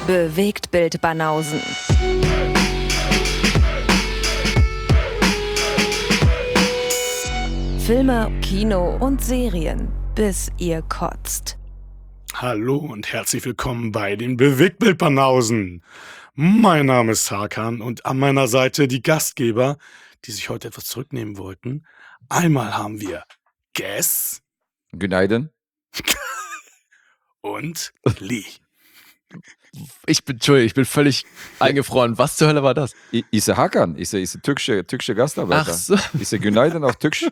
Bewegtbild Banausen. Filme, Kino und Serien, bis ihr kotzt. Hallo und herzlich willkommen bei den Bewegtbild Banausen. Mein Name ist Hakan und an meiner Seite die Gastgeber, die sich heute etwas zurücknehmen wollten. Einmal haben wir Guess Günaydin. und Lee. Ich bin völlig eingefroren. Was zur Hölle war das? Ise Hakan, ise türkische Gastarbeiter. Ach so. Ise Günaydin auf Türkisch.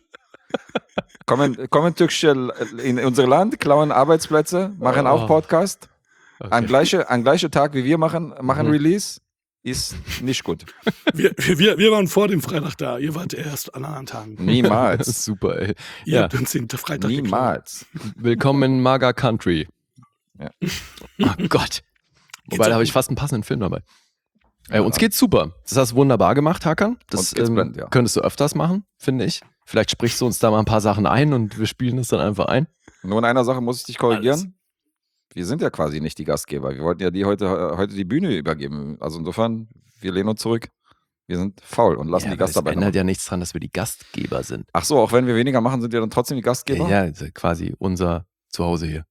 Kommen Türkische in unser Land, klauen Arbeitsplätze, machen auch Podcast. Okay. An gleichen Tag wie wir machen Release. Ist nicht gut. Wir waren vor dem Freitag da. Ihr wart erst an anderen Tagen. Niemals. Super, ey. Ihr Ja, habt uns den Freitag Niemals. willkommen in Maga Country. Ja. Oh Gott. Wobei, auch da habe ich gut? fast einen passenden Film dabei. Uns geht's super. Das hast du wunderbar gemacht, Hakan. Das Uns geht's blendend, ja. könntest du öfters machen, finde ich. Vielleicht sprichst du uns da mal ein paar Sachen ein und wir spielen das dann einfach ein. Nur in einer Sache muss ich dich korrigieren. Alles. Wir sind ja quasi nicht die Gastgeber. Wir wollten ja die heute die Bühne übergeben. Also insofern, wir lehnen uns zurück. Wir sind faul und lassen die aber es Gastarbeiter ändert machen. ja nichts dran, dass wir die Gastgeber sind. Ach so, auch wenn wir weniger machen, sind wir dann trotzdem die Gastgeber? Ja, ist ja quasi unser Zuhause hier.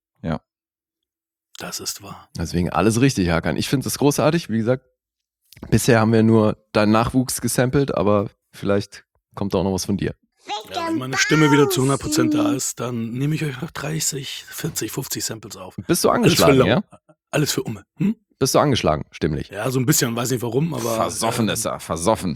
Das ist wahr. Deswegen alles richtig, Hakan. Ich finde es großartig. Wie gesagt, bisher haben wir nur deinen Nachwuchs gesampelt, aber vielleicht kommt auch noch was von dir. Ja, wenn meine Stimme wieder zu 100% da ist, dann nehme ich euch noch 30, 40, 50 Samples auf. Bist du Alles für angeschlagen, Lau. ja? Alles für Umme. Hm? Bist du angeschlagen, stimmlich. Ja, so ein bisschen, weiß nicht warum, aber. Versoffen ist er, versoffen.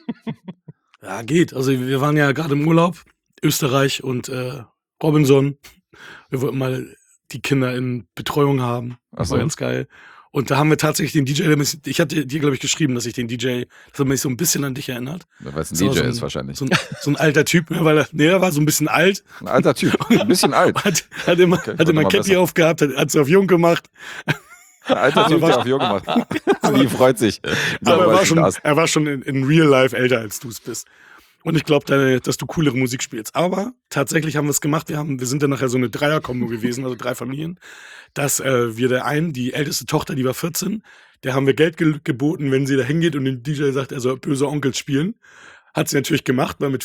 Ja, geht. Also wir waren ja gerade im Urlaub, Österreich und Robinson. Wir wollten mal die Kinder in Betreuung haben. Das Ach war so. ganz geil. Und da haben wir tatsächlich den DJ, ich hatte dir, glaube ich, geschrieben, dass ich den DJ, das hat mich so ein bisschen an dich erinnert. Weil es ein Das war DJ so ein- ist wahrscheinlich. So ein alter Typ, ne, weil er war so ein bisschen alt, Ein alter Typ, ein bisschen alt. hat immer, Okay, hat wird immer immer Cappy besser. aufgehabt, hat sie auf Jung gemacht. Ein alter Typ, der auf Jung gemacht. Die freut sich. Aber So, er war schon in Real Life älter, als du es bist. Und ich glaube, dass du coolere Musik spielst. Aber tatsächlich haben wir es gemacht. Wir sind dann nachher so eine Dreier-Kombo gewesen, also 3 Familien, dass wir die älteste Tochter, die war 14, der haben wir Geld geboten, wenn sie da hingeht und den DJ sagt, er soll böse Onkels spielen. Hat sie natürlich gemacht, weil mit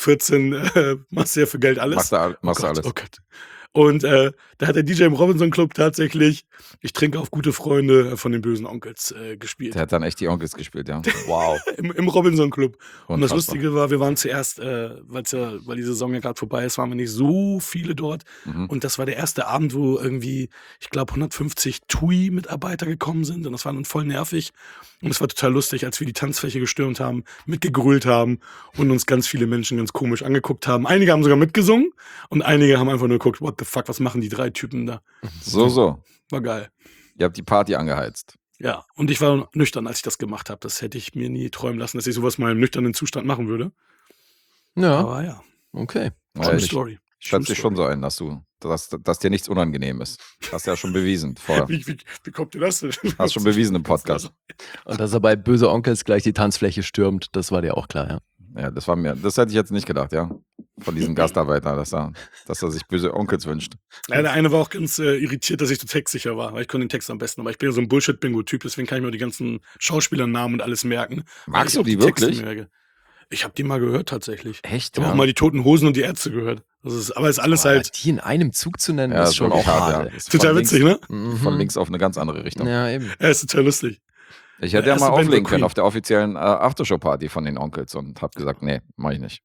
14 machst du ja für Geld alles. Machst du alles. Oh Gott. Und da hat der DJ im Robinson Club tatsächlich Ich trinke auf gute Freunde von den bösen Onkels gespielt. Der hat dann echt die Onkels gespielt, ja. Wow. Im Robinson Club. Und das Unfassbar. Lustige war, wir waren zuerst, weil die Saison ja gerade vorbei ist, waren wir nicht so viele dort. Mhm. Und das war der erste Abend, wo irgendwie, ich glaube, 150 TUI-Mitarbeiter gekommen sind. Und das war dann voll nervig. Und es war total lustig, als wir die Tanzfläche gestürmt haben, mitgegrölt haben und uns ganz viele Menschen ganz komisch angeguckt haben. Einige haben sogar mitgesungen und einige haben einfach nur geguckt, what the fuck, was machen die 3 Typen da? So. War geil. Ihr habt die Party angeheizt. Ja, und ich war nüchtern, als ich das gemacht habe. Das hätte ich mir nie träumen lassen, dass ich sowas mal im nüchternen Zustand machen würde. Ja, Aber ja, okay. Ja, true ich story. schätze dich schon so ein, dass dir nichts unangenehm ist. Hast ja schon bewiesen vorher. Wie kommt ihr das denn? Hast schon bewiesen im Podcast. Und dass er bei Böse Onkels gleich die Tanzfläche stürmt, das war dir auch klar, ja? Ja, das hätte ich jetzt nicht gedacht, ja. Von diesem Gastarbeiter, dass er sich böse Onkels wünscht. Ja, der eine war auch ganz irritiert, dass ich so textsicher war, weil ich konnte den Text am besten. Aber ich bin ja so ein Bullshit-Bingo-Typ, deswegen kann ich mir die ganzen Schauspielernamen und alles merken. weil Magst ich du die auch Texte wirklich? merke. Ich habe die mal gehört tatsächlich. Echt? Ich habe auch mal die Toten Hosen und die Ärzte gehört. Aber ist alles Aber halt die in einem Zug zu nennen, Ja, ist schon wirklich auch hart, hart. ja. Ist total von witzig, ne? Von links auf eine ganz andere Richtung. Ja, eben. Ja, ist total lustig. Ich hätte Der ja mal erste Band auflegen war können Queen. auf der offiziellen Aftershow-Party von den Onkels und hab gesagt, nee, mach ich nicht.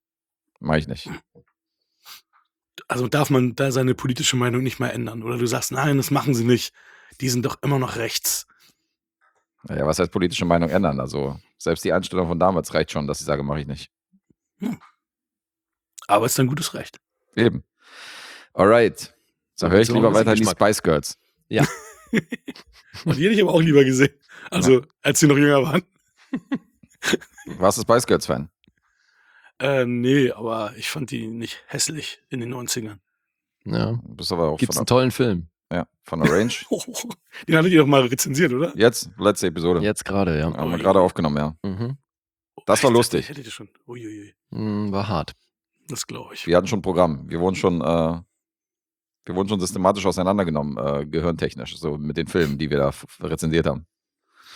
Also darf man da seine politische Meinung nicht mehr ändern. Oder du sagst, nein, das machen sie nicht. Die sind doch immer noch rechts. Naja, was heißt politische Meinung ändern? Also selbst die Einstellung von damals reicht schon, dass ich sage, mache ich nicht. Aber ist ein gutes Recht. Eben. Alright. So höre ich So lieber ein bisschen weiter in die Geschmack. Spice Girls. Ja. Und die hätte ich aber auch lieber gesehen. Also, als sie noch jünger waren. Warst du Spice Girls-Fan? Nee, aber ich fand die nicht hässlich in den 90ern. Ja. Du bist aber auch Gibt's einen von tollen Film. der Range. Den hattet ihr doch mal rezensiert, oder? Jetzt, letzte Episode. Jetzt gerade, ja. Haben wir gerade aufgenommen, ja. Mhm. Das war lustig. Hättet ihr schon. Uiuiui. War hart. Das glaube ich. Wir hatten schon ein Programm. Wir wurden schon systematisch auseinandergenommen, gehirntechnisch, so mit den Filmen, die wir da rezensiert haben.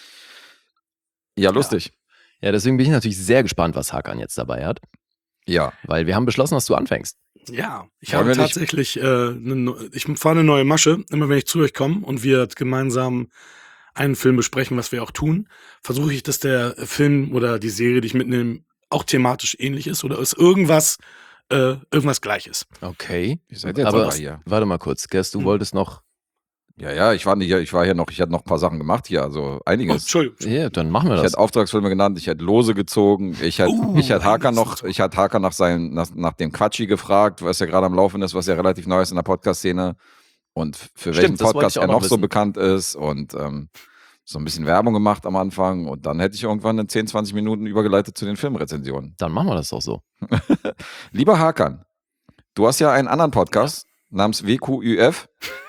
Ja, lustig. Ja, deswegen bin ich natürlich sehr gespannt, was Hakan jetzt dabei hat. Ja. Weil wir haben beschlossen, dass du anfängst. Ja, ich Wollen habe wir nicht- tatsächlich, ich fahre eine neue Masche, immer wenn ich zu euch komme und wir gemeinsam einen Film besprechen, was wir auch tun, versuche ich, dass der Film oder die Serie, die ich mitnehme, auch thematisch ähnlich ist oder ist irgendwas Gleiches. Okay. Ihr seid jetzt Aber aber hier. warte mal kurz, Gers, du wolltest noch. Ja, ich war hier noch, ich hatte noch ein paar Sachen gemacht hier, also Oh, einiges. Entschuldigung. Ja, dann machen wir Ich das. hätte Auftragsfilme genannt, ich hätte Lose gezogen, ich hätte Hakan einiges. noch, ich hatte Hakan nach dem Quatschi gefragt, was ja gerade am Laufen ist, was ja relativ neu ist in der Podcast-Szene und für welchen Stimmt, das wollte Podcast ich auch er noch noch so wissen. bekannt ist und so ein bisschen Werbung gemacht am Anfang und dann hätte ich irgendwann in 10, 20 Minuten übergeleitet zu den Filmrezensionen. Dann machen wir das doch so. Lieber Hakan, du hast ja einen anderen Podcast namens WQÜF.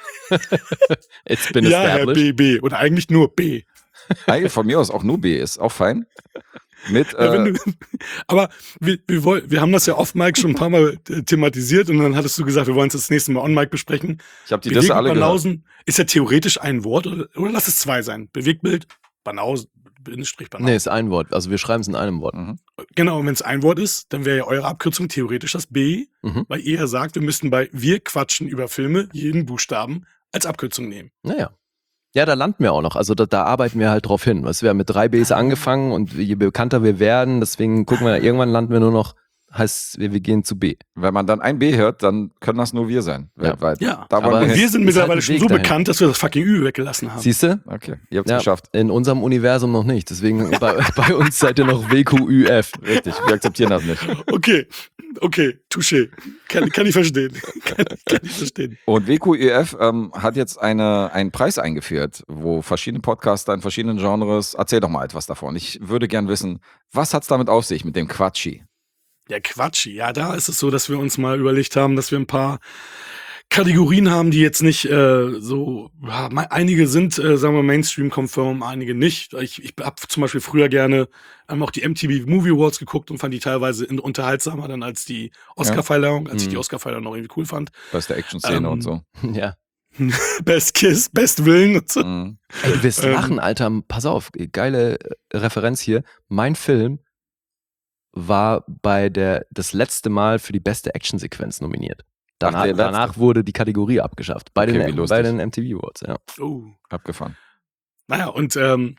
It's been Ja, Herr established. BB. Oder eigentlich nur B. Eigentlich von mir aus auch nur B, ist auch fein. Mit, Ja, aber wir haben das ja off-Mic schon ein paar Mal thematisiert und dann hattest du gesagt, wir wollen es das nächste Mal on-Mic besprechen. ich habe die Disse alle gehört. Banausen ist ja theoretisch ein Wort oder lass es zwei sein. Bewegtbild, Banausen, Bindestrich, Banausen. Nee, ist ein Wort. Also wir schreiben es in einem Wort. Mhm. Genau, und wenn es ein Wort ist, dann wäre ja eure Abkürzung theoretisch das B, Mhm. weil ihr ja sagt, wir müssten bei wir quatschen über Filme jeden Buchstaben als Abkürzung nehmen. Naja. Ja, da landen wir auch noch. Also da arbeiten wir halt drauf hin. Wir haben mit 3 Bs angefangen und je bekannter wir werden, deswegen gucken wir, irgendwann landen wir nur noch, heißt, wir gehen zu B. Wenn man dann ein B hört, dann können das nur wir sein, Ja. weltweit. Ja, Da aber wollen wir und hin. wir sind ist mittlerweile halt ein schon Weg so dahin. bekannt, dass wir das fucking Ü weggelassen haben. Siehst du? Okay, ihr habt es Ja, geschafft. in unserem Universum noch nicht. Deswegen bei uns seid ihr noch WQÜF. Richtig, wir akzeptieren das nicht. Okay, touché. Kann ich verstehen. Kann ich verstehen. Und WQÜF hat jetzt einen Preis eingeführt, wo verschiedene Podcaster in verschiedenen Genres, erzähl doch mal etwas davon. Ich würde gern wissen, was hat's damit auf sich mit dem Quatschi? Ja, Quatschi. Ja, da ist es so, dass wir uns mal überlegt haben, dass wir ein paar Kategorien haben, die jetzt nicht einige sind, sagen wir, Mainstream-konform, einige nicht. Ich habe zum Beispiel früher gerne auch die MTV Movie Awards geguckt und fand die teilweise unterhaltsamer dann als die Oscar-Verleihung, als ich die Oscar-Verleihung noch irgendwie cool fand. Beste Action-Szene und so. Ja. Best Kiss, Best Willen und so. Mhm. Ey, du wirst lachen, Alter. Pass auf, geile Referenz hier. Mein Film war das letzte Mal für die beste Actionsequenz nominiert. Ach, der Danach letzte. wurde die Kategorie abgeschafft. Bei, Okay, wie den, lustig. bei den MTV Awards, ja. Oh. Abgefahren. Naja, und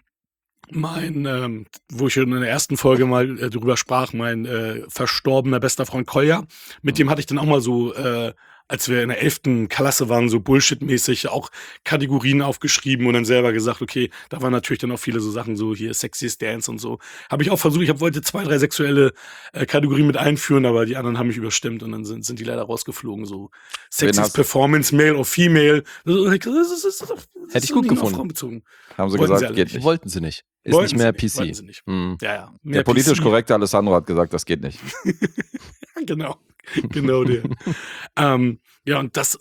wo ich in der ersten Folge mal drüber sprach, mein verstorbener bester Freund Kolja, mit dem hatte ich dann auch mal so, als wir in der 11. Klasse waren, so Bullshit-mäßig auch Kategorien aufgeschrieben und dann selber gesagt, okay, da waren natürlich dann auch viele so Sachen, so hier Sexiest Dance und so. Habe ich auch versucht, wollte 2, 3 sexuelle Kategorien mit einführen, aber die anderen haben mich überstimmt und dann sind die leider rausgeflogen, so Sexiest hast- Performance, Male or Female. Hätte ich gut gefunden. Frauenbezogen. Haben sie Wollten sie gesagt, alle geht nicht. nicht. Wollten sie nicht. Ist Wollten nicht mehr sie wollten PC. sie nicht. Mhm. Ja. Der mehr politisch PC. korrekte Alessandro hat gesagt, das geht nicht. Genau der. Ja, und das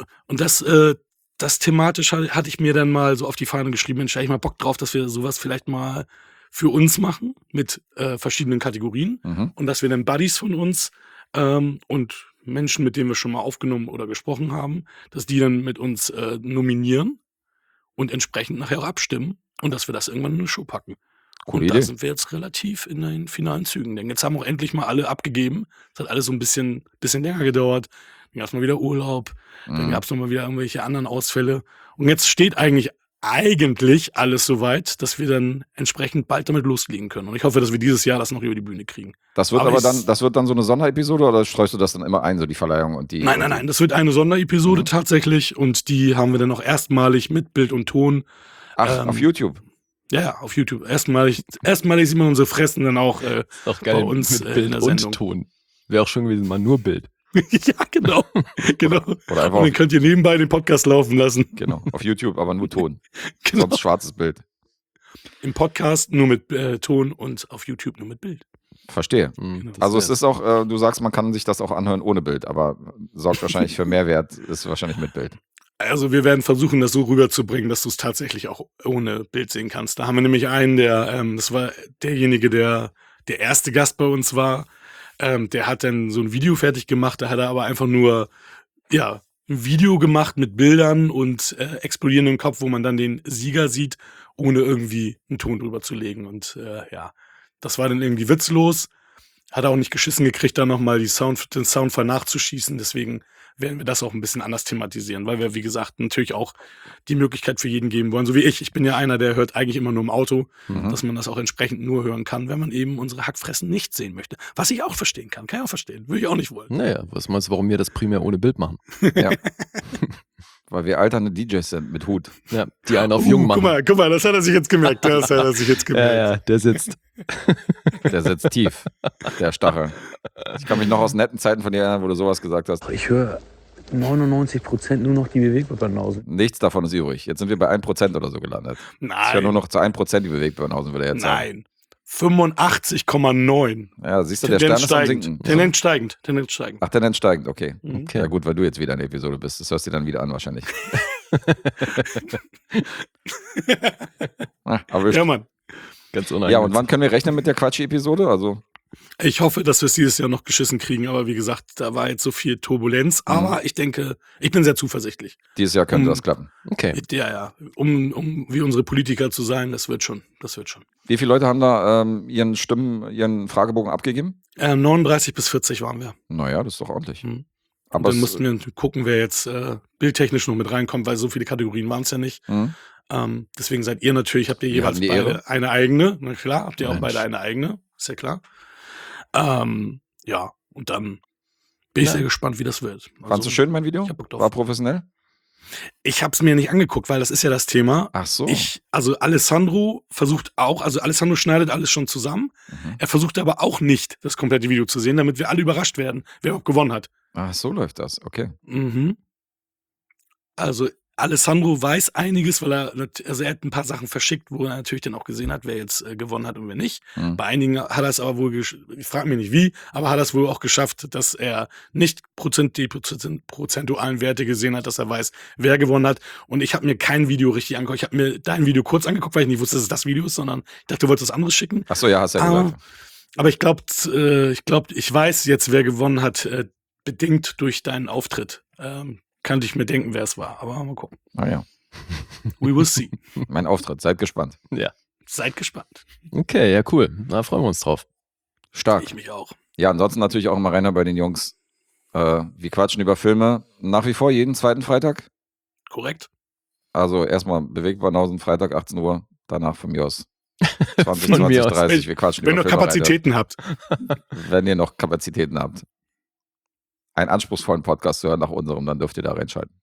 thematisch hatte ich mir dann mal so auf die Fahne geschrieben, Mensch, da hab ich mal Bock drauf, dass wir sowas vielleicht mal für uns machen mit verschiedenen Kategorien Mhm. und dass wir dann Buddies von uns und Menschen, mit denen wir schon mal aufgenommen oder gesprochen haben, dass die dann mit uns nominieren und entsprechend nachher auch abstimmen und dass wir das irgendwann in eine Show packen. Coole Und da Idee. sind wir jetzt relativ in den finalen Zügen. Denn jetzt haben auch endlich mal alle abgegeben. Es hat alles so ein bisschen länger gedauert. Dann gab es mal wieder Urlaub. Dann Mhm. gab es nochmal wieder irgendwelche anderen Ausfälle. Und jetzt steht eigentlich alles soweit, dass wir dann entsprechend bald damit loslegen können. Und ich hoffe, dass wir dieses Jahr das noch über die Bühne kriegen. Das wird Aber aber es- das wird dann so eine Sonderepisode oder streust du das dann immer ein, so die Verleihung und die? Nein. Das wird eine Sonderepisode Mhm. tatsächlich. Und die haben wir dann auch erstmalig mit Bild und Ton. Ach, auf YouTube. Ja, auf YouTube. Erstmalig sieht man unsere Fressen dann auch Auch bei uns mit in Bild der und Sendung. Ton. Wäre auch schön gewesen, mal nur Bild. Ja, genau. Oder Und einfach dann könnt ihr nebenbei den Podcast laufen lassen. genau, auf YouTube, aber nur Ton. Genau. Sonst schwarzes Bild. Im Podcast nur mit Ton und auf YouTube nur mit Bild. Verstehe. Mhm. Genau. Also es ist auch, du sagst, man kann sich das auch anhören ohne Bild, aber sorgt wahrscheinlich für Mehrwert, ist wahrscheinlich mit Bild. Also wir werden versuchen, das so rüberzubringen, dass du es tatsächlich auch ohne Bild sehen kannst. Da haben wir nämlich einen, das war derjenige, der erste Gast bei uns war. Der hat dann so ein Video fertig gemacht, da hat er aber einfach nur, ja, ein Video gemacht mit Bildern und explodierendem Kopf, wo man dann den Sieger sieht, ohne irgendwie einen Ton drüber zu legen. Und ja, das war dann irgendwie witzlos. Hat auch nicht geschissen gekriegt, da nochmal den Soundfall nachzuschießen. Deswegen werden wir das auch ein bisschen anders thematisieren, weil wir, wie gesagt, natürlich auch die Möglichkeit für jeden geben wollen. So wie ich. Ich bin ja einer, der hört eigentlich immer nur im Auto, dass man das auch entsprechend nur hören kann, wenn man eben unsere Hackfressen nicht sehen möchte. Was ich auch verstehen kann. Kann ich auch verstehen. Würde ich auch nicht wollen. Naja, was meinst du, warum wir das primär ohne Bild machen? Ja. Weil wir alternde DJs sind mit Hut. Ja, die einen auf jung machen. Guck mal, das hat er sich jetzt gemerkt. Ja, der sitzt. Der sitzt tief, der Stachel. Ich kann mich noch aus netten Zeiten von dir erinnern, wo du sowas gesagt hast. Ich höre 99% nur noch die Bewegtbanausen. Nichts davon ist übrig. Jetzt sind wir bei 1% oder so gelandet. Nein. Ich höre nur noch zu 1% die Bewegtbanausen, würde er jetzt sagen. Nein. 85,9. Ja, siehst du, der Stern ist am Sinken. Tendenz steigend. Ach, Tendenz steigend, okay. Okay. Ja gut, weil du jetzt wieder in der Episode bist. Das hörst du dir dann wieder an wahrscheinlich. Aber Ja, Mann. Ganz ja, unangenehm. und wann können wir rechnen mit der Quatsch-Episode? Also, Ich hoffe, dass wir es dieses Jahr noch geschissen kriegen, aber wie gesagt, da war jetzt so viel Turbulenz. Aber ich denke, ich bin sehr zuversichtlich. dieses Jahr könnte das klappen. Okay. Ja. Um wie unsere Politiker zu sein, das wird schon. Wie viele Leute haben da ihren Fragebogen abgegeben? 39 bis 40 waren wir. Naja, das ist doch ordentlich. Und Aber dann mussten wir gucken, wer jetzt bildtechnisch noch mit reinkommt, weil so viele Kategorien waren es ja nicht. Deswegen habt ihr jeweils haben die beide Ehre. eine eigene. Na klar, habt ihr auch Mensch. beide eine eigene. Ist ja klar. Ja, und dann bin ich sehr gespannt, wie das wird. fandst du schön mein Video? ich hab Bock drauf. War professionell? Ich habe es mir nicht angeguckt, weil das ist ja das Thema. Ach so. Also Alessandro Alessandro schneidet alles schon zusammen. Er versucht aber auch nicht, das komplette Video zu sehen, damit wir alle überrascht werden, wer auch gewonnen hat. Ach, so läuft das. Okay. Also Alessandro weiß einiges, weil er hat ein paar Sachen verschickt, wo er natürlich dann auch gesehen hat, wer jetzt gewonnen hat und wer nicht. Bei einigen hat er es aber wohl, ich frage mich nicht wie, aber hat er es wohl auch geschafft, dass er nicht die prozentualen Werte gesehen hat, dass er weiß, wer gewonnen hat. Und ich habe mir kein Video richtig angeguckt. Ich habe mir dein Video kurz angeguckt, weil ich nicht wusste, dass es das Video ist, sondern ich dachte, du wolltest was anderes schicken. Ach so, ja, hast ja gesagt. Aber ich glaube, ich weiß jetzt, wer gewonnen hat, bedingt durch deinen Auftritt. Kann ich mir denken, wer es war. Aber mal gucken. Ah ja. We will see. Mein Auftritt. Seid gespannt. Ja. Seid gespannt. Okay, ja, cool. Da freuen wir uns drauf. Stark. Ich mich auch. Ja, ansonsten natürlich auch immer reiner bei den Jungs. Wir quatschen über Filme nach wie vor jeden zweiten Freitag. Korrekt. Also erstmal Bewegtbanausen, Freitag 18 Uhr. Danach von mir aus 20, Von mir 20, aus. 30. Wir quatschen Wenn ihr über noch Filme Kapazitäten habt. weiter. Wenn ihr noch Kapazitäten habt. Einen anspruchsvollen Podcast zu hören nach unserem, dann dürft ihr da reinschalten.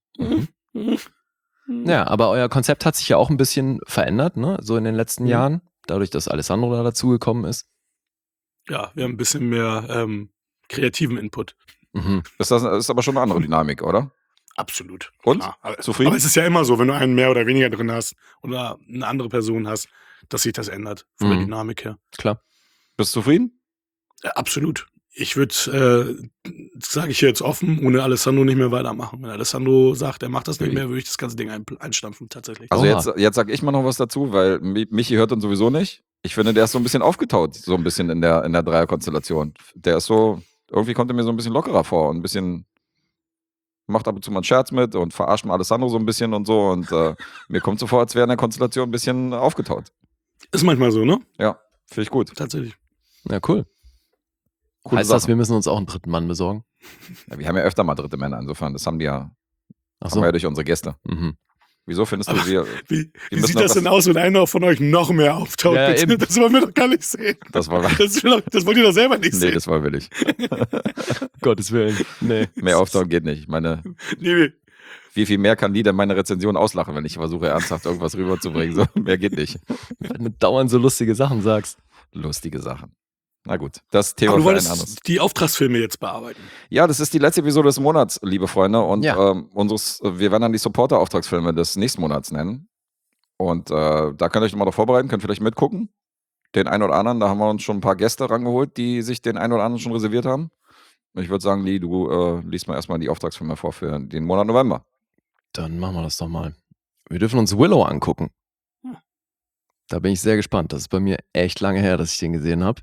Ja, aber euer Konzept hat sich ja auch ein bisschen verändert, ne? So in den letzten Jahren. Dadurch, dass Alessandro da dazugekommen ist. Ja, wir haben ein bisschen mehr kreativen Input. Das ist aber schon eine andere Dynamik, oder? Absolut. Und? Klar. Zufrieden? Aber es ist ja immer so, wenn du einen mehr oder weniger drin hast oder eine andere Person hast, dass sich das ändert von der Dynamik her. Klar. Bist du zufrieden? Absolut. Ich würde, sage ich jetzt offen, ohne Alessandro nicht mehr weitermachen. Wenn Alessandro sagt, er macht das nicht mehr, würde ich das ganze Ding einstampfen, tatsächlich. Also Oha. jetzt sag ich mal noch was dazu, weil Michi hört uns sowieso nicht. Ich finde, der ist so ein bisschen aufgetaut, so ein bisschen in der Dreierkonstellation. Der ist so, irgendwie kommt er mir so ein bisschen lockerer vor und ein bisschen, macht ab und zu mal einen Scherz mit und verarscht mal Alessandro so ein bisschen und so. Und mir kommt so vor, als wäre in der Konstellation ein bisschen aufgetaut. Ist manchmal so, ne? Ja, finde ich gut. Tatsächlich. Ja, cool. Coole Heißt das, Sache. wir müssen uns auch einen dritten Mann besorgen? Ja, wir haben ja öfter mal dritte Männer, insofern, das haben Ach wir so. ja durch unsere Gäste. Mhm. Wieso findest du, wir Wie müssen sieht noch das denn aus, wenn einer von euch noch mehr auftaucht? Ja, bitte? eben. Das wollen wir doch gar nicht sehen. das war Das wollt ihr doch selber nicht Nee, sehen. das wollen wir nicht. Gottes Willen. Nee. Mehr Auftauchen geht nicht. Ich meine, Nee, wie viel mehr kann die denn meine Rezension auslachen, wenn ich versuche, ernsthaft irgendwas rüberzubringen? So, mehr geht nicht. Wenn du dauernd so lustige Sachen sagst. Lustige Sachen. Na gut, das Thema aber du für ein anderes. wolltest die Auftragsfilme jetzt bearbeiten. Ja, das ist die letzte Episode des Monats, liebe Freunde. Und Ja. wir werden dann die Supporter-Auftragsfilme des nächsten Monats nennen. Und da könnt ihr euch nochmal darauf vorbereiten, könnt vielleicht mitgucken. Den einen oder anderen, da haben wir uns schon ein paar Gäste rangeholt, die sich den einen oder anderen schon reserviert haben. Und ich würde sagen, Lee, du liest mal erstmal die Auftragsfilme vor für den Monat November. Dann machen wir das doch mal. Wir dürfen uns Willow angucken. Da bin ich sehr gespannt. Das ist bei mir echt lange her, dass ich den gesehen habe.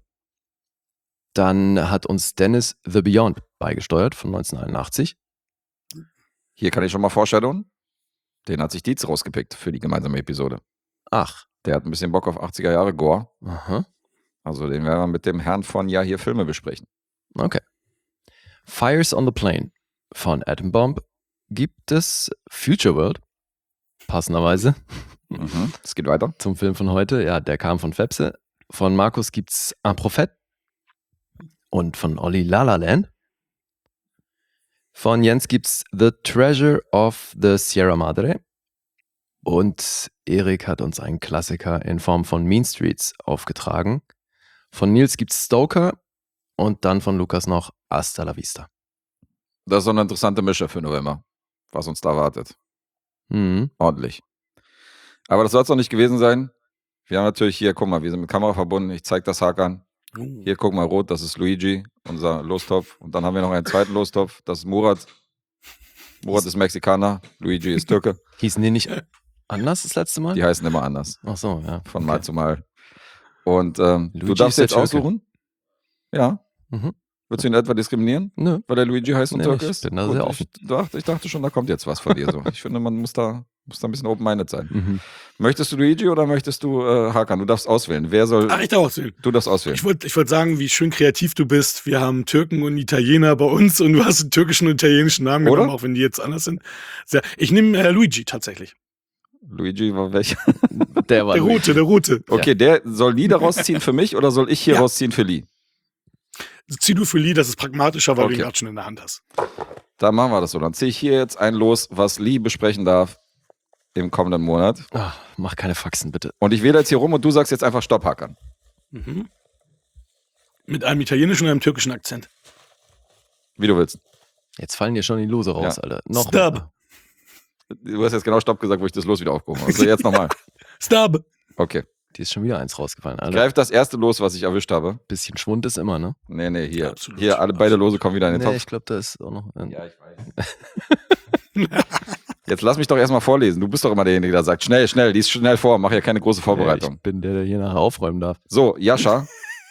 Dann hat uns Dennis The Beyond beigesteuert von 1981. Hier kann ich schon mal foreshadowen. Den hat sich Dietz rausgepickt für die gemeinsame Episode. Ach. Der hat ein bisschen Bock auf 80er Jahre Gore. Aha. Also den werden wir mit dem Herrn von Ja hier Filme besprechen. Okay. Fires on the Plane von Atom Bomb gibt es Future World, passenderweise, Es geht weiter. zum Film von heute. Ja, der kam von Fepse. Von Markus gibt's Un Prophète und von Olli La La Land. Von Jens gibt's The Treasure of the Sierra Madre. Und Erik hat uns einen Klassiker in Form von Mean Streets aufgetragen. Von Nils gibt's Stoker und dann von Lukas noch Hasta la Vista. Das ist so eine interessante Mische für November, was uns da erwartet. Mhm. Ordentlich. Aber das soll es doch nicht gewesen sein. Wir haben natürlich hier, guck mal, wir sind mit Kamera verbunden. Ich zeige das Hakan. Hier, guck mal, rot, das ist Luigi, unser Lostopf. Und dann haben wir noch einen zweiten Lostopf, das ist Murat. Murat ist Mexikaner, Luigi ist Türke. Hießen die nicht anders das letzte Mal? Die heißen immer anders, Ach so, ja. von Mal zu Mal. Und du Luigi darfst ist der jetzt Türke. aussuchen. Ja. Mhm. Würdest du ihn etwa diskriminieren, Nö. weil der Luigi heißt und Nee, Türke ich ist? bin da Gut, sehr offen. Ich dachte schon, da kommt jetzt was von dir. So. Ich finde, man muss da ein bisschen open-minded sein. Mhm. Möchtest du Luigi oder möchtest du Hakan? Du darfst auswählen. Wer soll. Ach, ich darf auswählen. Du darfst auswählen. Ich wollt sagen, wie schön kreativ du bist. Wir haben Türken und Italiener bei uns und du hast einen türkischen und italienischen Namen Oder? genommen, auch wenn die jetzt anders sind. Ich nehme Luigi tatsächlich. Luigi war welcher? Der war Der Luigi. Rote. Okay, der soll Lee da rausziehen für mich oder soll ich hier Ja. rausziehen für Lee? Zieh du für Lee, das ist pragmatischer, weil du Okay. ihn gerade schon in der Hand hast. Dann machen wir das so. Dann ziehe ich hier jetzt ein los, was Lee besprechen darf im kommenden Monat. Ach, mach keine Faxen, bitte. Und ich wähle jetzt hier rum und du sagst jetzt einfach Stopp, Hakan. Mhm. Mit einem italienischen und einem türkischen Akzent. Wie du willst. Jetzt fallen dir schon die Lose raus, Ja. Alter. Noch Stop. Du hast jetzt genau Stopp gesagt, wo ich das Los wieder aufgehoben habe. Also jetzt nochmal. Stop. Okay. Die ist schon wieder eins rausgefallen, Alter. Greif das erste Los, was ich erwischt habe. Bisschen Schwund ist immer, ne? Nee, hier. Absolut. Hier, beide Lose kommen wieder in den Nee, Topf. ich glaube, da ist auch noch ein. Ja, ich weiß. Jetzt lass mich doch erstmal vorlesen. Du bist doch immer derjenige, der sagt, schnell, lies schnell vor, mach ja keine große Vorbereitung. Ich bin der, der hier nachher aufräumen darf. So, Jascha.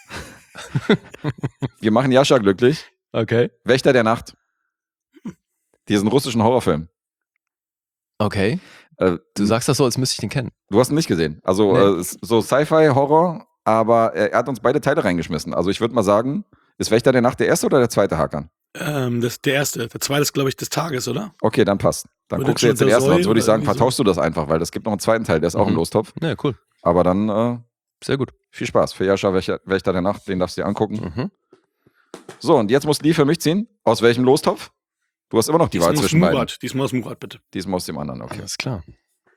Wir machen Jascha glücklich. Okay. Wächter der Nacht. Diesen russischen Horrorfilm. Okay. Du sagst das so, als müsste ich den kennen. Du hast ihn nicht gesehen. Also Nee. ist so Sci-Fi, Horror, aber er hat uns beide Teile reingeschmissen. Also ich würde mal sagen, ist Wächter der Nacht der erste oder der zweite Hakan? Das ist der erste. Der zweite ist, glaube ich, des Tages, oder? Okay, dann passt. Dann Oder guckst du jetzt den der ersten, Säule sonst würde ich oder sagen, irgendwie so. vertauschst du das einfach, weil es gibt noch einen zweiten Teil, der ist auch im Mhm. Lostopf. Ja, cool. Aber dann Sehr gut. viel Spaß. Für Jascha Wächter der Nacht, den darfst du dir angucken. Mhm. So, und jetzt muss Lee für mich ziehen. Aus welchem Lostopf? Du hast immer noch die Wahl zwischen beiden. Diesmal aus Murat, bitte. Diesmal aus dem anderen, okay. Alles klar.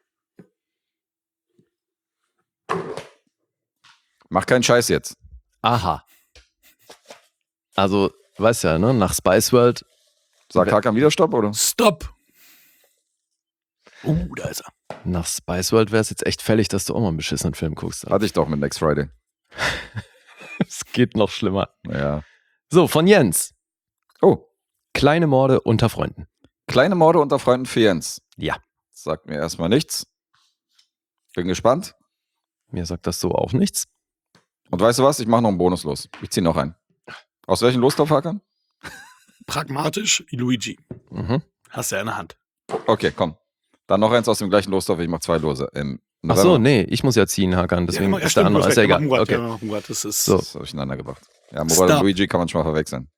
Mach keinen Scheiß jetzt. Aha. Also, weißt ja, ne? Nach Spice World. Sag Hakan wieder Stopp, oder? Stop. Da ist er. Nach Spice World wäre es jetzt echt fällig, dass du auch mal einen beschissenen Film guckst. Hatte ich doch mit Next Friday. Es geht noch schlimmer. Ja. So, von Jens. Oh, Kleine Morde unter Freunden. kleine Morde unter Freunden für Jens. Ja. Sagt mir erstmal nichts. Bin gespannt. Mir sagt das so auch nichts. Und weißt du was? Ich mache noch einen Bonus los. Ich ziehe noch einen. Aus welchem Lostopf, Hakan? Pragmatisch, Luigi. Mhm. Hast du ja in der Hand. Okay, komm. Dann noch eins aus dem gleichen Lostopf. Ich mache 2 Lose. Ach so, nee, ich muss ja ziehen, Hakan. Deswegen ist der andere. Ist ja egal. Murat, Okay. ja, Murat, das ist So. Das habe ich ineinander gebracht. Ja, Murat und Stop. Luigi kann man schon mal verwechseln.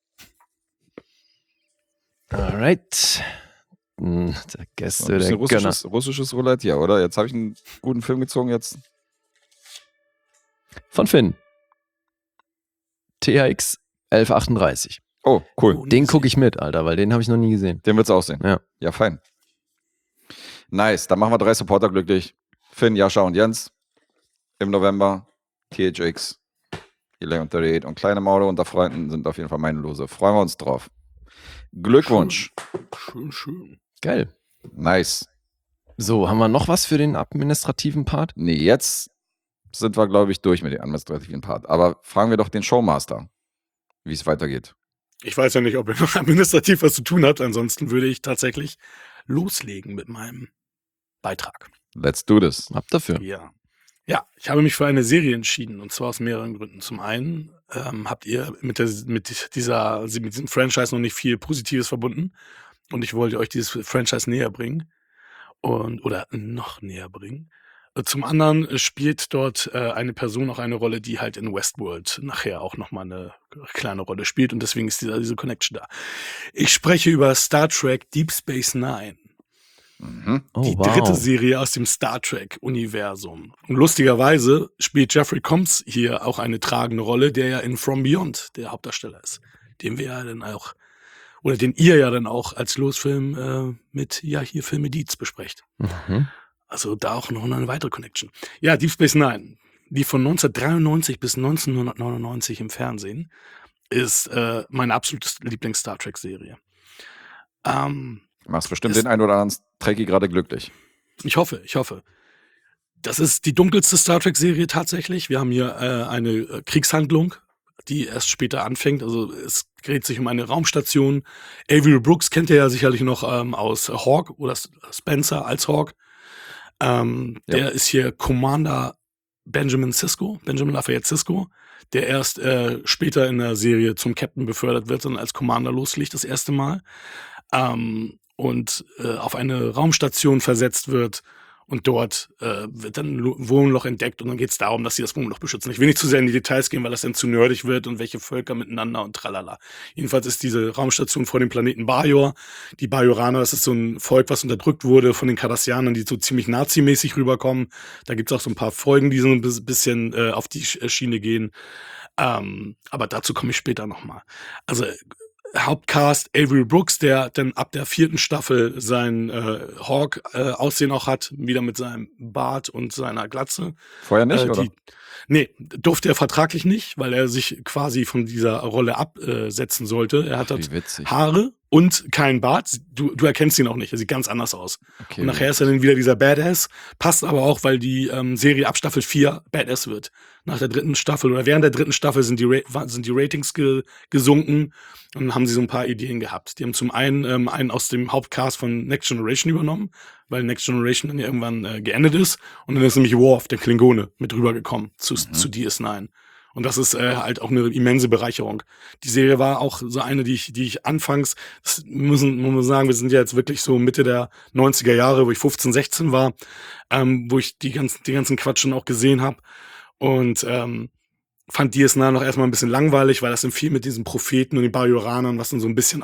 Alright. Der So Gäste, ein der bisschen Gönner. russisches Roulette hier, oder? Jetzt habe ich einen guten Film gezogen. Jetzt Von Finn. THX 1138. Oh, cool. Den gucke ich mit, Alter, weil den habe ich noch nie gesehen. Den willst du auch sehen. Ja. Ja, fein. Nice. Dann machen wir 3 Supporter glücklich. Finn, Jascha und Jens. Im November. THX 1138 und kleine Morde unter Freunden sind auf jeden Fall meine Lose. Freuen wir uns drauf. Glückwunsch. schön. Geil. Nice. So, haben wir noch was für den administrativen Part? Nee, jetzt sind wir, glaube ich, durch mit dem administrativen Part. Aber fragen wir doch den Showmaster, wie es weitergeht. Ich weiß ja nicht, ob ihr noch administrativ was zu tun habt. Ansonsten würde ich tatsächlich loslegen mit meinem Beitrag. Let's do this. Ab dafür. Ja. Ja, ich habe mich für eine Serie entschieden und zwar aus mehreren Gründen. Zum einen habt ihr mit diesem Franchise noch nicht viel Positives verbunden. und ich wollte euch dieses Franchise näher bringen oder noch näher bringen. Zum anderen spielt dort eine Person auch eine Rolle, die halt in Westworld nachher auch nochmal eine kleine Rolle spielt und deswegen ist diese Connection da. Ich spreche über Star Trek Deep Space Nine. Oh, Die wow. dritte Serie aus dem Star Trek-Universum. Und lustigerweise spielt Jeffrey Combs hier auch eine tragende Rolle, der ja in From Beyond der Hauptdarsteller ist. Den wir ja dann auch, oder den ihr ja dann auch als Losfilm mit, ja, hier Filme Dietz besprecht. Mhm. Also da auch noch eine weitere Connection. Ja, Deep Space Nine, die von 1993 bis 1999 im Fernsehen, ist meine absolute Lieblings-Star Trek-Serie. Machst bestimmt Ist- den einen oder anderen Trekkie gerade glücklich. Ich hoffe. Das ist die dunkelste Star Trek-Serie tatsächlich. Wir haben hier eine Kriegshandlung, die erst später anfängt. Also es dreht sich um eine Raumstation. Avery Brooks kennt ihr ja sicherlich noch aus Hawk oder Spencer als Hawk. Der ist hier Commander Benjamin Lafayette Sisko, der erst später in der Serie zum Captain befördert wird und als Commander losfliegt das erste Mal. Und auf eine Raumstation versetzt wird und dort wird dann ein Wurmloch entdeckt und dann geht es darum, dass sie das Wurmloch beschützen. Ich will nicht zu sehr in die Details gehen, weil das dann zu nerdig wird und welche Völker miteinander und tralala. Jedenfalls ist diese Raumstation vor dem Planeten Bajor. Die Bajoraner, das ist so ein Volk, was unterdrückt wurde von den Cardassianern, die so ziemlich nazimäßig rüberkommen. Da gibt es auch so ein paar Folgen, die so ein bisschen auf die Schiene gehen. Aber dazu komme ich später nochmal. Also Hauptcast Avery Brooks, der dann ab der 4. Staffel sein Hawk-Aussehen auch hat, wieder mit seinem Bart und seiner Glatze. Vorher nicht, oder? Nee, durfte er vertraglich nicht, weil er sich quasi von dieser Rolle absetzen sollte. Er hat Wie halt witzig. Haare und keinen Bart. Du erkennst ihn auch nicht, er sieht ganz anders aus. Okay, Und nachher ist er dann wieder dieser Badass. Passt aber auch, weil die Serie ab Staffel 4 Badass wird. Nach der 3. Staffel oder während der 3. Staffel sind die Ratings gesunken und dann haben sie so ein paar Ideen gehabt. Die haben zum einen einen aus dem Hauptcast von Next Generation übernommen, weil Next Generation dann ja irgendwann geendet ist. Und dann ist nämlich Worf, der Klingone, mit rübergekommen zu DS9. Und das ist halt auch eine immense Bereicherung. Die Serie war auch so eine, die ich anfangs, das muss man sagen, wir sind ja jetzt wirklich so Mitte der 90er Jahre, wo ich 15, 16 war, wo ich die ganzen Quatsch schon auch gesehen habe. Und fand DS9 noch erstmal ein bisschen langweilig, weil das dann viel mit diesen Propheten und den Bajoranern, was dann so ein bisschen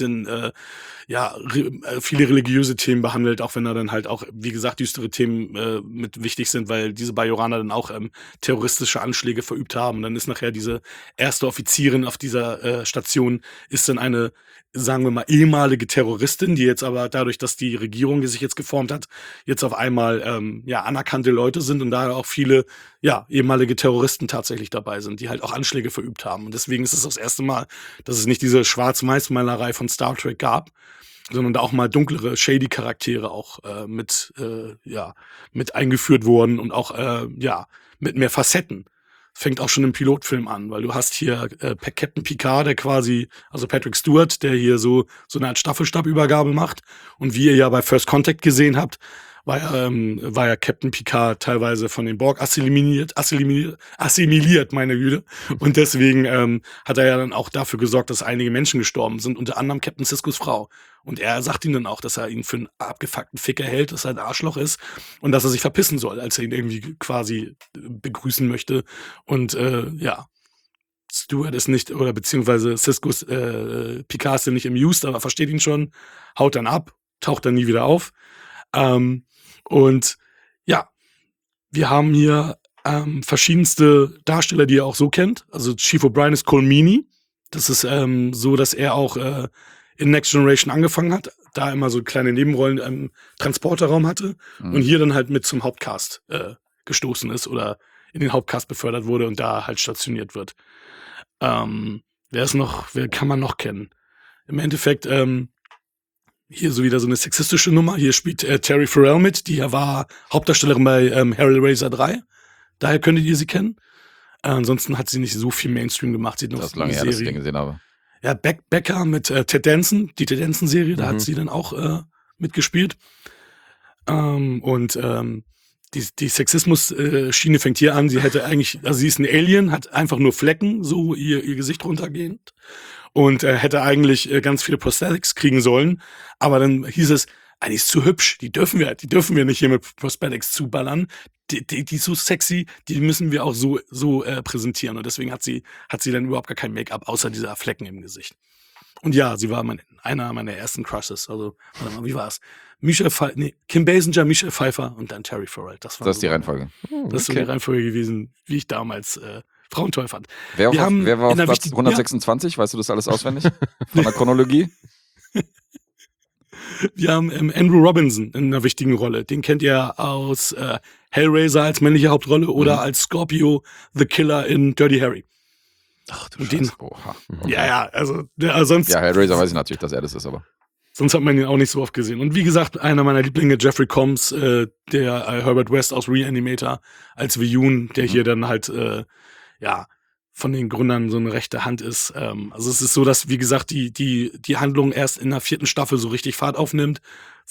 viele religiöse Themen behandelt, auch wenn da dann halt auch, wie gesagt, düstere Themen mit wichtig sind, weil diese Bajoraner dann auch terroristische Anschläge verübt haben. Und dann ist nachher diese erste Offizierin auf dieser Station, ist dann eine, sagen wir mal, ehemalige Terroristin, die jetzt aber dadurch, dass die Regierung, die sich jetzt geformt hat, jetzt auf einmal anerkannte Leute sind und da auch viele ehemalige Terroristen tatsächlich dabei sind, die halt auch Anschläge verübt haben. Und deswegen ist es das erste Mal, dass es nicht diese Schwarz-Weiß-Malerei von Star Trek gab, sondern da auch mal dunklere, shady Charaktere auch mit eingeführt wurden und auch mit mehr Facetten. Fängt auch schon im Pilotfilm an, weil du hast hier Captain Picard, der quasi, also Patrick Stewart, der hier so eine Art Staffelstabübergabe macht. Und wie ihr ja bei First Contact gesehen habt, war ja Captain Picard teilweise von den Borg assimiliert, meine Güte. Und deswegen hat er ja dann auch dafür gesorgt, dass einige Menschen gestorben sind, unter anderem Captain Siskos Frau. Und er sagt ihm dann auch, dass er ihn für einen abgefuckten Ficker hält, dass er ein Arschloch ist und dass er sich verpissen soll, als er ihn irgendwie quasi begrüßen möchte. Und Stewart ist nicht, oder beziehungsweise Siskos Picard ist ja nicht amused, aber versteht ihn schon, haut dann ab, taucht dann nie wieder auf. Und ja, wir haben hier verschiedenste Darsteller, die ihr auch so kennt. Also Chief O'Brien ist Cole Meany. Das ist so, dass er auch in Next Generation angefangen hat, da immer so kleine Nebenrollen im Transporterraum hatte und hier dann halt mit zum Hauptcast gestoßen ist oder in den Hauptcast befördert wurde und da halt stationiert wird. Wer kann man noch kennen? Im Endeffekt hier so wieder so eine sexistische Nummer. Hier spielt Terry Farrell mit, die war Hauptdarstellerin bei Hellraiser 3. Daher könntet ihr sie kennen. Ansonsten hat sie nicht so viel Mainstream gemacht. Sie hat noch Das ist lange eine her, dass ich Serie. den gesehen habe. Ja, Becker mit Ted Danson, die Ted Danson-Serie, da hat sie dann auch mitgespielt. Die Sexismus-Schiene fängt hier an. Sie hätte eigentlich, also sie ist ein Alien, hat einfach nur Flecken, so ihr Gesicht runtergehend. und hätte eigentlich ganz viele Prosthetics kriegen sollen, aber dann hieß es, die ist zu hübsch, die dürfen wir nicht hier mit Prosthetics zuballern. Die ist so sexy, die müssen wir auch so präsentieren. Und deswegen hat sie dann überhaupt gar kein Make-up, außer dieser Flecken im Gesicht. Und ja, sie war einer meiner ersten Crushes. Also, warte mal, wie war es? Kim Basinger, Michelle Pfeiffer und dann Terry Farrell. Das ist die Reihenfolge. Das ist so die Reihenfolge gewesen, wie ich damals Frauen toll fand. Wer war auf Platz 126? Weißt du das alles auswendig? Von der Chronologie? Wir haben Andrew Robinson in einer wichtigen Rolle. Den kennt ihr aus Hellraiser als männliche Hauptrolle oder als Scorpio, The Killer in Dirty Harry. Ach du Scheiße. Oha. Okay. Ja, also sonst... Ja, Hellraiser weiß ich natürlich, dass er das ist, aber... Sonst hat man ihn auch nicht so oft gesehen. Und wie gesagt, einer meiner Lieblinge, Jeffrey Combs, der Herbert West aus Reanimator als Viyun, der hier dann halt, von den Gründern so eine rechte Hand ist. Also es ist so, dass, wie gesagt, die Handlung erst in der 4. Staffel so richtig Fahrt aufnimmt.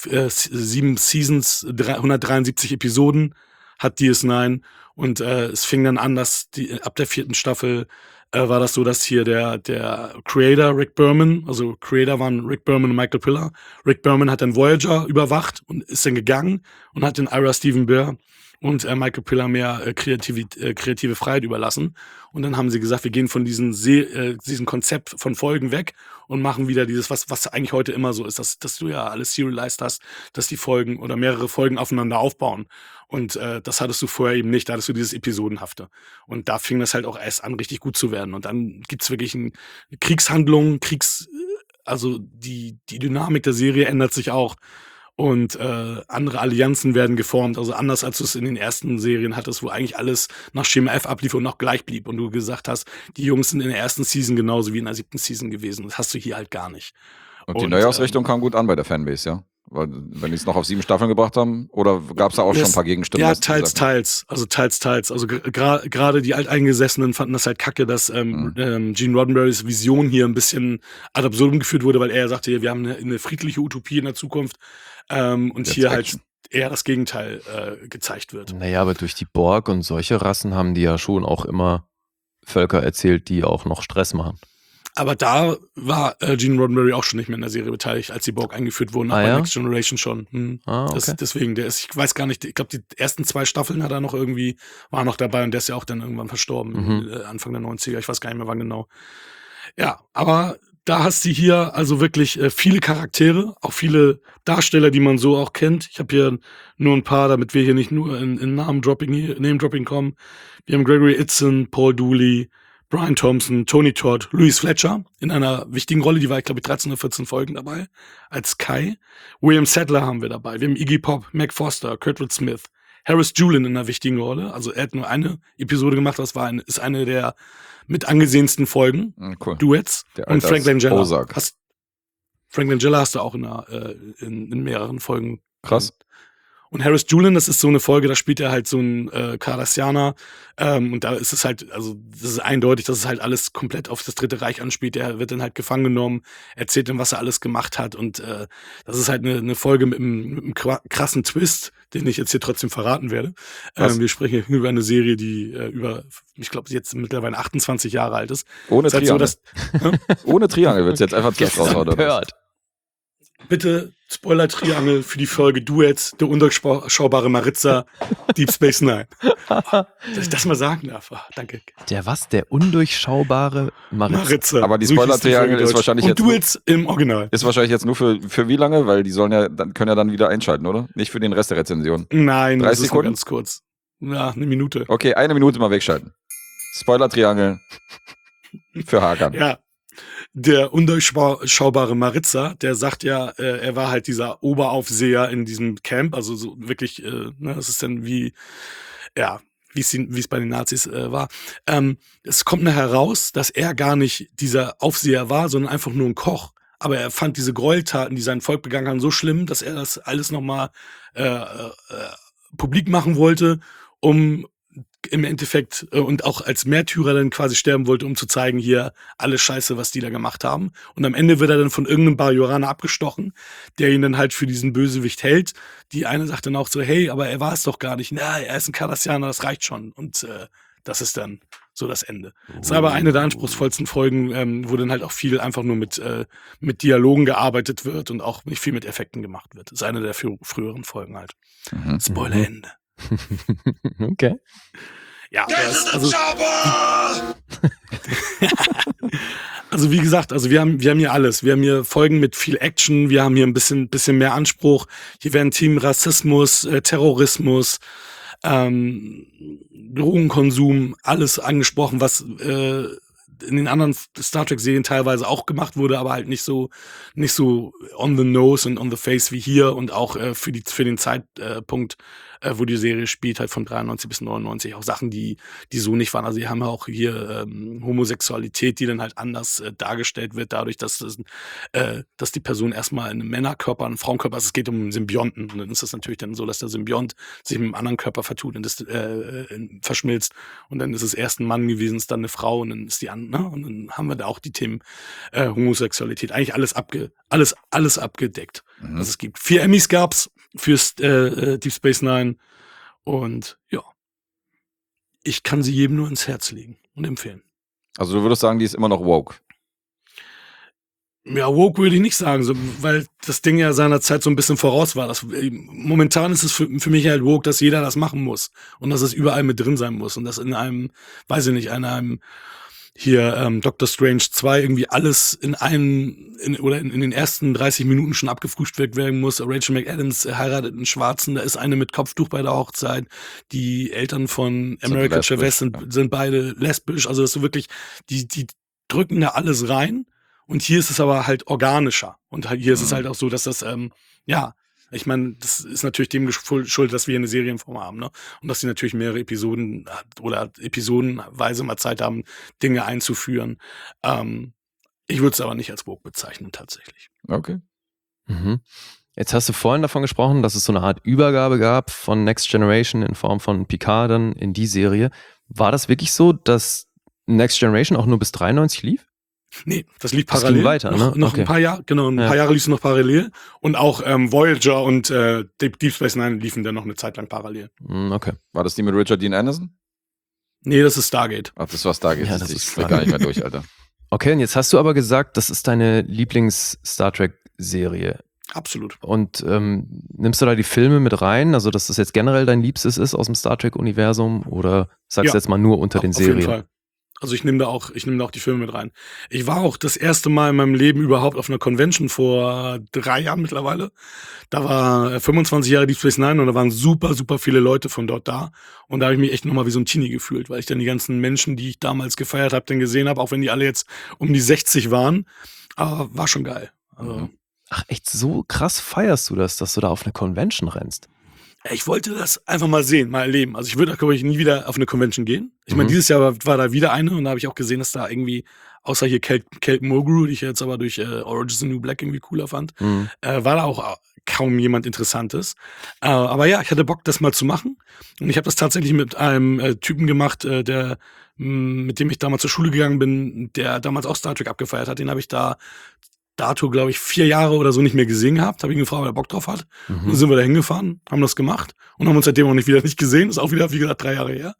7 Seasons, 173 Episoden hat DS9 und es fing dann an, dass ab der 4. Staffel war das so, dass hier der Creator Rick Berman, also Creator waren Rick Berman und Michael Piller. Rick Berman hat dann Voyager überwacht und ist dann gegangen und hat den Ira Steven Behr und Michael Piller mehr kreative Freiheit überlassen. Und dann haben sie gesagt, wir gehen von diesem Konzept von Folgen weg und machen wieder dieses, was eigentlich heute immer so ist, dass du ja alles serialized hast, dass die Folgen oder mehrere Folgen aufeinander aufbauen. Und das hattest du vorher eben nicht, da hattest du dieses Episodenhafte. Und da fing das halt auch erst an, richtig gut zu werden. Und dann gibt's wirklich eine Kriegshandlung, also die Dynamik der Serie ändert sich auch. Und andere Allianzen werden geformt, also anders als du es in den ersten Serien hattest, wo eigentlich alles nach Schema F ablief und noch gleich blieb. Und du gesagt hast, die Jungs sind in der ersten Season genauso wie in der 7. Season gewesen. Das hast du hier halt gar nicht. Und die Neuausrichtung kam gut an bei der Fanbase, ja? Weil, wenn die es noch auf 7 Staffeln gebracht haben, oder gab es da auch schon ein paar Gegenstimmen? Ja, teils. Also gerade die Alteingesessenen fanden das halt kacke, dass Gene Roddenberrys Vision hier ein bisschen ad absurdum geführt wurde, weil er sagte, wir haben eine friedliche Utopie in der Zukunft und jetzt hier halt eher das Gegenteil gezeigt wird. Naja, aber durch die Borg und solche Rassen haben die ja schon auch immer Völker erzählt, die auch noch Stress machen. Aber da war Gene Roddenberry auch schon nicht mehr in der Serie beteiligt, als die Borg eingeführt wurden, bei Next Generation schon. Okay. Deswegen, ich weiß gar nicht, ich glaube, die ersten 2 Staffeln hat er noch irgendwie, war noch dabei und der ist ja auch dann irgendwann verstorben, Anfang der 90er, ich weiß gar nicht mehr wann genau. Ja, aber da hast du hier also wirklich viele Charaktere, auch viele Darsteller, die man so auch kennt. Ich habe hier nur ein paar, damit wir hier nicht nur in Name-Dropping kommen. Wir haben Gregory Itzin, Paul Dooley, Brian Thompson, Tony Todd, Louis Fletcher in einer wichtigen Rolle, die war, ich glaube, 13 oder 14 Folgen dabei, als Kai. William Sadler haben wir dabei. Wir haben Iggy Pop, Meg Foster, Kurtwood Smith, Harris Julin in einer wichtigen Rolle. Also er hat nur eine Episode gemacht, das ist eine der mit angesehensten Folgen. Cool. Duets. Und Frank Langella. Frank Langella hast du auch in mehreren Folgen. Krass. Und Harris Julin, das ist so eine Folge, da spielt er halt so einen Cardassianer und da ist es halt, also das ist eindeutig, dass es halt alles komplett auf das Dritte Reich anspielt. Der wird dann halt gefangen genommen, erzählt dann, was er alles gemacht hat und das ist halt eine Folge mit einem krassen Twist, den ich jetzt hier trotzdem verraten werde. Wir sprechen hier über eine Serie, die ich glaube, jetzt mittlerweile 28 Jahre alt ist. Ohne Triangel. Halt so, ohne Triangel wird's jetzt einfach zuerst raushauen. Bitte Spoiler-Triangel für die Folge Duets, der undurchschaubare Maritza, Deep Space Nine. Dass ich das mal sagen darf. Danke. Der was? Der undurchschaubare Maritza. Aber die Spoiler-Triangel ist wahrscheinlich jetzt. Und Duets im Original. Ist wahrscheinlich jetzt nur für wie lange? Weil die können ja dann wieder einschalten, oder? Nicht für den Rest der Rezension. Nein, 30 das ist Sekunden? ganz kurz. Ja, 1 Minute. Okay, 1 Minute mal wegschalten. Spoiler-Triangel für Hakan. Ja. Der undurchschaubare Maritza, der sagt ja, er war halt dieser Oberaufseher in diesem Camp, also so wirklich, das ist dann wie es bei den Nazis war. Es kommt nachher raus, dass er gar nicht dieser Aufseher war, sondern einfach nur ein Koch. Aber er fand diese Gräueltaten, die sein Volk begangen haben, so schlimm, dass er das alles nochmal publik machen wollte, um im Endeffekt und auch als Märtyrer dann quasi sterben wollte, um zu zeigen, hier alles Scheiße, was die da gemacht haben. Und am Ende wird er dann von irgendeinem Bajoraner abgestochen, der ihn dann halt für diesen Bösewicht hält. Die eine sagt dann auch so, hey, aber er war es doch gar nicht. Na, er ist ein Cardassianer, das reicht schon. Und das ist dann so das Ende. Es war aber eine der anspruchsvollsten Folgen, wo dann halt auch viel einfach nur mit Dialogen gearbeitet wird und auch nicht viel mit Effekten gemacht wird. Das ist eine der früheren Folgen halt. Mhm. Spoiler-Ende. Okay. Ja, also wie gesagt, also wir haben hier alles. Wir haben hier Folgen mit viel Action, wir haben hier ein bisschen mehr Anspruch. Hier werden Themen Rassismus, Terrorismus, Drogenkonsum, alles angesprochen, was in den anderen Star Trek Serien teilweise auch gemacht wurde, aber halt nicht so on the nose und on the face wie hier und auch für den Zeitpunkt, wo die Serie spielt, halt von 93 bis 99 auch Sachen, die so nicht waren. Also die haben ja auch hier Homosexualität, die dann halt anders dargestellt wird, dadurch, dass die Person erstmal in einem Männerkörper, einen Frauenkörper, also es geht um einen Symbionten. Und dann ist das natürlich dann so, dass der Symbiont sich mit einem anderen Körper vertut und das verschmilzt. Und dann ist es erst ein Mann gewesen, ist dann eine Frau und dann ist die andere, ne? Und dann haben wir da auch die Themen Homosexualität. Eigentlich alles abgedeckt. Mhm. Also es gibt 4 Emmys gab's fürs Deep Space Nine und ja, ich kann sie jedem nur ins Herz legen und empfehlen. Also du würdest sagen, die ist immer noch woke. Ja, woke würde ich nicht sagen, so, weil das Ding ja seiner Zeit so ein bisschen voraus war. Momentan ist es für mich halt woke, dass jeder das machen muss und dass es überall mit drin sein muss und dass in einem, weiß ich nicht, in einem hier Doctor Strange 2 irgendwie alles in den ersten 30 Minuten schon abgefrühstückt werden muss. Rachel McAdams heiratet einen Schwarzen, da ist eine mit Kopftuch bei der Hochzeit. Die Eltern von America Chavez sind beide lesbisch. Also das ist so wirklich, die drücken da alles rein. Und hier ist es aber halt organischer. Und hier ist es halt auch so, dass das, ich meine, das ist natürlich dem schuld, dass wir eine Serienform haben, ne? Und dass sie natürlich mehrere Episoden oder episodenweise mal Zeit haben, Dinge einzuführen. Ich würde es aber nicht als woke bezeichnen, tatsächlich. Okay. Mhm. Jetzt hast du vorhin davon gesprochen, dass es so eine Art Übergabe gab von Next Generation in Form von Picard dann in die Serie. War das wirklich so, dass Next Generation auch nur bis 93 lief? Nee, das lief Das parallel. ging weiter, noch ne? Okay. ein paar Jahre, genau, paar Jahre lief es noch parallel. Und auch Voyager und Deep Space Nine liefen dann noch eine Zeit lang parallel. Okay. War das die mit Richard Dean Anderson? Nee, das ist Stargate. Ach, das war Stargate. Ja, das ich ist blick gar nicht mehr durch, Alter. Okay, und jetzt hast du aber gesagt, das ist deine Lieblings-Star Trek-Serie. Absolut. Und nimmst du da die Filme mit rein? Also, dass das jetzt generell dein Liebstes ist aus dem Star Trek-Universum? Oder sagst du jetzt mal nur unter den Auf jeden Serien? Fall. Also ich nehme da auch die Filme mit rein. Ich war auch das erste Mal in meinem Leben überhaupt auf einer Convention vor 3 Jahren mittlerweile. Da war 25 Jahre Deep Space Nine und da waren super, super viele Leute von dort da. Und da habe ich mich echt nochmal wie so ein Teenie gefühlt, weil ich dann die ganzen Menschen, die ich damals gefeiert habe, dann gesehen habe, auch wenn die alle jetzt um die 60 waren. Aber war schon geil. Also, Ach, echt so krass feierst du das, dass du da auf eine Convention rennst? ich wollte das einfach mal sehen, mal erleben. Also ich würde, glaube ich, nie wieder auf eine Convention gehen. Ich meine, dieses Jahr war da wieder eine und da habe ich auch gesehen, dass da irgendwie, außer hier Kate Mulgrew, die ich jetzt aber durch Orange is the New Black irgendwie cooler fand, war da auch kaum jemand Interessantes. Aber ja, ich hatte Bock, das mal zu machen. Und ich habe das tatsächlich mit einem Typen gemacht, mit dem ich damals zur Schule gegangen bin, der damals auch Star Trek abgefeiert hat. Den habe ich dato, glaube ich, 4 Jahre oder so nicht mehr gesehen gehabt. Habe ich ihn gefragt, ob er Bock drauf hat. Und dann sind wir da hingefahren, haben das gemacht und haben uns seitdem auch nicht gesehen. Ist auch wieder, wie gesagt, 3 Jahre her.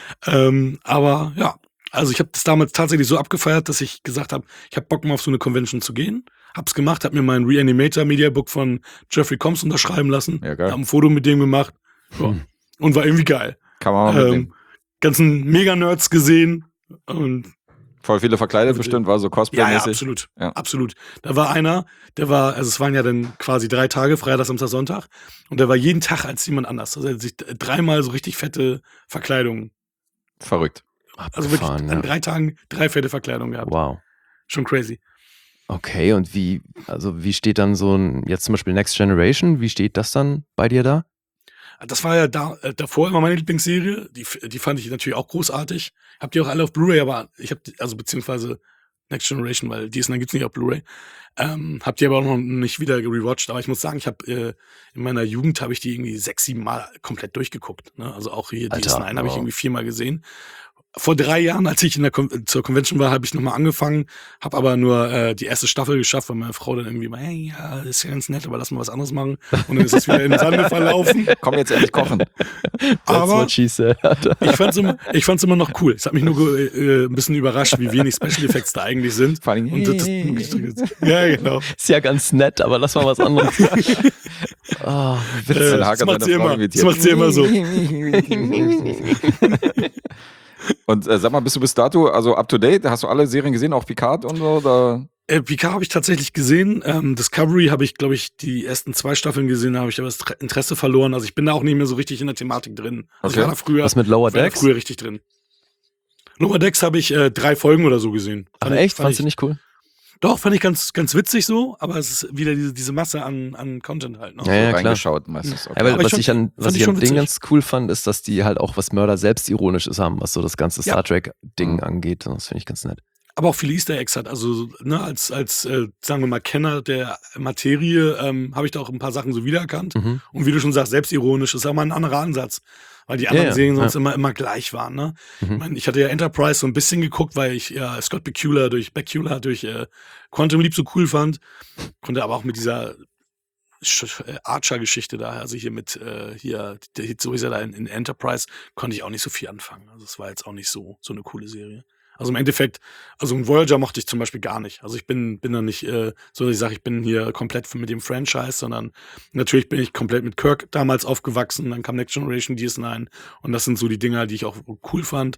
Aber ja, also ich habe das damals tatsächlich so abgefeiert, dass ich gesagt habe, ich habe Bock mal auf so eine Convention zu gehen. Hab's gemacht, hab mir mein Reanimator Mediabook von Jeffrey Combs unterschreiben lassen. Ja, geil. Hab ein Foto mit dem gemacht. Ja. Und war irgendwie geil. Kann man mal mitnehmen. Ganzen Mega-Nerds gesehen und Voll viele verkleidet bestimmt, war so ja, Cosplay-mäßig. absolut. Ja. Absolut. Da war einer, also es waren ja dann quasi 3 Tage, Freitag, Samstag, Sonntag. Und der war jeden Tag als jemand anders. Also er hat sich 3-mal so richtig fette Verkleidungen. Verrückt. Also wirklich Abgefahren, an 3 Tagen 3 fette Verkleidungen gehabt. Wow. Schon crazy. Okay, und wie steht dann so ein, jetzt zum Beispiel Next Generation, wie steht das dann bei dir da? Das war ja davor immer meine Lieblingsserie. Die fand ich natürlich auch großartig. Hab die auch alle auf Blu-ray, aber beziehungsweise Next Generation, weil DS9 gibt's nicht auf Blu-ray. Hab die aber auch noch nicht wieder rewatcht. Aber ich muss sagen, in meiner Jugend habe ich die irgendwie 6, 7 Mal komplett durchgeguckt. Ne? Also auch hier Alter, DS9 habe ich wow. irgendwie 4-mal gesehen. Vor 3 Jahren, als ich zur Convention war, habe ich nochmal angefangen, habe aber nur die erste Staffel geschafft, weil meine Frau dann irgendwie mal, hey, ja, das ist ja ganz nett, aber lass mal was anderes machen. Und dann ist es wieder in den Sande verlaufen. Komm jetzt endlich kochen. That's Aber what she said. ich fand's immer noch cool. Es hat mich nur ein bisschen überrascht, wie wenig Special Effects da eigentlich sind. Vor allem, Ja, genau. Ist ja ganz nett, aber lass mal was anderes. Oh, Dann Das Hager macht seine sie Frau immer. imitiert. Das macht sie immer so. Und sag mal, bist du bis dato, also up to date, hast du alle Serien gesehen, auch Picard und so? Oder? Picard habe ich tatsächlich gesehen. Discovery habe ich, glaube ich, die ersten 2 Staffeln gesehen, da habe ich aber das Interesse verloren. Also ich bin da auch nicht mehr so richtig in der Thematik drin. Also Okay. ich war da früher, was mit Lower ich war da Decks? früher richtig drin. Lower Decks habe ich 3 Folgen oder so gesehen. Ach echt? Fandst du nicht cool? Doch, fand ich ganz, ganz witzig so, aber es ist wieder diese Masse an Content halt. Ne? Ja, ja, klar. Reingeschaut meistens. Okay. Ja, weil Aber was ich ich an fand ich schon Ding witzig. ganz cool fand, ist, dass die halt auch was Mörder selbstironisches haben, was so das ganze Ja. Star Trek-Ding Mhm. angeht. Das finde ich ganz nett. Aber auch viele Easter Eggs hat. Also, ne, als sagen wir mal, Kenner der Materie habe ich da auch ein paar Sachen so wiedererkannt. Mhm. Und wie du schon sagst, selbstironisch ist auch mal ein anderer Ansatz. Weil die anderen Ja, Serien ja. sonst immer gleich waren. Ne? Mhm. Ich meine, ich hatte ja Enterprise so ein bisschen geguckt, weil ich ja Scott Bakula durch Quantum Leap so cool fand. Konnte aber auch mit dieser Archer-Geschichte da, also hier mit so ist er da in Enterprise, konnte ich auch nicht so viel anfangen. Also es war jetzt auch nicht so eine coole Serie. Also im Endeffekt, also ein Voyager mochte ich zum Beispiel gar nicht. Also ich bin da nicht so, dass ich sage, ich bin hier komplett mit dem Franchise, sondern natürlich bin ich komplett mit Kirk damals aufgewachsen, dann kam Next Generation, DS9 und das sind so die Dinger, die ich auch cool fand.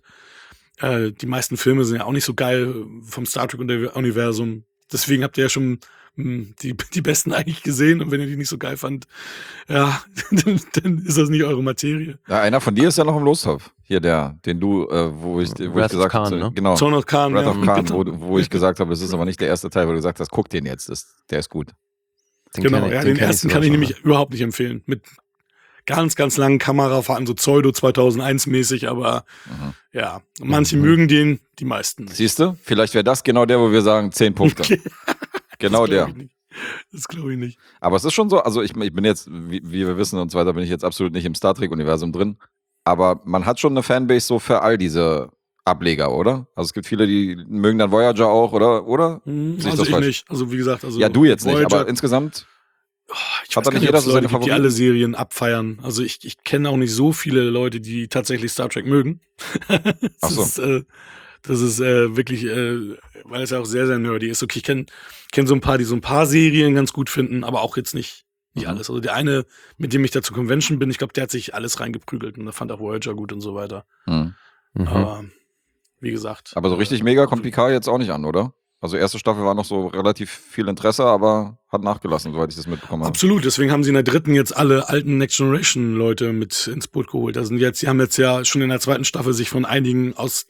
Die meisten Filme sind ja auch nicht so geil vom Star Trek-Universum. Deswegen habt ihr ja schon die besten eigentlich gesehen und wenn ihr die nicht so geil fand, ja, dann ist das nicht eure Materie. Ja, einer von dir ist ja noch im Lostopf. Hier den du, wo ich Wrath of gesagt Khan, habe, ne? genau. Son of Khan, Wrath ja. of Khan, Bitte. wo ich gesagt habe, das ist aber nicht der erste Teil, wo du gesagt hast, guck den jetzt, der ist gut. Genau, ja, den ersten kann ich nämlich überhaupt nicht empfehlen. Mit ganz, ganz langen Kamerafahrten, so Pseudo 2001 mäßig, aber ja, manche mögen den, die meisten nicht. Siehst du? Vielleicht wäre das genau der, wo wir sagen, 10 Punkte. Genau Das glaub der. ich nicht. Das glaube ich nicht. Aber es ist schon so, also ich bin jetzt, wie wir wissen und so weiter, bin ich jetzt absolut nicht im Star Trek-Universum drin. Aber man hat schon eine Fanbase so für all diese Ableger, oder? Also es gibt viele, die mögen dann Voyager auch, oder? Sehe ich Also das ich falsch? nicht. Also wie gesagt, also Ja, du jetzt nicht, Voyager, aber insgesamt. ich hat weiß da gar nicht nicht, jeder ob es so seine Leute gibt, die Favoriten? alle Serien abfeiern. Also ich kenne auch nicht so viele Leute, die tatsächlich Star Trek mögen. Ach so. Das ist wirklich, weil es ja auch sehr, sehr nerdy ist. Okay, ich kenn so ein paar, die so ein paar Serien ganz gut finden, aber auch jetzt nicht alles. Also der eine, mit dem ich da zur Convention bin, ich glaube, der hat sich alles reingeprügelt und der fand auch Voyager gut und so weiter. Hm. Aber wie gesagt. Aber so richtig mega kommt Picard jetzt auch nicht an, oder? Also erste Staffel war noch so relativ viel Interesse, aber hat nachgelassen, soweit ich das mitbekommen habe. Absolut, deswegen haben sie in der 3. jetzt alle alten Next Generation Leute die haben jetzt ja schon in der 2. Staffel sich von einigen aus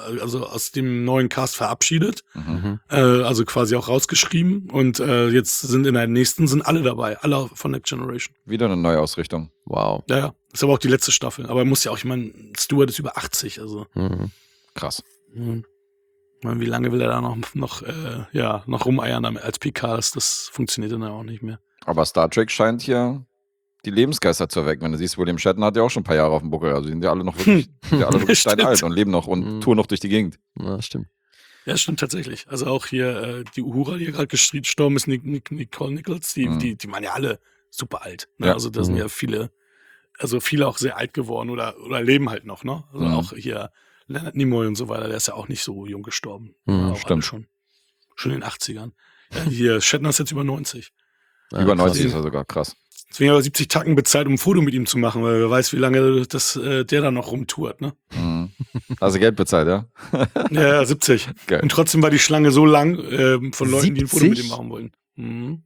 dem neuen Cast verabschiedet, also quasi auch rausgeschrieben und jetzt sind in der nächsten sind alle dabei, alle von Next Generation. Wieder eine Neuausrichtung. Wow. Ja, ist aber auch die letzte Staffel, aber muss ja auch, ich meine, Stewart ist über 80, also Mhm. Krass. Ich meine, wie lange will er da noch rumeiern als Picard, das funktioniert dann ja auch nicht mehr. Aber Star Trek scheint hier die Lebensgeister zu erwecken. Wenn du siehst, William Shatner hat ja auch schon ein paar Jahre auf dem Buckel. Also die sind ja alle noch wirklich, Stimmt. steinalt und leben noch und touren noch durch die Gegend. Ja, stimmt. Ja, stimmt tatsächlich. Also auch hier die Uhura, die ja gerade gestorben ist, Nicole Nichols, die waren ja alle super alt. Ne? Ja. Also da sind ja viele auch sehr alt geworden oder leben halt noch, ne? Also auch hier Leonard Nimoy und so weiter, der ist ja auch nicht so jung gestorben. Auch stimmt. alle schon in den 80ern. Ja, hier, Shatner ist jetzt über 90. Ja, Über krass. 90 ist er sogar, krass. Deswegen aber 70 Tacken bezahlt, um ein Foto mit ihm zu machen, weil wer weiß, wie lange der da noch rumtourt, ne? Mhm. Also Geld bezahlt, ja? Ja, 70. Geil. Und trotzdem war die Schlange so lang von Leuten, die ein Foto mit 70? ihm machen wollen. Mhm.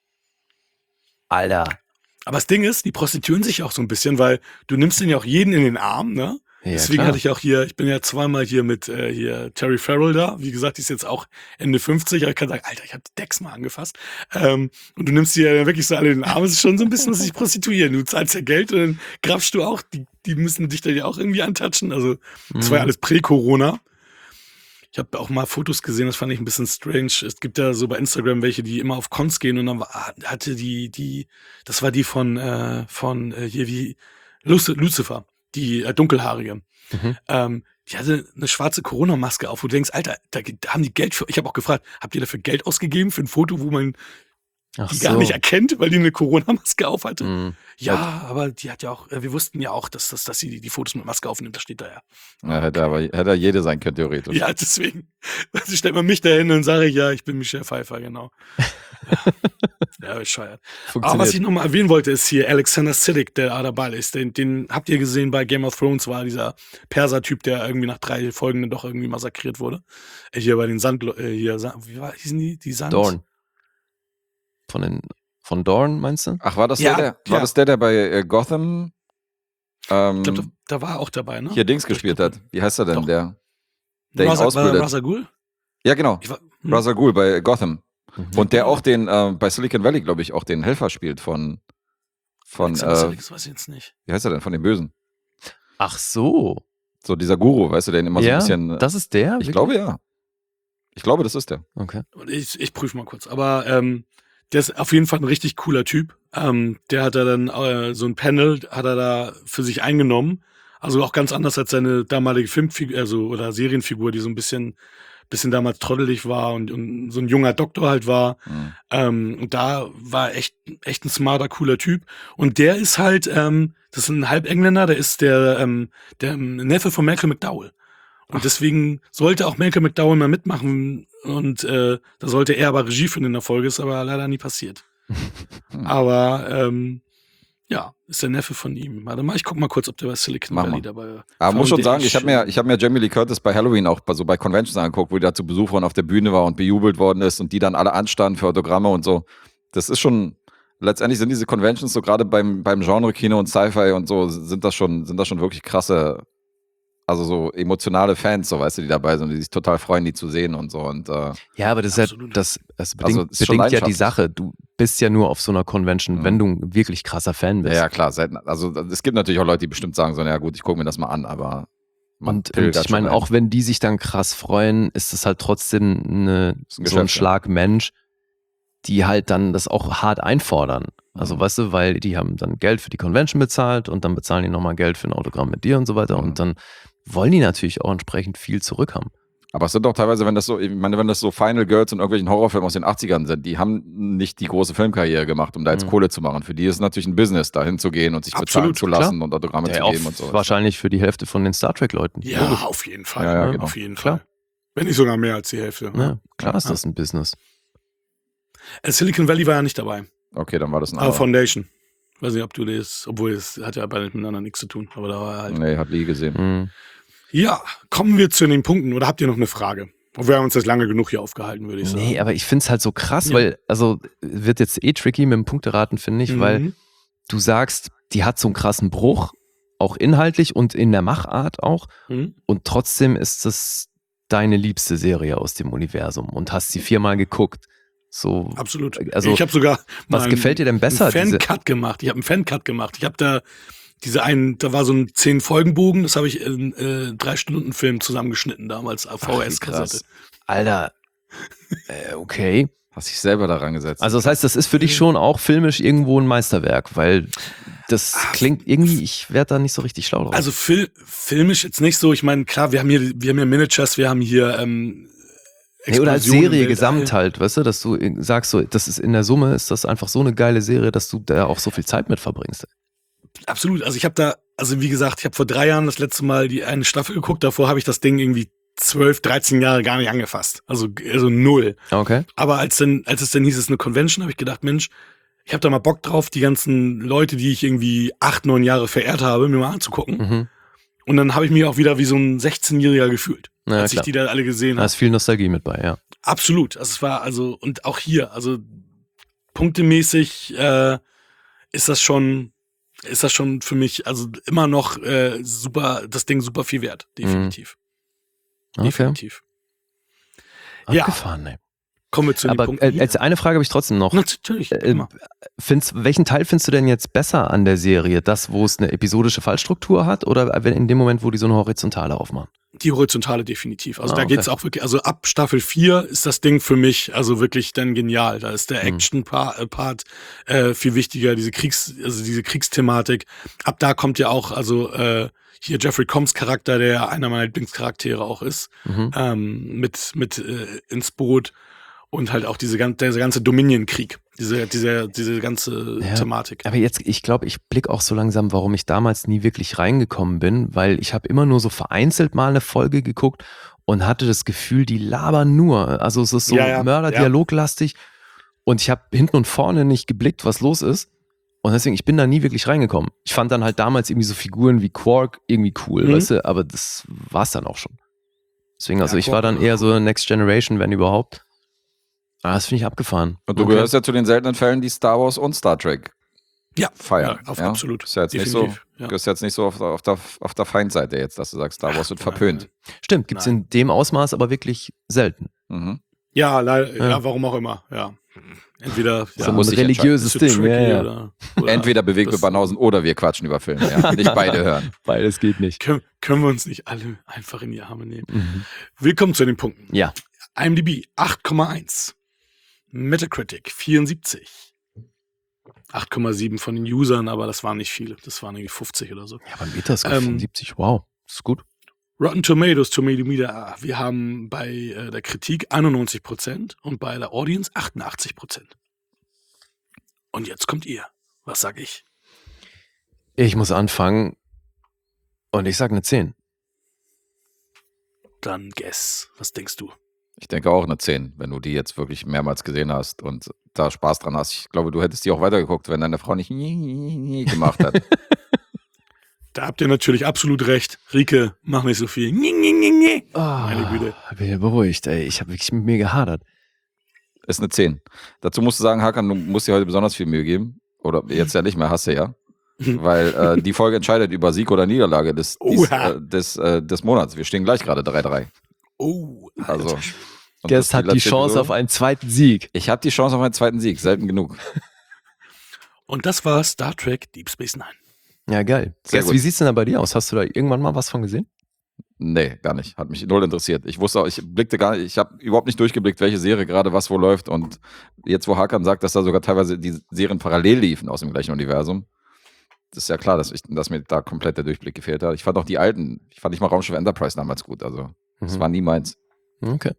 Alter. Aber das Ding ist, die prostituieren sich auch so ein bisschen, weil du nimmst den ja auch jeden in den Arm, ne? Ja, Deswegen klar. hatte ich auch ich bin ja zweimal hier mit Terry Farrell da. Wie gesagt, die ist jetzt auch Ende 50, aber ich kann sagen, Alter, ich habe die Decks mal angefasst. Und du nimmst die ja wirklich so alle in den Arm. Es ist schon so ein bisschen, was sich prostituieren. Du zahlst ja Geld und dann grabst du auch. Die müssen dich dann ja auch irgendwie antatschen. Also, das war ja alles Prä-Corona. Ich habe auch mal Fotos gesehen, das fand ich ein bisschen strange. Es gibt ja so bei Instagram welche, die immer auf Cons gehen und dann hatte das war die von hier wie Lucifer, die dunkelhaarige. Die die hatte eine schwarze Corona-Maske auf, wo du denkst, Alter, da haben die Geld für, ich habe auch gefragt, habt ihr dafür Geld ausgegeben für ein Foto, wo man Ach die gar nicht erkennt, weil die eine Corona-Maske auf hatte? Mhm. Ja, aber die hat ja auch, wir wussten ja auch, dass sie die Fotos mit Maske aufnimmt, das steht da ja. Ja, hätte er jede sein können, theoretisch. Ja, deswegen. Also stellt man mich dahin und sage ich, ja, ich bin Michelle Pfeiffer, genau. Ja, bescheuert. Aber was ich nochmal erwähnen wollte, ist hier Alexander Siddig, der da dabei ist. Den habt ihr gesehen bei Game of Thrones, war dieser Perser-Typ, der irgendwie nach 3 Folgen dann doch irgendwie massakriert wurde. Hier bei den hießen die Sand? Dorn. Von Dorn, meinst du? Ach, war das Ja, der bei Gotham Ich glaube, da war er auch dabei, ne? hier Dings gespielt hat? Wie heißt er denn, Doch. der ihn War ausbildet? Ra's al Ghul? Ja, genau. Ra's al Ghul bei Gotham. Mhm. Und der auch den, bei Silicon Valley, glaube ich, auch den Helfer spielt von Alexander Siddig, weiß ich jetzt nicht. wie heißt er denn, von den Bösen? Ach so. So dieser Guru, weißt du, der ihn immer so ein bisschen, das ist der? ich glaube, ja. Ich glaube, das ist der. Okay. Ich prüfe mal kurz. Aber der ist auf jeden Fall ein richtig cooler Typ. Der hat dann so ein Panel, hat er da für sich eingenommen. Also auch ganz anders als seine damalige Filmfigur, oder Serienfigur, die so ein bisschen damals trottelig war und so ein junger Doktor halt war. Mhm. Und da war echt ein smarter, cooler Typ. Und der ist halt, das ist ein Halbengländer, der ist der Neffe von Malcolm McDowell. Und deswegen sollte auch Malcolm McDowell mal mitmachen und da sollte er aber Regie führen in der Folge, ist aber leider nie passiert. Aber ja, ist der Neffe von ihm. Warte mal, ich guck mal kurz, ob der bei Silicon Mach Valley mal. dabei war. Aber muss schon sagen, ich hab mir Jamie Lee Curtis bei Halloween auch so bei Conventions angeguckt, wo die da zu Besuch waren, auf der Bühne war und bejubelt worden ist und die dann alle anstanden für Autogramme und so. Das ist schon, letztendlich sind diese Conventions so gerade beim Genre-Kino und Sci-Fi und so, sind das schon wirklich krasse, also so emotionale Fans, so weißt du, die dabei sind, die sich total freuen, die zu sehen und so. Und, Ja, aber das ist ja, Absolut. das Also, bedingt, ist schon bedingt ja die leidenschaftlich. Sache. Du bist ja nur auf so einer Convention, wenn du ein wirklich krasser Fan bist. ja, klar, also es gibt natürlich auch Leute, die bestimmt sagen so, ja gut, ich gucke mir das mal an, aber Und pilgert ich meine, schon auch wenn die sich dann krass freuen, ist es halt trotzdem Ist ein so ein Geschäft, ja. Schlag Mensch, die halt dann das auch hart einfordern. Also weißt du, weil die haben dann Geld für die Convention bezahlt und dann bezahlen die nochmal Geld für ein Autogramm mit dir und so weiter und dann wollen die natürlich auch entsprechend viel zurückhaben. Aber es sind doch teilweise, wenn das so Final Girls und irgendwelchen Horrorfilmen aus den 80ern sind, die haben nicht die große Filmkarriere gemacht, um da jetzt Kohle zu machen. Für die ist es natürlich ein Business, da hinzugehen und sich bezahlen Absolut, zu lassen klar. und Autogramme Der zu auch geben und so. wahrscheinlich für die Hälfte von den Star Trek-Leuten. Ja, Logisch. auf jeden Fall. Ja, genau. Auf jeden Klar. Fall. Wenn nicht sogar mehr als die Hälfte. Ja, klar ist das ein Business. Silicon Valley war ja nicht dabei. Okay, dann war das ein Aber anderer. Foundation. Weiß nicht, ob du das, obwohl es hat ja beide miteinander nichts zu tun. Aber da war er halt. Nee, hat nie gesehen. Mhm. Ja, kommen wir zu den Punkten. Oder habt ihr noch eine Frage? Wir haben uns jetzt lange genug hier aufgehalten, würde ich sagen. Nee, aber ich finde es halt so krass, Ja. weil, also wird jetzt tricky mit dem Punkteraten, finde ich, weil du sagst, die hat so einen krassen Bruch, auch inhaltlich und in der Machart auch. Mhm. Und trotzdem ist es deine liebste Serie aus dem Universum und hast sie 4-mal geguckt. So, Absolut. Also, ich habe sogar was mal gefällt dir denn besser? einen Fan-Cut gemacht. Ich habe einen Fan-Cut gemacht. Ich habe da da war so ein 10-Folgen-Bogen, das habe ich in 3-Stunden-Film zusammengeschnitten damals auf VHS-Kassette. Alter, okay. Hast dich selber daran gesetzt. Also das heißt, das ist für dich schon auch filmisch irgendwo ein Meisterwerk, weil das klingt irgendwie, ich werde da nicht so richtig schlau drauf. Also filmisch jetzt nicht so. Ich meine, klar, wir haben hier Miniatures, wir haben hier oder als Explosionen im Serie Weltall. gesamt halt, weißt du, dass du sagst, so, das ist in der Summe, ist das einfach so eine geile Serie, dass du da auch so viel Zeit mit verbringst. Absolut. Also ich habe wie gesagt, ich habe vor 3 Jahren das letzte Mal die eine Staffel geguckt. Davor habe ich das Ding irgendwie 12, 13 Jahre gar nicht angefasst. Also null. Okay. Aber als es dann hieß, es ist eine Convention, habe ich gedacht, Mensch, ich habe da mal Bock drauf, die ganzen Leute, die ich irgendwie 8, 9 Jahre verehrt habe, mir mal anzugucken. Mhm. Und dann habe ich mich auch wieder wie so ein 16-Jähriger gefühlt, Ja, als klar. ich die da alle gesehen Da habe. ist viel Nostalgie mit bei, ja. Absolut. Also es war und auch hier, also punktemäßig ist das schon für mich, also immer noch super, das Ding super viel wert. Definitiv. Okay. Definitiv. Ja. Abgefahren, ey. Kommen wir zu den Aber Punkten. als eine Frage habe ich trotzdem noch. Natürlich, immer. Welchen Teil findest du denn jetzt besser an der Serie? Das, wo es eine episodische Fallstruktur hat oder in dem Moment, wo die so eine horizontale aufmachen? Die horizontale definitiv. Also Ah, da okay. geht's auch wirklich, also ab Staffel 4 ist das Ding für mich also wirklich dann genial. Da ist der Action-Part viel wichtiger, diese Kriegsthematik. Ab da kommt ja auch, also hier Jeffrey Combs Charakter, der einer meiner Lieblingscharaktere auch ist, mit ins Boot und halt auch dieser ganze Dominion-Krieg, diese ganze Thematik. Aber jetzt, ich glaube, ich blicke auch so langsam, warum ich damals nie wirklich reingekommen bin, weil ich habe immer nur so vereinzelt mal eine Folge geguckt und hatte das Gefühl, die labern nur. Also es ist so Mörder-Dialoglastig und ich habe hinten und vorne nicht geblickt, was los ist. Und deswegen, ich bin da nie wirklich reingekommen. Ich fand dann halt damals irgendwie so Figuren wie Quark irgendwie cool, weißt du, aber das war's dann auch schon. Deswegen, also ich war dann eher so Next Generation, wenn überhaupt. Ah, das finde ich abgefaffen. Und du gehörst ja zu den seltenen Fällen, die Star Wars und Star Trek feiern. Ja, absolut. Ist ja jetzt nicht so, du gehst jetzt nicht so auf der Feindseite jetzt, dass du sagst, Star Wars wird verpönt. Stimmt, gibt's in dem Ausmaß aber wirklich selten. Mhm. Ja, warum auch immer, ja. Entweder so ein religiöses Ding. Oder entweder bewegt wir Banausen oder wir quatschen über Filme. Ja. Nicht beide hören. Beides geht nicht. Können wir uns nicht alle einfach in die Arme nehmen. Willkommen zu den Punkten. Ja. IMDb 8,1. Metacritic 74. 8,7 von den Usern, aber das waren nicht viele. Das waren irgendwie 50 oder so. Ja, aber Metascore 75, wow, das ist gut. Rotten Tomatoes, Tomatometer, wir haben bei der Kritik 91% und bei der Audience 88%. Und jetzt kommt ihr. Was sag ich? Ich muss anfangen und ich sage eine 10. Dann guess. Was denkst du? Ich denke auch eine 10, wenn du die jetzt wirklich mehrmals gesehen hast und da Spaß dran hast. Ich glaube, du hättest die auch weitergeguckt, wenn deine Frau nicht gemacht hat. Da habt ihr natürlich absolut recht. Rike, mach nicht so viel. Meine Güte. Bin ja beruhigt, ey. Ich habe wirklich mit mir gehadert. Ist eine 10. Dazu musst du sagen, Hakan, du musst dir heute besonders viel Mühe geben. Oder jetzt ja nicht mehr, hast du ja. Weil die Folge entscheidet über Sieg oder Niederlage des Monats. Wir stehen gleich gerade 3-3. Oh, also. Guest hat die Chance auf einen zweiten Sieg. Ich habe die Chance auf einen zweiten Sieg, selten genug. Und das war Star Trek Deep Space Nine. Ja, geil. Guest, wie sieht's denn da bei dir aus? Hast du da irgendwann mal was von gesehen? Nee, gar nicht. Hat mich null interessiert. Ich wusste auch, ich habe überhaupt nicht durchgeblickt, welche Serie gerade was wo läuft. Und jetzt, wo Hakan sagt, dass da sogar teilweise die Serien parallel liefen aus dem gleichen Universum, das ist ja klar, dass mir da komplett der Durchblick gefehlt hat. Ich fand auch die alten, ich fand nicht mal Raumschiff Enterprise damals gut. Also, das war nie meins. Okay.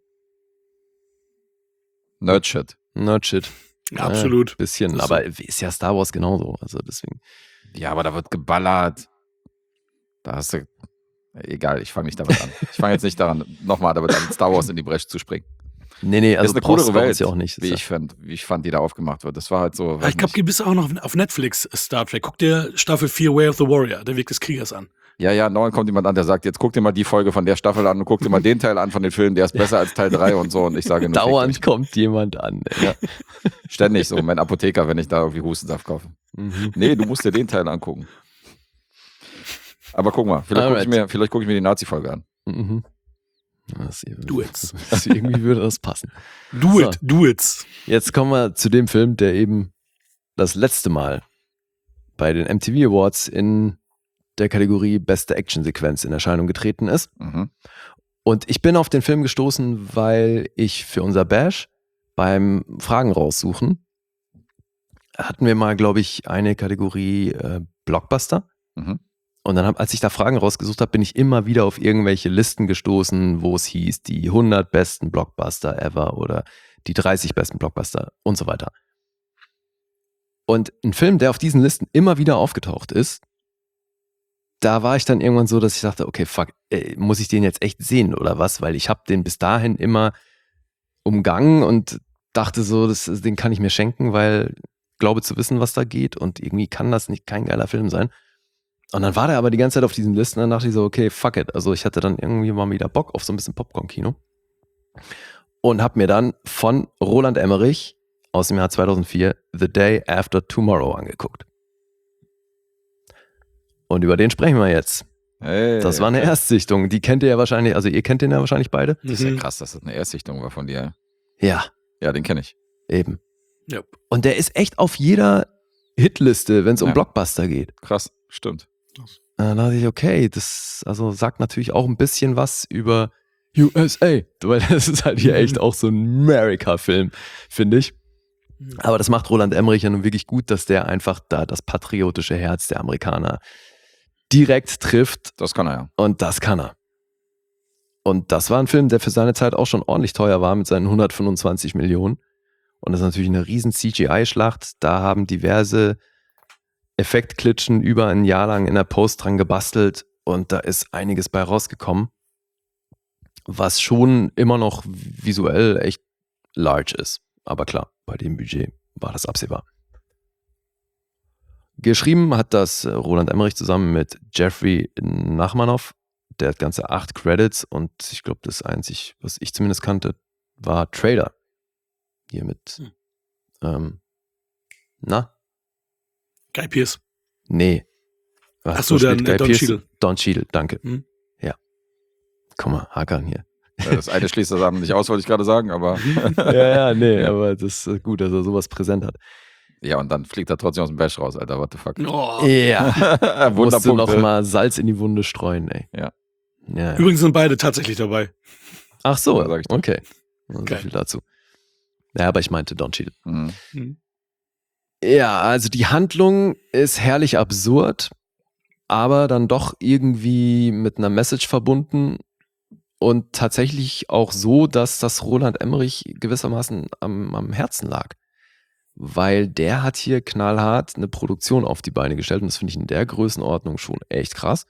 Nerdshit. Ja, absolut. Bisschen, aber ist ja Star Wars genauso. Also deswegen. Ja, aber da wird geballert. Da hast du. Egal, ich fange nicht damit an. Ich fange jetzt nicht daran, nochmal damit an, Star Wars in die Bresche zu springen. Nee, also ist eine coolere Welt, ja auch nicht. Wie ich fand, die da aufgemacht wird. Das war halt so. Ich glaube, gibt es auch noch auf Netflix Star Trek. Guck dir Staffel 4 Way of the Warrior, der Weg des Kriegers an. Ja, dauernd kommt jemand an, der sagt, jetzt guck dir mal die Folge von der Staffel an und guck dir mal den Teil an von den Filmen, der ist besser als Teil 3 und so. Und ich sage nur, dauernd kommt jemand an. Ja. Ständig so, mein Apotheker, wenn ich da irgendwie Hustensaft kaufe. Nee, du musst dir den Teil angucken. Aber guck mal, vielleicht gucke ich mir die Nazi-Folge an. Do it. Irgendwie würde das passen. Do it. Jetzt kommen wir zu dem Film, der eben das letzte Mal bei den MTV Awards in der Kategorie Beste Actionsequenz in Erscheinung getreten ist. Und ich bin auf den Film gestoßen, weil ich für unser Bash beim Fragen raussuchen hatten wir mal, glaube ich, eine Kategorie Blockbuster. Und dann, als ich da Fragen rausgesucht habe, bin ich immer wieder auf irgendwelche Listen gestoßen, wo es hieß, die 100 besten Blockbuster ever oder die 30 besten Blockbuster und so weiter. Und ein Film, der auf diesen Listen immer wieder aufgetaucht ist, da war ich dann irgendwann so, dass ich dachte, okay, fuck, muss ich den jetzt echt sehen oder was? Weil ich habe den bis dahin immer umgangen und dachte so, den kann ich mir schenken, weil ich glaube zu wissen, was da geht und irgendwie kann das nicht kein geiler Film sein. Und dann war der aber die ganze Zeit auf diesen Listen und dann dachte ich so, okay, fuck it. Also ich hatte dann irgendwie mal wieder Bock auf so ein bisschen Popcorn-Kino und habe mir dann von Roland Emmerich aus dem Jahr 2004 The Day After Tomorrow angeguckt. Und über den sprechen wir jetzt. Hey, das war eine Erstsichtung. Die kennt ihr ja wahrscheinlich, also ihr kennt den ja wahrscheinlich beide. Das ist ja krass, dass das eine Erstsichtung war von dir. Ja. Ja, den kenne ich. Eben. Yep. Und der ist echt auf jeder Hitliste, wenn es um Blockbuster geht. Krass, stimmt. Dann dachte ich, okay, das sagt natürlich auch ein bisschen was über USA, weil das ist halt hier echt auch so ein America-Film, finde ich. Aber das macht Roland Emmerich ja nun wirklich gut, dass der einfach da das patriotische Herz der Amerikaner direkt trifft. Das kann er ja. Und das kann er. Und das war ein Film, der für seine Zeit auch schon ordentlich teuer war mit seinen 125 Millionen. Und das ist natürlich eine riesen CGI-Schlacht. Da haben diverse Effektklitschen über ein Jahr lang in der Post dran gebastelt und da ist einiges bei rausgekommen, was schon immer noch visuell echt large ist. Aber klar, bei dem Budget war das absehbar. Geschrieben hat das Roland Emmerich zusammen mit Jeffrey Nachmanoff. Der hat ganze 8 Credits und ich glaube, das einzig, was ich zumindest kannte, war Trailer. Hier mit, Guy Pearce. Nee. Achso, dann Don Cheadle. Don Cheadle, danke. Hm. Ja. Komm mal, Hakan hier. Ja, das eine schließt das andere nicht aus, wollte ich gerade sagen, aber. Nee, aber das ist gut, dass er sowas präsent hat. Ja, und dann fliegt er trotzdem aus dem Bash raus, Alter, what the fuck. Oh. Ja. Musst du noch Wunderpunkte. mal Salz in die Wunde streuen, ey. Ja. Übrigens sind beide tatsächlich dabei. Ach so, Ja, sag ich doch. okay. So Geil. viel dazu. Ja, aber ich meinte Don Cheadle. Mhm. Ja, also die Handlung ist herrlich absurd, aber dann doch irgendwie mit einer Message verbunden und tatsächlich auch so, dass das Roland Emmerich gewissermaßen am Herzen lag. Weil der hat hier knallhart eine Produktion auf die Beine gestellt und das finde ich in der Größenordnung schon echt krass.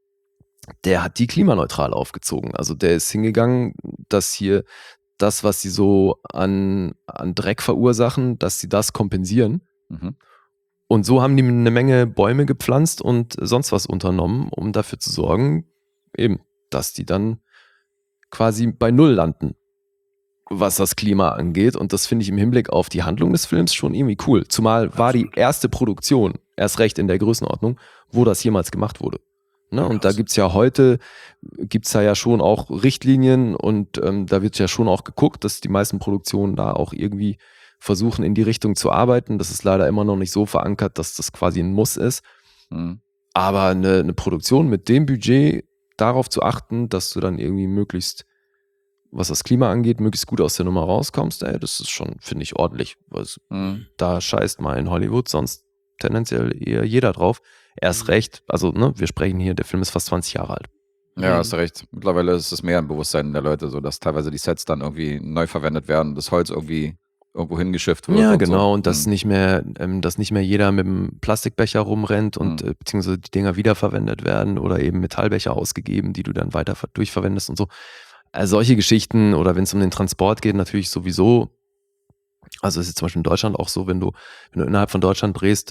Der hat die klimaneutral aufgezogen. Also der ist hingegangen, dass hier das, was sie so an Dreck verursachen, dass sie das kompensieren. Mhm. Und so haben die eine Menge Bäume gepflanzt und sonst was unternommen, um dafür zu sorgen, eben, dass die dann quasi bei Null landen, was das Klima angeht. Und das finde ich im Hinblick auf die Handlung des Films schon irgendwie cool. Zumal war die erste Produktion, erst recht in der Größenordnung, wo das jemals gemacht wurde. Ne? Und da gibt's ja heute, ja schon auch Richtlinien und da wird ja schon auch geguckt, dass die meisten Produktionen da auch irgendwie versuchen, in die Richtung zu arbeiten. Das ist leider immer noch nicht so verankert, dass das quasi ein Muss ist. Mhm. Aber eine Produktion mit dem Budget, darauf zu achten, dass du dann irgendwie möglichst, was das Klima angeht, möglichst gut aus der Nummer rauskommst, ey, das ist schon, finde ich, ordentlich. Also, da scheißt mal in Hollywood sonst tendenziell eher jeder drauf. Erst recht, also wir sprechen hier, der Film ist fast 20 Jahre alt. Ja, hast recht. Mittlerweile ist es mehr im Bewusstsein der Leute, so dass teilweise die Sets dann irgendwie neu verwendet werden, das Holz irgendwo hingeschifft wird. Ja, und genau, so. und dass nicht mehr jeder mit einem Plastikbecher rumrennt und beziehungsweise die Dinger wiederverwendet werden oder eben Metallbecher ausgegeben, die du dann weiter durchverwendest und so. Also solche Geschichten oder wenn es um den Transport geht, natürlich sowieso. Also es ist zum Beispiel in Deutschland auch so, wenn du innerhalb von Deutschland drehst,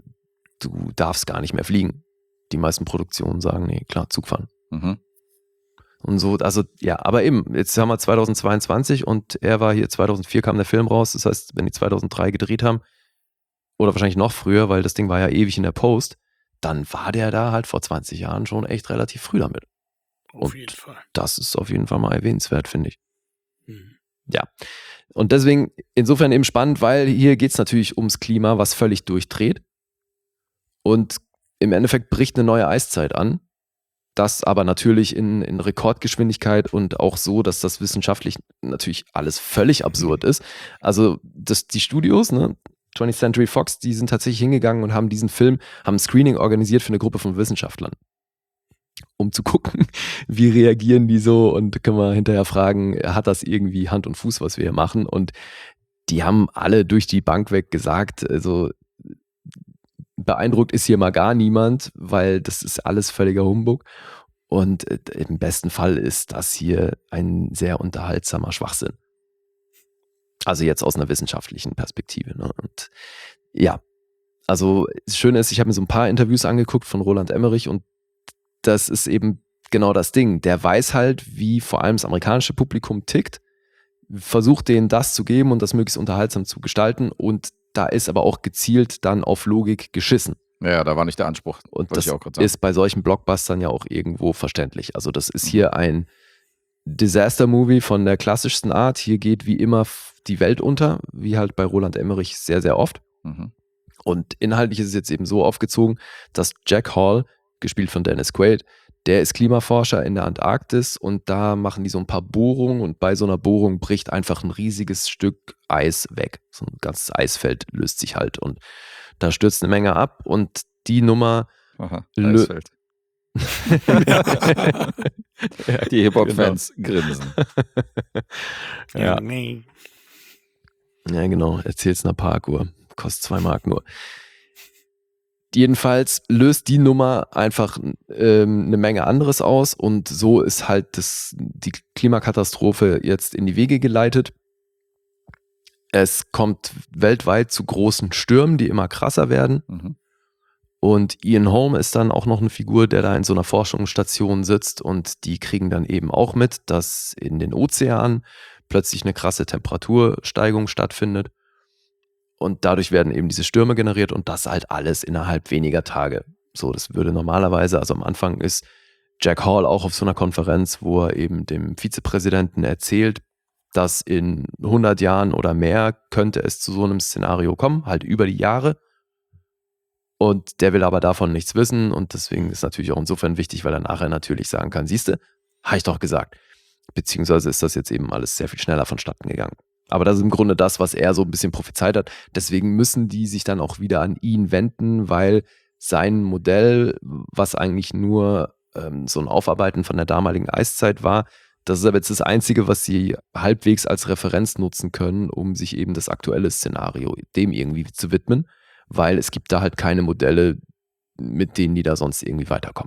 du darfst gar nicht mehr fliegen. Die meisten Produktionen sagen, nee, klar, Zug fahren. Mhm. Und so, also ja, aber eben, jetzt haben wir 2022 und er war hier, 2004 kam der Film raus, das heißt, wenn die 2003 gedreht haben, oder wahrscheinlich noch früher, weil das Ding war ja ewig in der Post, dann war der da halt vor 20 Jahren schon echt relativ früh damit. Auf jeden Fall. Das ist auf jeden Fall mal erwähnenswert, finde ich. Mhm. Ja. Und deswegen, insofern eben spannend, weil hier geht es natürlich ums Klima, was völlig durchdreht. Und im Endeffekt bricht eine neue Eiszeit an. Das aber natürlich in Rekordgeschwindigkeit und auch so, dass das wissenschaftlich natürlich alles völlig absurd ist. Also die Studios, 20th Century Fox, die sind tatsächlich hingegangen und haben haben ein Screening organisiert für eine Gruppe von Wissenschaftlern. Um zu gucken, wie reagieren die so und können wir hinterher fragen, hat das irgendwie Hand und Fuß, was wir hier machen? Und die haben alle durch die Bank weg gesagt, also beeindruckt ist hier mal gar niemand, weil das ist alles völliger Humbug. Und im besten Fall ist das hier ein sehr unterhaltsamer Schwachsinn. Also jetzt aus einer wissenschaftlichen Perspektive. Ne? Und ja, also das Schöne ist, ich habe mir so ein paar Interviews angeguckt von Roland Emmerich und das ist eben genau das Ding. Der weiß halt, wie vor allem das amerikanische Publikum tickt, versucht denen das zu geben und das möglichst unterhaltsam zu gestalten und da ist aber auch gezielt dann auf Logik geschissen. Ja, da war nicht der Anspruch. Und wollte das ich auch gerade sagen. ist bei solchen Blockbustern ja auch irgendwo verständlich. Also das ist hier ein Disaster-Movie von der klassischsten Art. Hier geht wie immer die Welt unter, wie halt bei Roland Emmerich sehr, sehr oft. Mhm. Und inhaltlich ist es jetzt eben so aufgezogen, dass Jack Hall, gespielt von Dennis Quaid, der ist Klimaforscher in der Antarktis und da machen die so ein paar Bohrungen und bei so einer Bohrung bricht einfach ein riesiges Stück Eis weg. So ein ganzes Eisfeld löst sich halt und da stürzt eine Menge ab und die Nummer Aha, Eisfeld. Ja, Die Hip-Hop-Fans grinsen. Ja, Nee. ja, genau. Erzähl's einer Parkuhr. Kostet 2 Mark nur. Jedenfalls löst die Nummer einfach eine Menge anderes aus und so ist halt die Klimakatastrophe jetzt in die Wege geleitet. Es kommt weltweit zu großen Stürmen, die immer krasser werden. Mhm. Und Ian Holm ist dann auch noch eine Figur, der da in so einer Forschungsstation sitzt und die kriegen dann eben auch mit, dass in den Ozeanen plötzlich eine krasse Temperatursteigung stattfindet. Und dadurch werden eben diese Stürme generiert und das halt alles innerhalb weniger Tage. So, das würde normalerweise, also am Anfang ist Jack Hall auch auf so einer Konferenz, wo er eben dem Vizepräsidenten erzählt, dass in 100 Jahren oder mehr könnte es zu so einem Szenario kommen, halt über die Jahre. Und der will aber davon nichts wissen und deswegen ist natürlich auch insofern wichtig, weil er nachher natürlich sagen kann, siehste, habe ich doch gesagt. Beziehungsweise ist das jetzt eben alles sehr viel schneller vonstatten gegangen. Aber das ist im Grunde das, was er so ein bisschen prophezeit hat. Deswegen müssen die sich dann auch wieder an ihn wenden, weil sein Modell, was eigentlich nur so ein Aufarbeiten von der damaligen Eiszeit war, das ist aber jetzt das Einzige, was sie halbwegs als Referenz nutzen können, um sich eben das aktuelle Szenario dem irgendwie zu widmen, weil es gibt da halt keine Modelle, mit denen die da sonst irgendwie weiterkommen.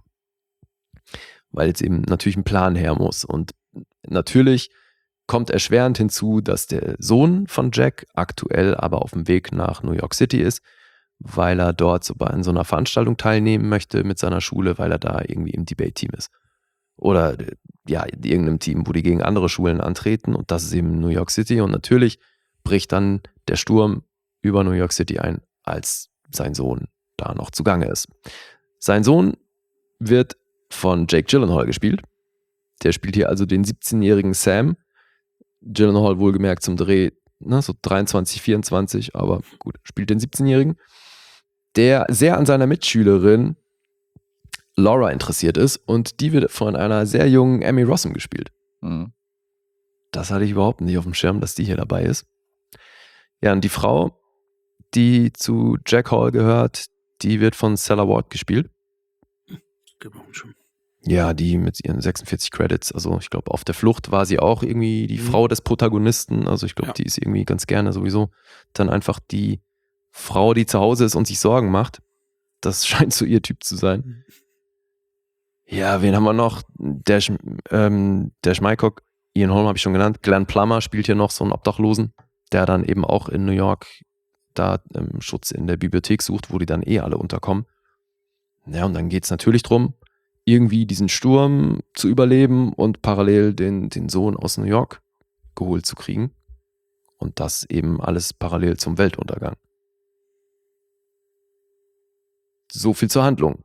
Weil jetzt eben natürlich ein Plan her muss. Und natürlich kommt erschwerend hinzu, dass der Sohn von Jack aktuell aber auf dem Weg nach New York City ist, weil er dort an so einer Veranstaltung teilnehmen möchte mit seiner Schule, weil er da irgendwie im Debate-Team ist. Oder ja, in irgendeinem Team, wo die gegen andere Schulen antreten und das ist eben New York City und natürlich bricht dann der Sturm über New York City ein, als sein Sohn da noch zugange ist. Sein Sohn wird von Jake Gyllenhaal gespielt. Der spielt hier also den 17-jährigen Sam. Gyllenhaal wohlgemerkt zum Dreh, so 23, 24, aber gut, spielt den 17-jährigen, der sehr an seiner Mitschülerin Laura interessiert ist und die wird von einer sehr jungen Emmy Rossum gespielt. Mhm. Das hatte ich überhaupt nicht auf dem Schirm, dass die hier dabei ist. Ja, und die Frau, die zu Jack Hall gehört, die wird von Stella Ward gespielt. Genau, schon. Ja, die mit ihren 46 Credits, also ich glaube, auf der Flucht war sie auch irgendwie die Frau des Protagonisten, also ich glaube, die ist irgendwie ganz gerne sowieso dann einfach die Frau, die zu Hause ist und sich Sorgen macht. Das scheint so ihr Typ zu sein. Ja, wen haben wir noch? Der Schmeikok, Ian Holm habe ich schon genannt, Glenn Plummer spielt hier noch so einen Obdachlosen, der dann eben auch in New York da Schutz in der Bibliothek sucht, wo die dann alle unterkommen. Ja, und dann geht es natürlich drum, irgendwie diesen Sturm zu überleben und parallel den Sohn aus New York geholt zu kriegen. Und das eben alles parallel zum Weltuntergang. So viel zur Handlung.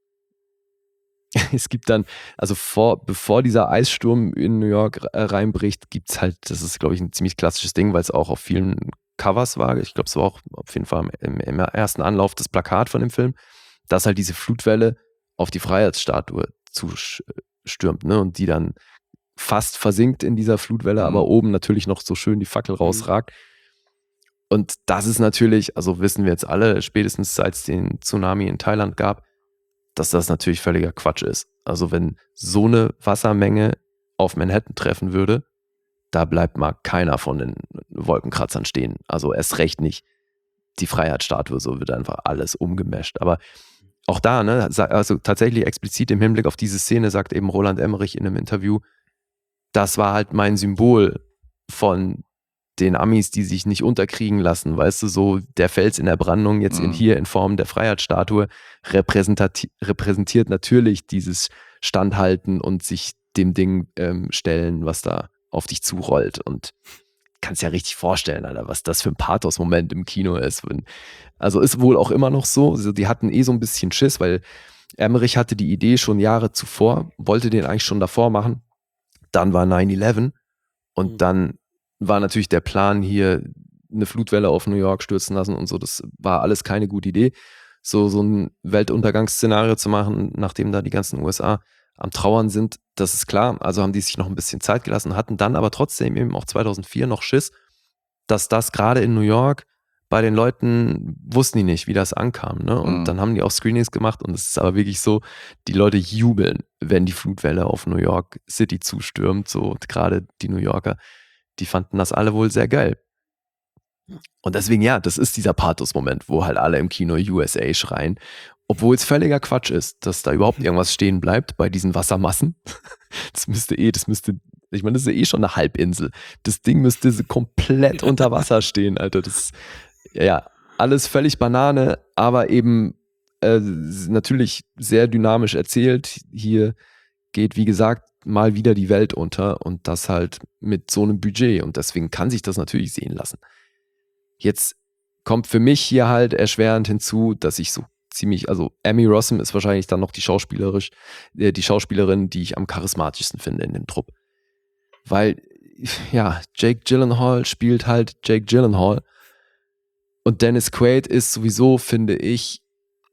Es gibt dann, also bevor dieser Eissturm in New York reinbricht, gibt es halt, das ist glaube ich ein ziemlich klassisches Ding, weil es auch auf vielen Covers war. Ich glaube, es war auch auf jeden Fall im ersten Anlauf das Plakat von dem Film, dass halt diese Flutwelle auf die Freiheitsstatue zustürmt, ne? Und die dann fast versinkt in dieser Flutwelle, aber oben natürlich noch so schön die Fackel rausragt. Und das ist natürlich, also wissen wir jetzt alle, spätestens seit es den Tsunami in Thailand gab, dass das natürlich völliger Quatsch ist. Also wenn so eine Wassermenge auf Manhattan treffen würde, da bleibt mal keiner von den Wolkenkratzern stehen. Also erst recht nicht die Freiheitsstatue, so wird einfach alles umgemischt. Aber auch da, ne, also tatsächlich explizit im Hinblick auf diese Szene sagt eben Roland Emmerich in einem Interview, das war halt mein Symbol von den Amis, die sich nicht unterkriegen lassen, weißt du, so der Fels in der Brandung jetzt hier in Form der Freiheitsstatue repräsentiert natürlich dieses Standhalten und sich dem Ding stellen, was da auf dich zurollt und kannst ja richtig vorstellen, Alter, was das für ein Pathos-Moment im Kino ist. Also ist wohl auch immer noch so, also die hatten so ein bisschen Schiss, weil Emmerich hatte die Idee schon Jahre zuvor, wollte den eigentlich schon davor machen, dann war 9/11 und dann war natürlich der Plan hier, eine Flutwelle auf New York stürzen lassen und so, das war alles keine gute Idee, so ein Weltuntergangsszenario zu machen, nachdem da die ganzen USA am Trauern sind, das ist klar, also haben die sich noch ein bisschen Zeit gelassen, hatten dann aber trotzdem eben auch 2004 noch Schiss, dass das gerade in New York bei den Leuten wussten die nicht, wie das ankam. Ne? Und dann haben die auch Screenings gemacht und es ist aber wirklich so, die Leute jubeln, wenn die Flutwelle auf New York City zustürmt. So gerade die New Yorker, die fanden das alle wohl sehr geil. Und deswegen, ja, das ist dieser Pathos-Moment, wo halt alle im Kino USA schreien, obwohl es völliger Quatsch ist, dass da überhaupt irgendwas stehen bleibt bei diesen Wassermassen. Ich meine, das ist ja schon eine Halbinsel. Das Ding müsste komplett unter Wasser stehen, Alter. Das ist, ja, alles völlig Banane, aber eben natürlich sehr dynamisch erzählt. Hier geht, wie gesagt, mal wieder die Welt unter und das halt mit so einem Budget und deswegen kann sich das natürlich sehen lassen. Jetzt kommt für mich hier halt erschwerend hinzu, dass ich so ziemlich, also Emmy Rossum ist wahrscheinlich dann noch die Schauspielerin, die ich am charismatischsten finde in dem Trupp. Weil, ja, Jake Gyllenhaal spielt halt Jake Gyllenhaal und Dennis Quaid ist sowieso, finde ich,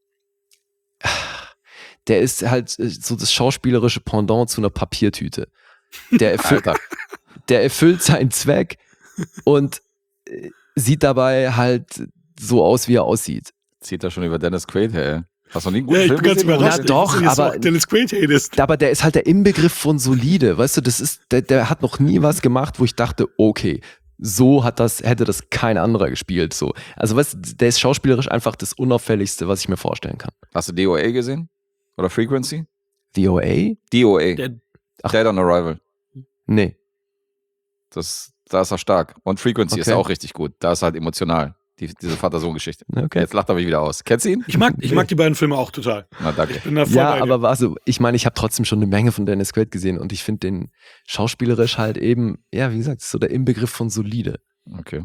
der ist halt so das schauspielerische Pendant zu einer Papiertüte. Der erfüllt seinen Zweck und sieht dabei halt so aus, wie er aussieht. Zieht er schon über Dennis Quaid her. Hast du noch nie einen guten Ja, ich Film bin ganz gesehen? überrascht. Ja, doch, dass du jetzt aber- auch Dennis Quaid hatest. Aber der ist halt der Inbegriff von solide, weißt du, das ist, der hat noch nie was gemacht, wo ich dachte, okay, so hätte das kein anderer gespielt, so. Also weißt du, der ist schauspielerisch einfach das Unauffälligste, was ich mir vorstellen kann. Hast du DOA gesehen? Oder Frequency? VOA? DOA. Der- Dead on Arrival. Nee. Da ist er stark. Und Frequency ist Okay. auch richtig gut. Da ist halt emotional. Diese Vater-Sohn-Geschichte. Okay. Jetzt lacht er mich wieder aus. Kennst du ihn? Ich mag die beiden Filme auch total. Na, danke. Ich bin da voll Ja, bei dir. aber also, ich meine, ich habe trotzdem schon eine Menge von Dennis Quaid gesehen und ich finde den schauspielerisch halt eben, ja, wie gesagt, so der Inbegriff von solide. Okay.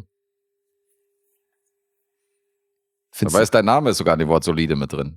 Findest Aber ist dein Name ist sogar in dem Wort solide mit drin.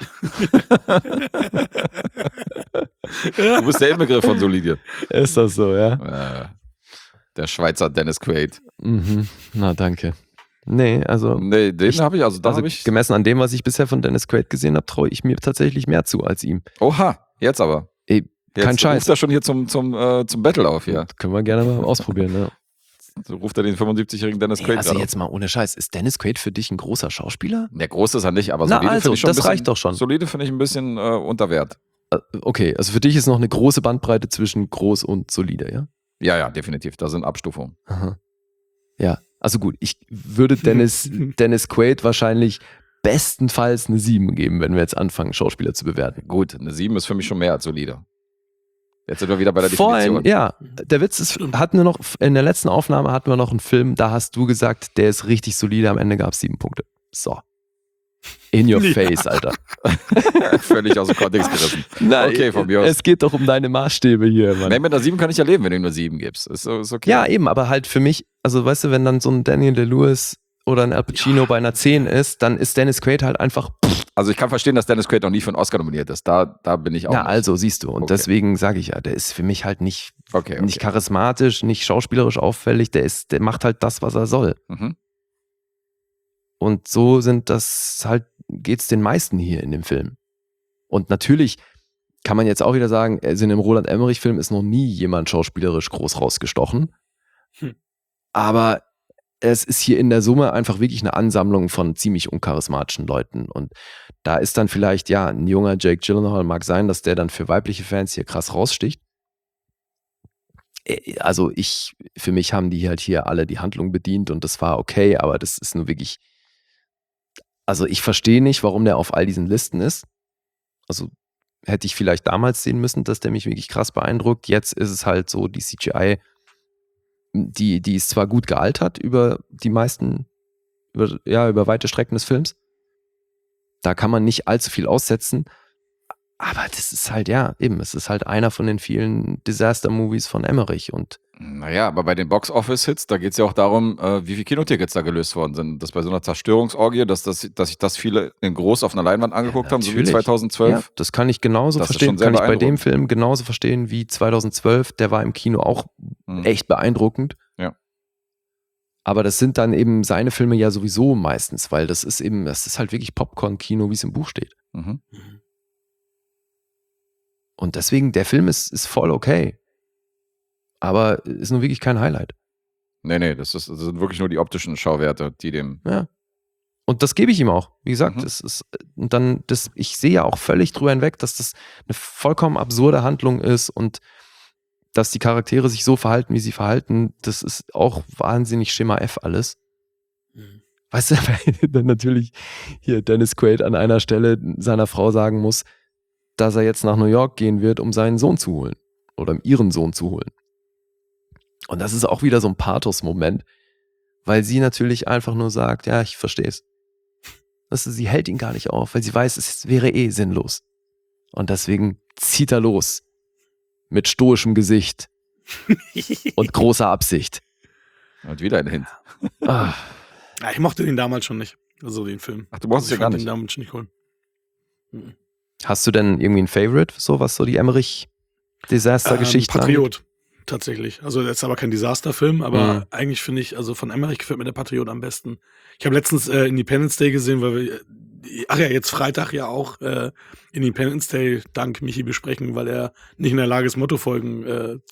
Du bist der Inbegriff von solide. ist das so, ja? Der Schweizer Dennis Quaid. Mhm. Na, danke. Nee, also, Nee, den habe ich, also da habe ich. gemessen an dem, was ich bisher von Dennis Quaid gesehen habe, traue ich mir tatsächlich mehr zu als ihm. Oha, jetzt aber. Ey, Jetzt kein Scheiß. ruft er schon hier zum Battle auf hier. Können wir gerne mal ausprobieren, ne? So ruft er den 75-jährigen Dennis Ey, Quaid also gerade jetzt mal ohne Scheiß, ist Dennis Quaid für dich ein großer Schauspieler? auf. Der große ist er nicht, aber Na, solide also, finde ich schon das ein bisschen, reicht doch schon. Solide finde ich ein bisschen unter Wert. Okay, also für dich ist noch eine große Bandbreite zwischen groß und solide, ja? Ja, definitiv. Da sind Abstufungen. Aha. Ja, also gut, ich würde Dennis Quaid wahrscheinlich bestenfalls eine 7 geben, wenn wir jetzt anfangen, Schauspieler zu bewerten. Gut, eine 7 ist für mich schon mehr als solide. Jetzt sind wir wieder bei der Vor allem, Definition. ja, der Witz ist, hatten wir noch, in der letzten Aufnahme hatten wir noch einen Film, da hast du gesagt, der ist richtig solide, am Ende gab es 7 Punkte. So. In your Ja. face, Alter. Völlig aus dem Kontext gerissen. Nein, Okay, von mir aus. es geht doch um deine Maßstäbe hier, Mann. Nee, mit einer 7 kann ich ja leben, wenn du ihm nur 7 gibst. Ist okay. Ja, eben, aber halt für mich, also weißt du, wenn dann so ein Daniel Day-Lewis oder ein Al Pacino bei einer 10 ist, dann ist Dennis Quaid halt einfach, Also ich kann verstehen, dass Dennis Quaid noch nie für einen Oscar nominiert ist. Da bin ich auch. na nicht. also, siehst du. Und Okay. deswegen sage ich ja, der ist für mich halt nicht Okay. charismatisch, nicht schauspielerisch auffällig, der macht halt das, was er soll. Mhm. Und so geht's den meisten hier in dem Film. Und natürlich kann man jetzt auch wieder sagen, also in dem Roland Emmerich-Film ist noch nie jemand schauspielerisch groß rausgestochen. Aber es ist hier in der Summe einfach wirklich eine Ansammlung von ziemlich uncharismatischen Leuten. Und da ist dann vielleicht, ja, ein junger Jake Gyllenhaal, mag sein, dass der dann für weibliche Fans hier krass raussticht. Also für mich haben die halt hier alle die Handlung bedient und das war okay, aber das ist nur wirklich, also ich verstehe nicht, warum der auf all diesen Listen ist. Also hätte ich vielleicht damals sehen müssen, dass der mich wirklich krass beeindruckt. Jetzt ist es halt so, die CGI, die ist zwar gut gealtert über weite Strecken des Films. Da kann man nicht allzu viel aussetzen. Aber das ist halt, ja, eben, es ist halt einer von den vielen Disaster-Movies von Emmerich und Naja, aber bei den Box-Office-Hits, da geht es ja auch darum, wie viele Kinotickets da gelöst worden sind. Dass bei so einer Zerstörungsorgie, dass sich das viele in groß auf einer Leinwand angeguckt haben, so wie natürlich. 2012. Ja, das kann ich genauso Das ist verstehen. schon sehr Kann ich bei dem beeindruckend. Film genauso verstehen wie 2012. Der war im Kino auch Mhm. echt beeindruckend. Ja. Aber das sind dann eben seine Filme ja sowieso meistens, weil das ist halt wirklich Popcorn-Kino, wie es im Buch steht. Mhm. Und deswegen, der Film ist voll okay. Aber ist nun wirklich kein Highlight. Nee, das sind wirklich nur die optischen Schauwerte, die dem Ja. Und das gebe ich ihm auch. Wie gesagt, Mhm. das ist, und dann, ich sehe ja auch völlig drüber hinweg, dass das eine vollkommen absurde Handlung ist und dass die Charaktere sich so verhalten, wie sie verhalten. Das ist auch wahnsinnig Schema F alles. Mhm. Weißt du, weil dann natürlich hier Dennis Quaid an einer Stelle seiner Frau sagen muss, dass er jetzt nach New York gehen wird, um seinen Sohn zu holen. Oder um ihren Sohn zu holen. Und das ist auch wieder so ein Pathos-Moment, weil sie natürlich einfach nur sagt, ja, ich verstehe es. Weißt du, sie hält ihn gar nicht auf, weil sie weiß, es wäre eh sinnlos. Und deswegen zieht er los. Mit stoischem Gesicht und großer Absicht. Und wieder ein Hint. Ah, Ja, ich mochte den damals schon nicht. Also den Film. Ach, du mochtest Ich den gar fand nicht. den damals schon nicht cool. Mhm. hast du denn irgendwie ein Favorite, so was so die Emmerich-Desaster-Geschichten Patriot, tatsächlich. Also das ist aber kein Desasterfilm, aber Mhm. eigentlich finde ich, also von Emmerich gefällt mir der Patriot am besten. Ich habe letztens Independence Day gesehen, weil wir, jetzt Freitag ja auch Independence Day dank Michi besprechen, weil er nicht in der Lage ist, Mottofolgen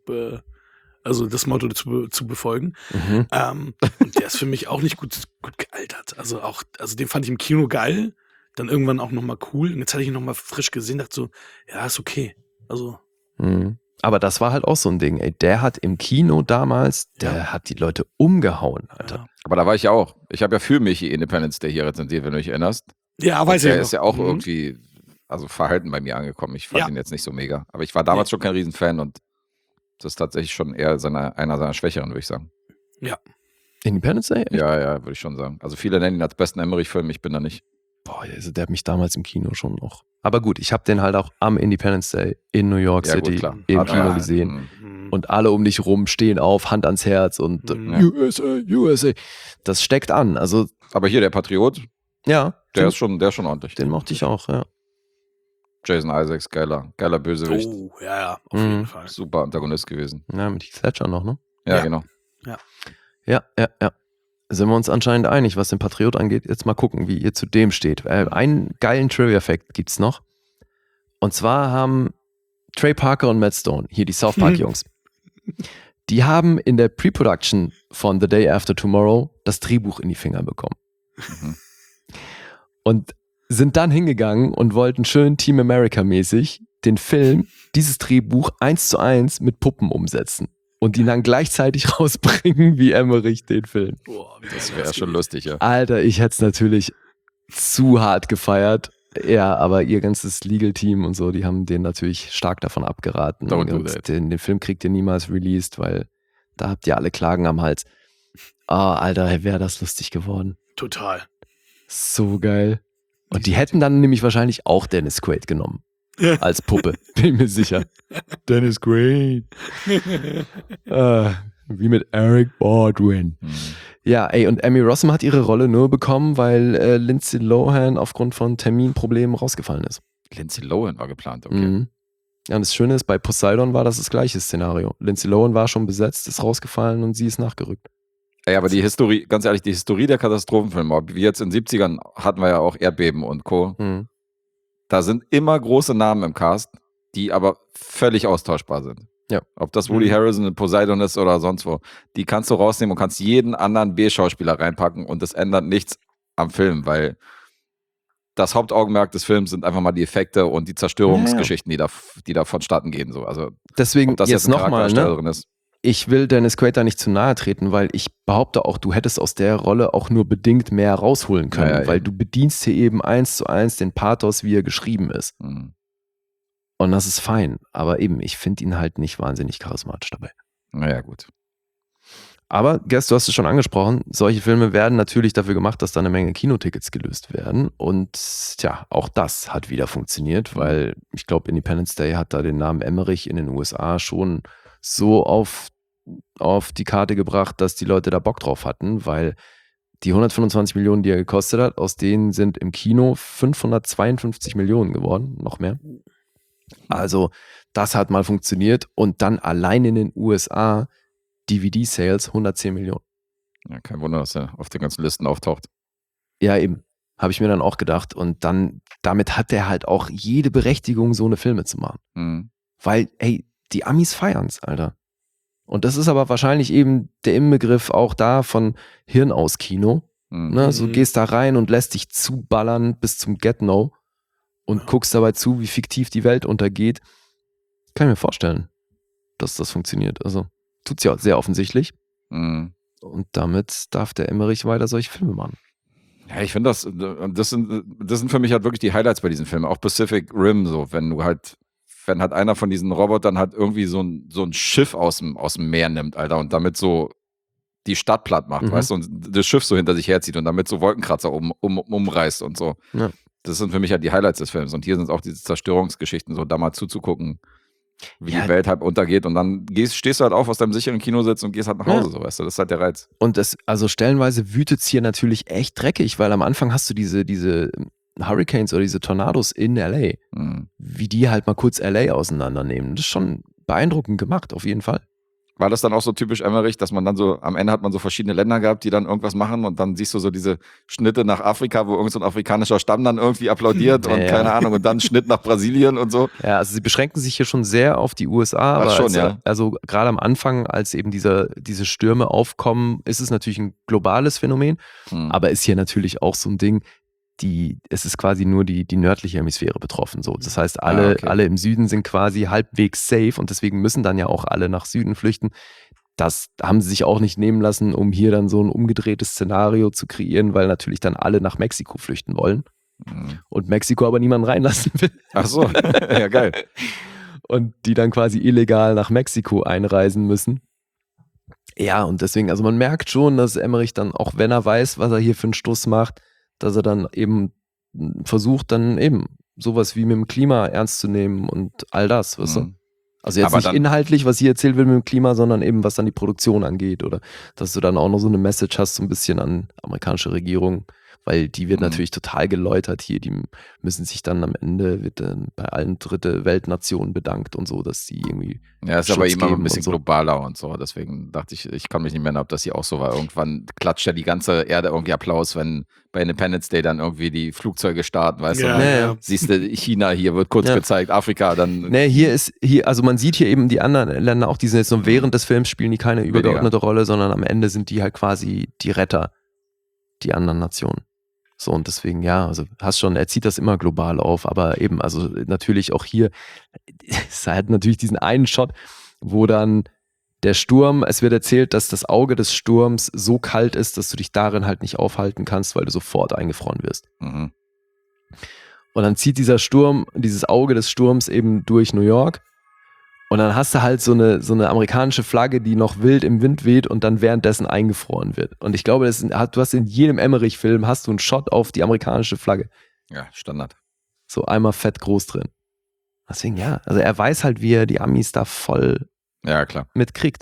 also das Motto zu befolgen. Mhm. Und der ist für mich auch nicht gut gealtert. Also den fand ich im Kino geil, dann irgendwann auch nochmal cool. Und jetzt hatte ich ihn nochmal frisch gesehen, dachte so, ja, ist okay. Also, Mhm. Aber das war halt auch so ein Ding, ey. Der hat im Kino damals, der hat die Leute umgehauen, Alter. ja. Aber da war ich ja auch. Ich habe ja für Michi Independence Day hier rezensiert, wenn du dich erinnerst. Ja, Und weiß ich der noch. ist ja auch Mhm. irgendwie, also verhalten bei mir angekommen. Ich fand Ja. ihn jetzt nicht so mega. Aber ich war damals schon kein Riesenfan und das ist tatsächlich schon eher einer seiner Schwächeren, würde ich sagen. Independence Day? Echt? Ja, würde ich schon sagen. Also viele nennen ihn als besten Emmerich-Film, ich bin da nicht. Boah, also der hat mich damals im Kino schon noch. Aber gut, ich habe den halt auch am Independence Day in New York Ja, gut, City klar. im Ah, Kino ja. gesehen. Mhm. Mhm. Und alle um dich rum stehen auf, Hand ans Herz und Mhm. USA, USA. Das steckt an. Also, Aber hier der Patriot, ja, der ist schon ordentlich. den mochte ich auch, ja. Jason Isaacs, geiler Bösewicht. Oh, ja, auf Mhm. jeden Fall. Super Antagonist gewesen. Ja, mit Heath Ledger noch, ne? Ja, Ja. genau. Ja. Sind wir uns anscheinend einig, was den Patriot angeht. Jetzt mal gucken, wie ihr zu dem steht. Einen geilen Trivia-Fact gibt's noch. Und zwar haben Trey Parker und Matt Stone, hier die South Park-Jungs, die haben in der Pre-Production von The Day After Tomorrow das Drehbuch in die Finger bekommen. Mhm. Und sind dann hingegangen und wollten schön Team America-mäßig den Film, dieses Drehbuch 1:1 mit Puppen umsetzen. Und ihn dann gleichzeitig rausbringen wie Emmerich den Film. Boah, wie Das geil wäre schon gewesen. lustig, ja. Alter, ich hätte es natürlich zu hart gefeiert. Ja, aber ihr ganzes Legal-Team und so, die haben den natürlich stark davon abgeraten. Don't do Und that. den Film kriegt ihr niemals released, weil da habt ihr alle Klagen am Hals. Ah, Alter, wäre das lustig geworden. Total. So geil. Und die hätten dann nämlich wahrscheinlich auch Dennis Quaid genommen. Als Puppe, bin mir sicher. Dennis Quaid. Wie mit Eric Baldwin. Mhm. Ja, ey, und Emmy Rossum hat ihre Rolle nur bekommen, weil Lindsay Lohan aufgrund von Terminproblemen rausgefallen ist. Lindsay Lohan war geplant, okay. Mhm. Ja, und das Schöne ist, bei Poseidon war das gleiche Szenario. Lindsay Lohan war schon besetzt, ist rausgefallen und sie ist nachgerückt. Ey, aber die Historie, ganz ehrlich, die Historie der Katastrophenfilme, wie jetzt in den 70ern hatten wir ja auch Erdbeben und Co. Mhm. Da sind immer große Namen im Cast, die aber völlig austauschbar sind. Ja. Ob das Woody Mhm. Harrelson in Poseidon ist oder sonst wo. Die kannst du rausnehmen und kannst jeden anderen B-Schauspieler reinpacken und das ändert nichts am Film, weil das Hauptaugenmerk des Films sind einfach mal die Effekte und die Zerstörungsgeschichten, die da vonstatten gehen. So. Also, Deswegen ob das jetzt jetzt ein nochmal, Charakterdarsteller ne? drin ist. Ich will Dennis Quaid da nicht zu nahe treten, weil ich behaupte auch, du hättest aus der Rolle auch nur bedingt mehr rausholen können, Ja, ja, weil eben. du bedienst hier eben 1:1 den Pathos, wie er geschrieben ist. Mhm. Und das ist fein. Aber eben, ich finde ihn halt nicht wahnsinnig charismatisch dabei. Naja, gut. Aber, Gerd, du hast es schon angesprochen, solche Filme werden natürlich dafür gemacht, dass da eine Menge Kinotickets gelöst werden. Und tja, auch das hat wieder funktioniert, weil ich glaube, Independence Day hat da den Namen Emmerich in den USA schon so auf die Karte gebracht, dass die Leute da Bock drauf hatten, weil die 125 Millionen, die er gekostet hat, aus denen sind im Kino 552 Millionen geworden, noch mehr. Also das hat mal funktioniert und dann allein in den USA DVD-Sales 110 Millionen. Ja, kein Wunder, dass er auf den ganzen Listen auftaucht. Ja, eben. Habe ich mir dann auch gedacht. Und dann, damit hat er halt auch jede Berechtigung, so eine Filme zu machen. Mhm. Weil, ey, die Amis feiern's, Alter. Und das ist aber wahrscheinlich eben der Inbegriff auch da von Hirn aus Kino, Ne? So gehst da rein und lässt dich zuballern bis zum Get-No und guckst dabei zu, wie fiktiv die Welt untergeht. Kann ich mir vorstellen, dass das funktioniert. Also tut's ja sehr offensichtlich. Mhm. Und damit darf der Emmerich weiter solche Filme machen. Ja, ich finde das sind für mich halt wirklich die Highlights bei diesen Filmen. Auch Pacific Rim, so, wenn halt einer von diesen Robotern halt irgendwie so ein Schiff aus dem Meer nimmt, Alter, und damit so die Stadt platt macht, weißt du, und das Schiff so hinter sich herzieht und damit so Wolkenkratzer umreißt und so. Ja. Das sind für mich halt die Highlights des Films. Und hier sind es auch diese Zerstörungsgeschichten, so da mal zuzugucken, wie die Welt halt untergeht. Und dann stehst du halt auf aus deinem sicheren Kinositz und gehst halt nach Hause, so, weißt du. Das ist halt der Reiz. Und also stellenweise wütet es hier natürlich echt dreckig, weil am Anfang hast du diese Hurricanes oder diese Tornados in L.A., wie die halt mal kurz L.A. auseinandernehmen. Das ist schon beeindruckend gemacht, auf jeden Fall. War das dann auch so typisch Emmerich, dass man dann so, am Ende hat man so verschiedene Länder gehabt, die dann irgendwas machen und dann siehst du so diese Schnitte nach Afrika, wo irgend so ein afrikanischer Stamm dann irgendwie applaudiert und keine Ahnung, und dann Schnitt nach Brasilien und so. Ja, also sie beschränken sich hier schon sehr auf die USA, aber schon, also gerade am Anfang, als eben diese Stürme aufkommen, ist es natürlich ein globales Phänomen, aber ist hier natürlich auch so ein Ding, es ist quasi nur die nördliche Hemisphäre betroffen. So. Das heißt, alle im Süden sind quasi halbwegs safe und deswegen müssen dann ja auch alle nach Süden flüchten. Das haben sie sich auch nicht nehmen lassen, um hier dann so ein umgedrehtes Szenario zu kreieren, weil natürlich dann alle nach Mexiko flüchten wollen und Mexiko aber niemanden reinlassen will. Ach so, ja geil. Und die dann quasi illegal nach Mexiko einreisen müssen. Ja, und deswegen, also man merkt schon, dass Emmerich dann, auch wenn er weiß, was er hier für einen Stuss macht, dass er dann eben versucht, dann eben sowas wie mit dem Klima ernst zu nehmen und all das, weißt du? Also jetzt aber nicht inhaltlich, was hier erzählt wird mit dem Klima, sondern eben, was dann die Produktion angeht oder dass du dann auch noch so eine Message hast, so ein bisschen an amerikanische Regierung, weil die wird natürlich total geläutert hier, die müssen sich dann am Ende, wird dann bei allen dritte Weltnationen bedankt und so, dass sie irgendwie ja, ist Schutz aber immer ein bisschen globaler und so, deswegen dachte ich kann mich nicht mehr erinnern, ob das hier auch so war. Irgendwann klatscht ja die ganze Erde irgendwie Applaus, wenn bei Independence Day dann irgendwie die Flugzeuge starten, weißt du? Ja. Siehst du, China hier wird kurz gezeigt, Afrika dann. Nee, hier, also man sieht hier eben die anderen Länder auch, die sind jetzt so während des Films spielen die keine übergeordnete Rolle, sondern am Ende sind die halt quasi die Retter, die anderen Nationen. So, und deswegen, ja, also er zieht das immer global auf, aber eben, also natürlich auch hier, es hat natürlich diesen einen Shot, wo dann der Sturm, es wird erzählt, dass das Auge des Sturms so kalt ist, dass du dich darin halt nicht aufhalten kannst, weil du sofort eingefroren wirst. Und dann zieht dieser Sturm, dieses Auge des Sturms eben durch New York. Und dann hast du halt so eine amerikanische Flagge, die noch wild im Wind weht und dann währenddessen eingefroren wird. Und ich glaube, du hast in jedem Emmerich-Film hast du einen Shot auf die amerikanische Flagge. Ja, Standard. So einmal fett groß drin. Deswegen, ja, also er weiß halt, wie er die Amis da voll mitkriegt.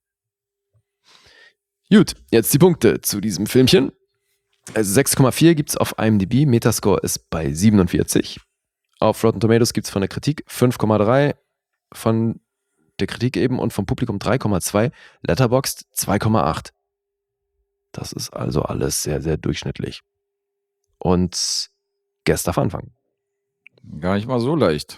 Gut, jetzt die Punkte zu diesem Filmchen. Also 6,4 gibt es auf IMDb, Metascore ist bei 47. Auf Rotten Tomatoes gibt es von der Kritik 5,3. Von der Kritik eben und vom Publikum 3,2, Letterboxd 2,8. Das ist also alles sehr, sehr durchschnittlich. Und Guest darf anfangen. Gar nicht mal so leicht.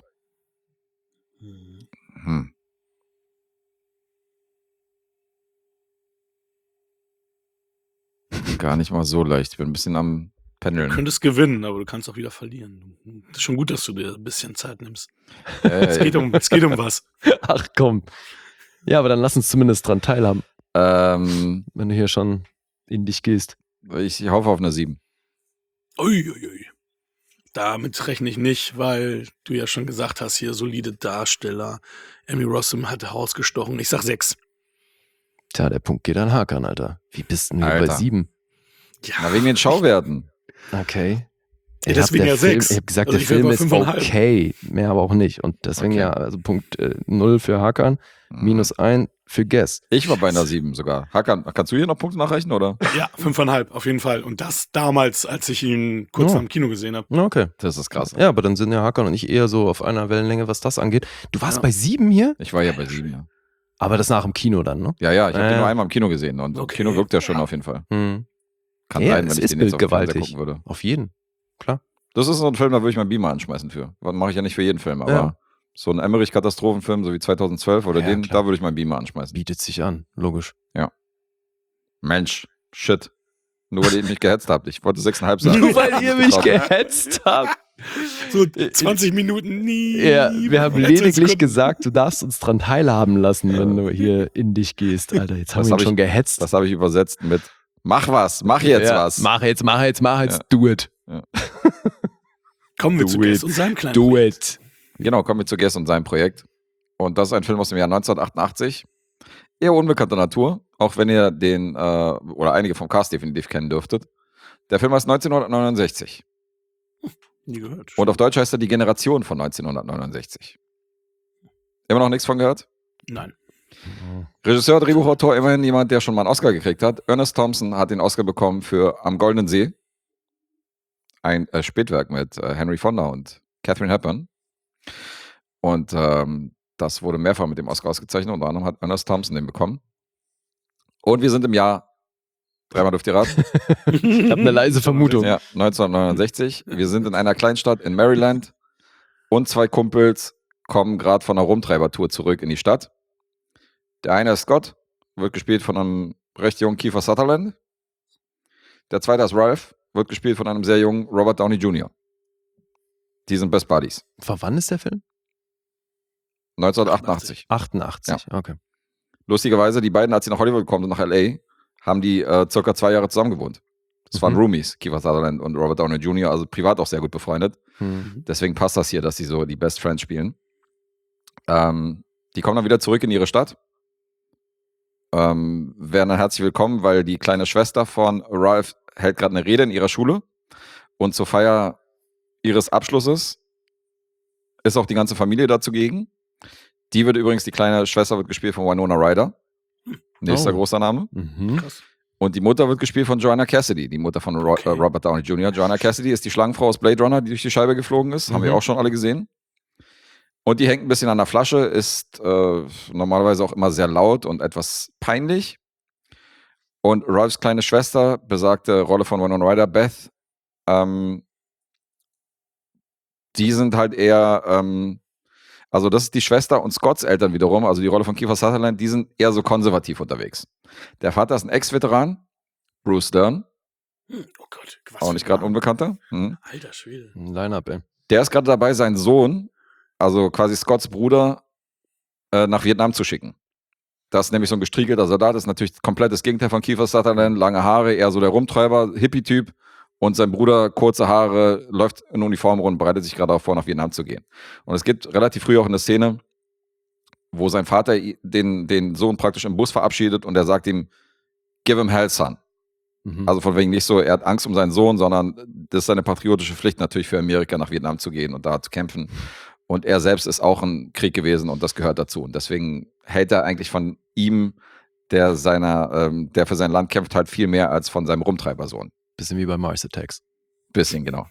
Gar nicht mal so leicht. Ich bin ein bisschen am Pendeln. Du könntest gewinnen, aber du kannst auch wieder verlieren. Das ist schon gut, dass du dir ein bisschen Zeit nimmst. Es geht um was. Ach komm. Ja, aber dann lass uns zumindest dran teilhaben. Wenn du hier schon in dich gehst. Ich hoffe auf eine 7. Uiuiui. Damit rechne ich nicht, weil du ja schon gesagt hast, hier solide Darsteller. Emmy Rossum hat herausgestochen. Ich sag 6. Tja, der Punkt geht an Hakan, Alter. Wie bist du denn hier bei 7? Ja. Na, wegen den Schauwerten. Okay. Ja, deswegen ja 6. Ich habe gesagt, also der Film ist okay, mehr aber auch nicht. Und deswegen ja, also Punkt 0 für Hakan, -1 für Guest. Ich war bei einer 7 sogar. Hakan, kannst du hier noch Punkte nachrechnen, oder? Ja, 5,5 auf jeden Fall. Und das damals, als ich ihn kurz vor dem Kino gesehen habe. Okay. Das ist krass. Ja, aber dann sind ja Hakan und ich eher so auf einer Wellenlänge, was das angeht. Du warst bei 7 hier? Ich war ja bei 7, ja. Aber das nach dem Kino dann, ne? Ja, ich habe den nur einmal im Kino gesehen. Und im Kino wirkt der schon auf jeden Fall. Kann sein, wenn ich den jetzt auf Fernseher gucken würde. Auf jeden. Klar. Das ist so ein Film, da würde ich meinen Beamer anschmeißen für. Das mache ich ja nicht für jeden Film, aber so ein Emmerich-Katastrophenfilm, so wie 2012 oder da würde ich meinen Beamer anschmeißen. Bietet sich an, logisch. Ja. Mensch, shit. Nur weil ihr mich gehetzt habt. Ich wollte 6,5 sagen. Nur weil ihr mich gehetzt habt. So 20 Minuten nie. Ja, wir haben Hättest lediglich können. gesagt, du darfst uns dran teilhaben lassen, wenn du hier in dich gehst. Alter, jetzt haben Das wir hab ihn schon ich- gehetzt. Das habe ich übersetzt mit mach was, mach jetzt Ja, was. Mach jetzt, Ja. do it. Kommen wir Do zu it. Guest und seinem kleinen Do Projekt. it. Genau, kommen wir zu Guest und seinem Projekt. Und das ist ein Film aus dem Jahr 1988. Eher unbekannter Natur, auch wenn ihr den oder einige vom Cast definitiv kennen dürftet. Der Film heißt 1969. Nie gehört. Und auf Deutsch heißt er Die Generation von 1969. Immer noch nichts von gehört? Nein. Regisseur, Drehbuchautor, immerhin jemand, der schon mal einen Oscar gekriegt hat. Ernest Thompson hat den Oscar bekommen für Am Goldenen See. Ein Spätwerk mit Henry Fonda und Katharine Hepburn. Und das wurde mehrfach mit dem Oscar ausgezeichnet. Unter anderem hat Ernest Thompson den bekommen. Und wir sind im Jahr, dreimal dürft ihr raten, Ich habe eine leise Vermutung. ja, 1969. Wir sind in einer Kleinstadt in Maryland und zwei Kumpels kommen gerade von einer Rumtreibertour zurück in die Stadt. Der eine ist Scott, wird gespielt von einem recht jungen Kiefer Sutherland. Der zweite ist Ralph, wird gespielt von einem sehr jungen Robert Downey Jr. Die sind Best Buddies. Von wann ist der Film? 1988. 88, okay. Lustigerweise, die beiden, als sie nach Hollywood gekommen sind, nach L.A., haben die circa 2 Jahre zusammen gewohnt. Das waren Mhm. Roomies, Kiefer Sutherland und Robert Downey Jr., also privat auch sehr gut befreundet. Hm. Deswegen passt das hier, dass sie so die Best Friends spielen. Die kommen dann wieder zurück in ihre Stadt. Werden dann herzlich willkommen, weil die kleine Schwester von Ralph hält gerade eine Rede in ihrer Schule. Und zur Feier ihres Abschlusses ist auch die ganze Familie da zugegen. Die kleine Schwester wird gespielt von Winona Ryder. Nächster Oh. großer Name. Mhm. Krass. Und die Mutter wird gespielt von Joanna Cassidy, die Mutter von Robert Downey Jr. Joanna Cassidy ist die Schlangenfrau aus Blade Runner, die durch die Scheibe geflogen ist. Haben wir auch schon alle gesehen. Und die hängt ein bisschen an der Flasche, ist normalerweise auch immer sehr laut und etwas peinlich. Und Ralphs kleine Schwester, besagte Rolle von Winona Ryder, Beth, die sind halt eher, also das ist die Schwester und Scotts Eltern wiederum, also die Rolle von Kiefer Sutherland, die sind eher so konservativ unterwegs. Der Vater ist ein Ex-Veteran, Bruce Dern, Oh Gott. was auch für nicht ein gerade Name. Unbekannter. Alter Schwede. Ein Line-Up, ey. Der ist gerade dabei, seinen Sohn, also quasi Scotts Bruder, nach Vietnam zu schicken. Das ist nämlich so ein gestriegelter Soldat, ist natürlich komplett das Gegenteil von Kiefer Sutherland, lange Haare, eher so der Rumtreiber, Hippie-Typ. Und sein Bruder, kurze Haare, läuft in Uniform rum und bereitet sich gerade auch vor, nach Vietnam zu gehen. Und es gibt relativ früh auch eine Szene, wo sein Vater den Sohn praktisch im Bus verabschiedet und er sagt ihm, give him hell, son. Mhm. Also von wegen nicht so, er hat Angst um seinen Sohn, sondern das ist seine patriotische Pflicht natürlich für Amerika nach Vietnam zu gehen und da zu kämpfen. Und er selbst ist auch ein Krieg gewesen und das gehört dazu. Und deswegen hält er eigentlich von ihm, der für sein Land kämpft, halt viel mehr als von seinem Rumtreibersohn. Bisschen wie bei Mars Attacks. Bisschen, genau.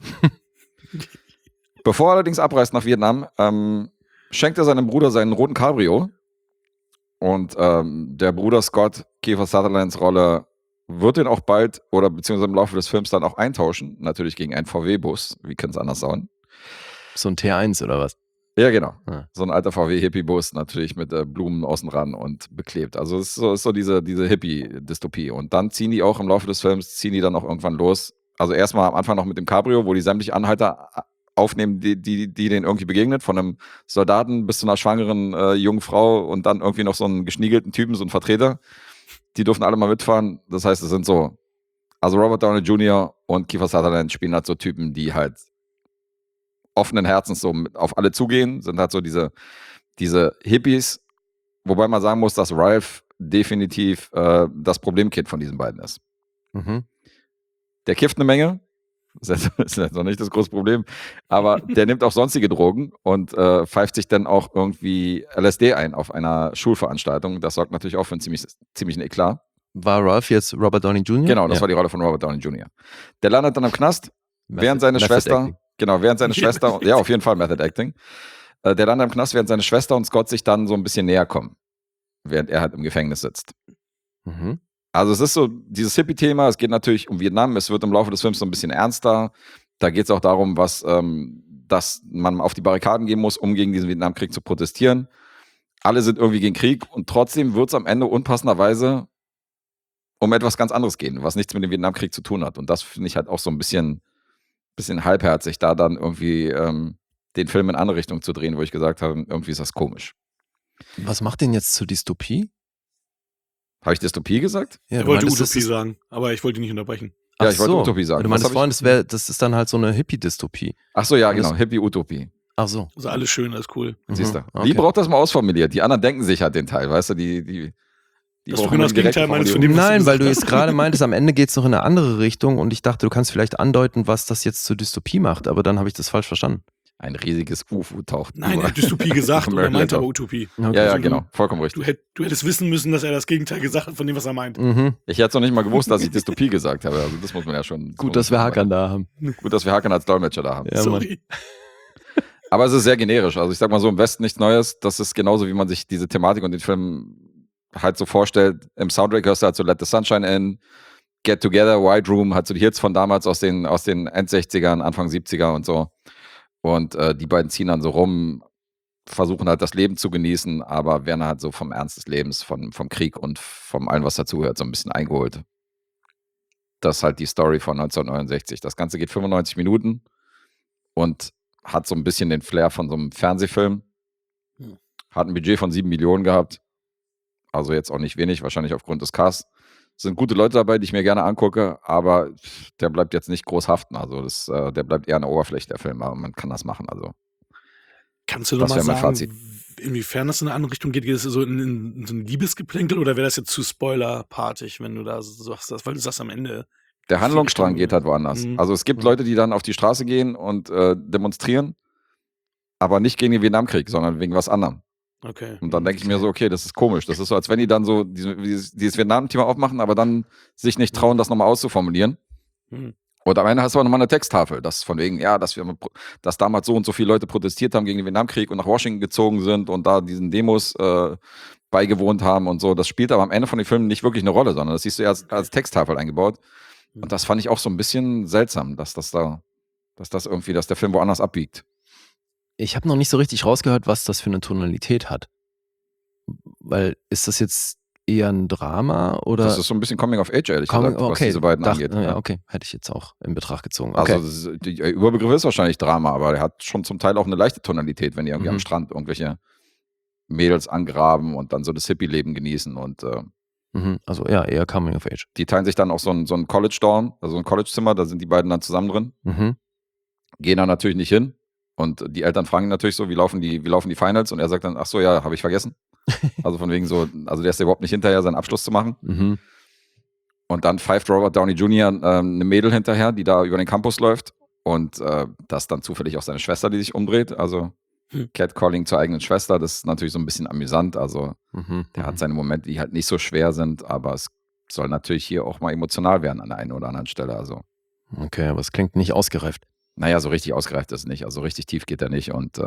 Bevor er allerdings abreist nach Vietnam, schenkt er seinem Bruder seinen roten Cabrio. Und der Bruder Scott, Kiefer Sutherlands Rolle, wird den auch bald oder beziehungsweise im Laufe des Films dann auch eintauschen. Natürlich gegen einen VW-Bus. Wie könnte es anders sein? So ein T1 oder was? Ja, genau. Ja. So ein alter VW-Hippie-Bus, natürlich mit Blumen außen ran und beklebt. Also es ist so diese Hippie-Dystopie. Und dann ziehen die auch im Laufe des Films, dann auch irgendwann los. Also erstmal am Anfang noch mit dem Cabrio, wo die sämtliche Anhalter aufnehmen, die denen irgendwie begegnet, von einem Soldaten bis zu einer schwangeren jungen Frau und dann irgendwie noch so einen geschniegelten Typen, so einen Vertreter. Die durften alle mal mitfahren. Das heißt, es sind so, also Robert Downey Jr. und Kiefer Sutherland spielen halt so Typen, die halt offenen Herzens so auf alle zugehen, sind halt so diese Hippies, wobei man sagen muss, dass Ralph definitiv das Problemkind von diesen beiden ist. Mhm. Der kifft eine Menge, das ist jetzt noch nicht das große Problem, aber der nimmt auch sonstige Drogen und pfeift sich dann auch irgendwie LSD ein auf einer Schulveranstaltung. Das sorgt natürlich auch für einen ziemlichen Eklat. War Ralph jetzt Robert Downey Jr.? Genau, das war die Rolle von Robert Downey Jr. Der landet dann im Knast, während seine Method Schwester, Acting. während seine Schwester, ja, auf jeden Fall Method Acting, der landet im Knast, während seine Schwester und Scott sich dann so ein bisschen näher kommen, während er halt im Gefängnis sitzt. Mhm. Also es ist so dieses Hippie-Thema, es geht natürlich um Vietnam, es wird im Laufe des Films so ein bisschen ernster. Da geht es auch darum, dass man auf die Barrikaden gehen muss, um gegen diesen Vietnamkrieg zu protestieren. Alle sind irgendwie gegen Krieg und trotzdem wird es am Ende unpassenderweise um etwas ganz anderes gehen, was nichts mit dem Vietnamkrieg zu tun hat. Und das finde ich halt auch so ein bisschen halbherzig, da dann irgendwie den Film in eine andere Richtung zu drehen, wo ich gesagt habe, irgendwie ist das komisch. Was macht den jetzt zur Dystopie? Habe ich Dystopie gesagt? Ja, Er wollte meintest, Utopie das ist- sagen, aber ich wollte ihn nicht unterbrechen. Ja, Ach ich wollte so. Utopie sagen. Du Was meinst hab ich- vorhin, das ist dann halt so eine Hippie-Dystopie. Ach so, ja, Alles- genau, Hippie-Utopie. Ach so. Also alles schön, alles cool. Siehst du. Okay. Die braucht das mal ausformuliert. Die anderen denken sich halt den Teil, weißt du, die Das ist doch brauchen genau das eine direkte Gegenteil meines von Formulierung. dem, was du Nein, weil du gesagt jetzt hast. gerade meintest, am Ende geht es noch in eine andere Richtung und ich dachte, du kannst vielleicht andeuten, was das jetzt zur Dystopie macht, aber dann habe ich das falsch verstanden. Ein riesiges UFO taucht. Nein, er über. hat Dystopie gesagt und er meinte American aber Utopie. Okay. Ja, Also genau, vollkommen richtig. Du hättest wissen müssen, dass er das Gegenteil gesagt hat von dem, was er meint. Mhm. Ich hätte es noch nicht mal gewusst, dass ich Dystopie gesagt habe. Also das muss man ja schon. Gut, dass wir Hakan da haben. Gut, dass wir Hakan als Dolmetscher da haben. Ja, Mann. Sorry. Aber es ist sehr generisch. Also ich sag mal so, im Westen nichts Neues. Das ist genauso, wie man sich diese Thematik und den Film halt so vorstellt. Im Soundtrack hörst du halt so Let the Sunshine In, Get Together, White Room, halt so die Hits von damals aus den End-60ern, Anfang 70er und so. Und die beiden ziehen dann so rum, versuchen halt das Leben zu genießen, aber werden halt so vom Ernst des Lebens, vom Krieg und vom allem, was dazugehört, so ein bisschen eingeholt. Das ist halt die Story von 1969. Das Ganze geht 95 Minuten und hat so ein bisschen den Flair von so einem Fernsehfilm. Hm. Hat ein Budget von 7 Millionen gehabt. Also jetzt auch nicht wenig, wahrscheinlich aufgrund des Casts. Es sind gute Leute dabei, die ich mir gerne angucke, aber der bleibt jetzt nicht groß haften. Also der bleibt eher an der Oberfläche, der Film, aber man kann das machen. Also Kannst du Das noch mal wäre mein sagen, Fazit. inwiefern das in eine andere Richtung geht? Geht es so in so ein Liebesgeplänkel oder wäre das jetzt zu spoilerpartig, wenn du da sagst, weil du sagst am Ende. der Handlungsstrang geht halt woanders. Mhm. Also es gibt Leute, die dann auf die Straße gehen und demonstrieren, aber nicht gegen den Vietnamkrieg, sondern wegen was anderem. Okay. Und dann denke ich mir so, okay, das ist komisch. Das ist so, als wenn die dann so dieses Vietnam-Thema aufmachen, aber dann sich nicht trauen, das nochmal auszuformulieren. Mhm. Und am Ende hast du aber nochmal eine Texttafel, das von wegen, ja, dass damals so und so viele Leute protestiert haben gegen den Vietnamkrieg und nach Washington gezogen sind und da diesen Demos beigewohnt haben und so. Das spielt aber am Ende von den Filmen nicht wirklich eine Rolle, sondern das siehst du ja als Texttafel eingebaut. Und das fand ich auch so ein bisschen seltsam, dass der Film woanders abbiegt. Ich habe noch nicht so richtig rausgehört, was das für eine Tonalität hat. Weil, ist das jetzt eher ein Drama oder? Das ist so ein bisschen Coming of Age, ehrlich gesagt, was diese beiden angeht. Ja, okay, hätte ich jetzt auch in Betracht gezogen. Also Okay. der Überbegriff ist wahrscheinlich Drama, aber der hat schon zum Teil auch eine leichte Tonalität, wenn die irgendwie Mhm. am Strand irgendwelche Mädels angraben und dann so das Hippie-Leben genießen. Und Also ja, eher Coming of Age. die teilen sich dann auch so ein College-Dorm, also ein College-Zimmer, da sind die beiden dann zusammen drin, Mhm. gehen da natürlich nicht hin. Und die Eltern fragen ihn natürlich so, wie laufen die Finals? Und er sagt dann, ach so, ja, habe ich vergessen. Also von wegen so, also der ist ja überhaupt nicht hinterher, seinen Abschluss zu machen. Mhm. Und dann pfeift Robert Downey Jr. Eine Mädel hinterher, die da über den Campus läuft. Und das ist dann zufällig auch seine Schwester, die sich umdreht. Also Catcalling zur eigenen Schwester, das ist natürlich so ein bisschen amüsant. Also Mhm. der hat seine Momente, die halt nicht so schwer sind, aber es soll natürlich hier auch mal emotional werden an der einen oder anderen Stelle. Also Okay, aber es klingt nicht ausgereift. naja, so richtig ausgereift ist nicht. Also richtig tief geht er nicht und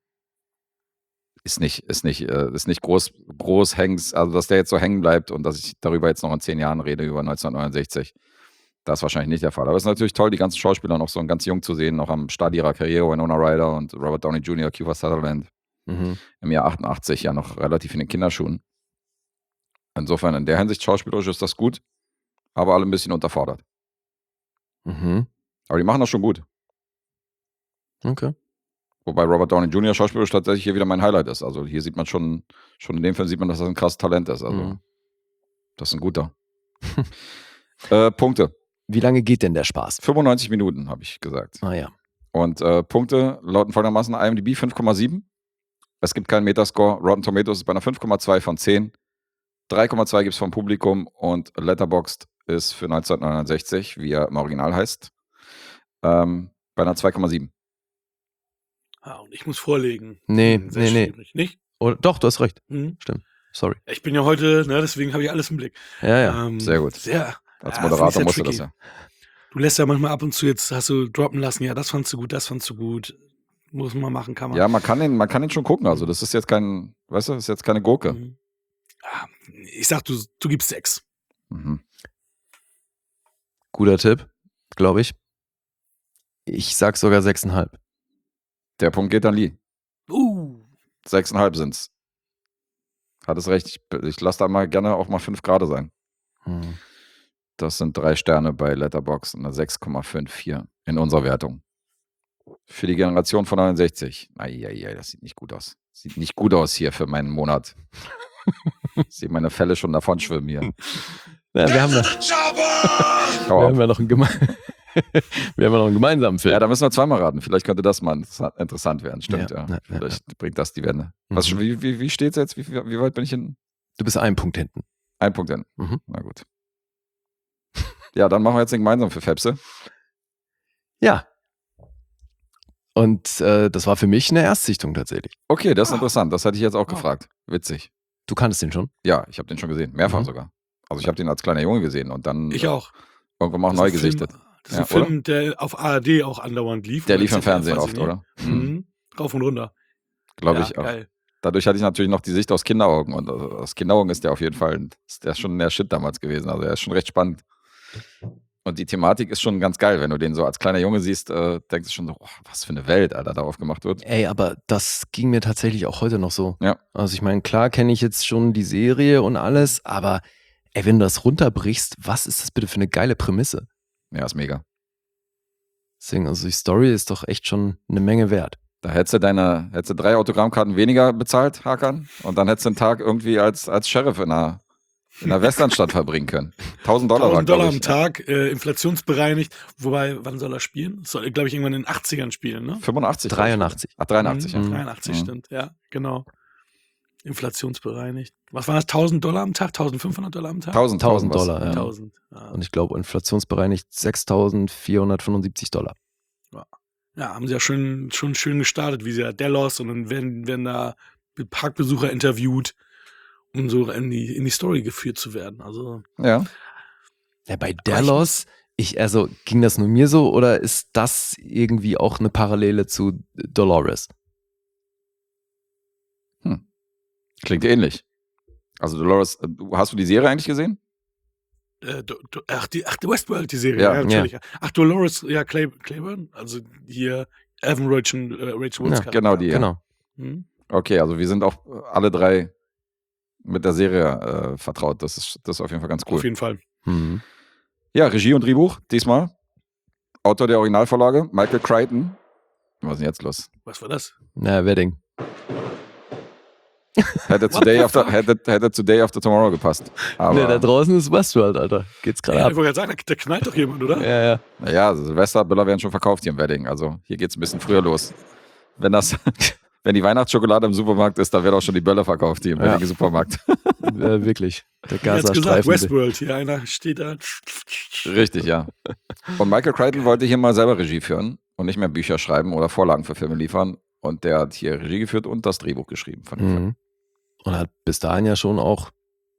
ist nicht groß hängen, also dass der jetzt so hängen bleibt und dass ich darüber jetzt noch in 10 Jahren rede, über 1969. Das ist wahrscheinlich nicht der Fall. Aber es ist natürlich toll, die ganzen Schauspieler noch so ganz jung zu sehen, noch am Start ihrer Karriere, Winona Ryder und Robert Downey Jr., Kiefer Sutherland, Mhm. im Jahr 88 ja noch relativ in den Kinderschuhen. Insofern in der Hinsicht schauspielerisch ist das gut, aber alle ein bisschen unterfordert. Mhm. Aber die machen das schon gut. Okay. Wobei Robert Downey Jr. schauspielerisch tatsächlich hier wieder mein Highlight ist. Also hier sieht man schon in dem Film sieht man, dass das ein krasses Talent ist. Also Mhm. das ist ein guter. Punkte. Wie lange geht denn der Spaß? 95 Minuten, habe ich gesagt. Ah ja. Und Punkte lauten folgendermaßen: IMDb 5,7. Es gibt keinen Metascore. Rotten Tomatoes ist bei einer 5,2 von 10. 3,2 gibt es vom Publikum und Letterboxd ist für 1969, wie er im Original heißt, bei einer 2,7. Ah, und ich muss vorlegen. Nee, Sehr nee. schwierig. Nicht? Oder, doch, du hast recht. Hm? Stimmt. Sorry. Ich bin ja heute, deswegen habe ich alles im Blick. Ja, ja. Sehr gut. Sehr. Als ja, Moderator finde ich musst du sehr das tricky. ja. Du lässt ja manchmal ab und zu, jetzt hast du droppen lassen, ja, das fandst du gut, das fandst du gut. Muss man machen, kann man. Ja, man kann den schon gucken. Also das ist jetzt das ist jetzt keine Gurke. Mhm. Ah, ich sag, du gibst 6. Mhm. Guter Tipp, glaube ich. Ich sag sogar 6,5. Der Punkt geht an Lee. 6,5 sind's. Hat es recht. Ich lasse da mal gerne auch mal 5 Grad sein. Hm. Das sind 3 Sterne bei Letterboxd und eine 6,54 in unserer Wertung. Für die Generation von 69. Eieiei, das sieht nicht gut aus. Sieht nicht gut aus hier für meinen Monat. Ich sehe meine Fälle schon davon schwimmen hier. Ja, wir haben ja noch einen gemeinsamen Film. Ja, da müssen wir zweimal raten. Vielleicht könnte das mal interessant werden. Stimmt, ja. Ja. Vielleicht bringt das die Wende. Wie steht's jetzt? Wie weit bin ich hinten? Du bist 1 Punkt hinten. 1 Punkt hinten. Mhm. Na gut. Ja, dann machen wir jetzt den gemeinsam für Fepse. Ja. Und das war für mich eine Erstsichtung tatsächlich. Okay, das ist interessant. Das hatte ich jetzt auch gefragt. Witzig. Du kanntest den schon? Ja, ich habe den schon gesehen. Mehrfach sogar. Also ich habe den als kleiner Junge gesehen und dann Ich auch. irgendwann mal auch neu gesichtet. Das ist ein Film, der auf ARD auch andauernd lief. Der lief im Fernsehen oft, oder? Rauf und runter. Glaube Ja, ich auch. geil. Dadurch hatte ich natürlich noch die Sicht aus Kinderaugen und aus Kinderaugen ist der auf jeden Fall, der ist schon der Shit damals gewesen. Also er ist schon recht spannend. Und die Thematik ist schon ganz geil, wenn du den so als kleiner Junge siehst, denkst du schon so, oh, was für eine Welt, Alter, darauf gemacht wird. Ey, aber das ging mir tatsächlich auch heute noch so. Ja. Also ich meine, klar kenne ich jetzt schon die Serie und alles, aber ey, wenn du das runterbrichst, was ist das bitte für eine geile Prämisse? Ja, ist mega. Deswegen, also die Story ist doch echt schon eine Menge wert. Da hättest du 3 Autogrammkarten weniger bezahlt, Hakan, und dann hättest du einen Tag irgendwie als Sheriff in einer Westernstadt verbringen können. $1.000 war, $1.000 glaube am ich. Tag, inflationsbereinigt. Wobei, wann soll er spielen? Soll, glaube ich, irgendwann in den 80ern spielen, ne? 85. 83. Ach, 83, ja. 83, stimmt, ja, genau. Inflationsbereinigt. Was war das? $1.000 am Tag? $1.500 am Tag? $1.000, was. ja. 1000. Ja. Und ich glaube, inflationsbereinigt $6.475. Ja, haben sie ja schon schön gestartet, wie sie ja Delos und dann werden da Parkbesucher interviewt, um so in die Story geführt zu werden. Also Ja. Ja, bei Delos, ging das nur mir so oder ist das irgendwie auch eine Parallele zu Dolores? Klingt ähnlich. Also Dolores, hast du die Serie eigentlich gesehen? die Westworld, die Serie, Ja. ja, natürlich. Ach, Dolores, ja, Claiborne, also hier Evan Rachel Woods. Ja, Genau die. Ja. Genau. Hm? Okay, also wir sind auch alle 3 mit der Serie vertraut. Das ist auf jeden Fall ganz cool. Auf jeden Fall. Mhm. Ja, Regie und Drehbuch diesmal. Autor der Originalvorlage, Michael Crichton. Was ist denn jetzt los? Was war das? Na, Wedding. Hätte Today After Tomorrow gepasst. Aber Ne, da draußen ist Westworld, Alter. Geht's gerade Ja, ab. ich wollte gerade sagen, da knallt doch jemand, oder? Ja. naja, Silvesterböller werden schon verkauft hier im Wedding. Also hier geht's ein bisschen früher los. Wenn die Weihnachtsschokolade im Supermarkt ist, dann werden auch schon die Böller verkauft hier im Wedding Supermarkt. Wirklich. Der Ich hab's gesagt, Gaza-Streifen. Westworld. Hier einer steht da. Richtig, ja. Und Michael Crichton wollte hier mal selber Regie führen und nicht mehr Bücher schreiben oder Vorlagen für Filme liefern. Und der hat hier Regie geführt und das Drehbuch geschrieben von dem Film. Mhm. Und hat bis dahin ja schon auch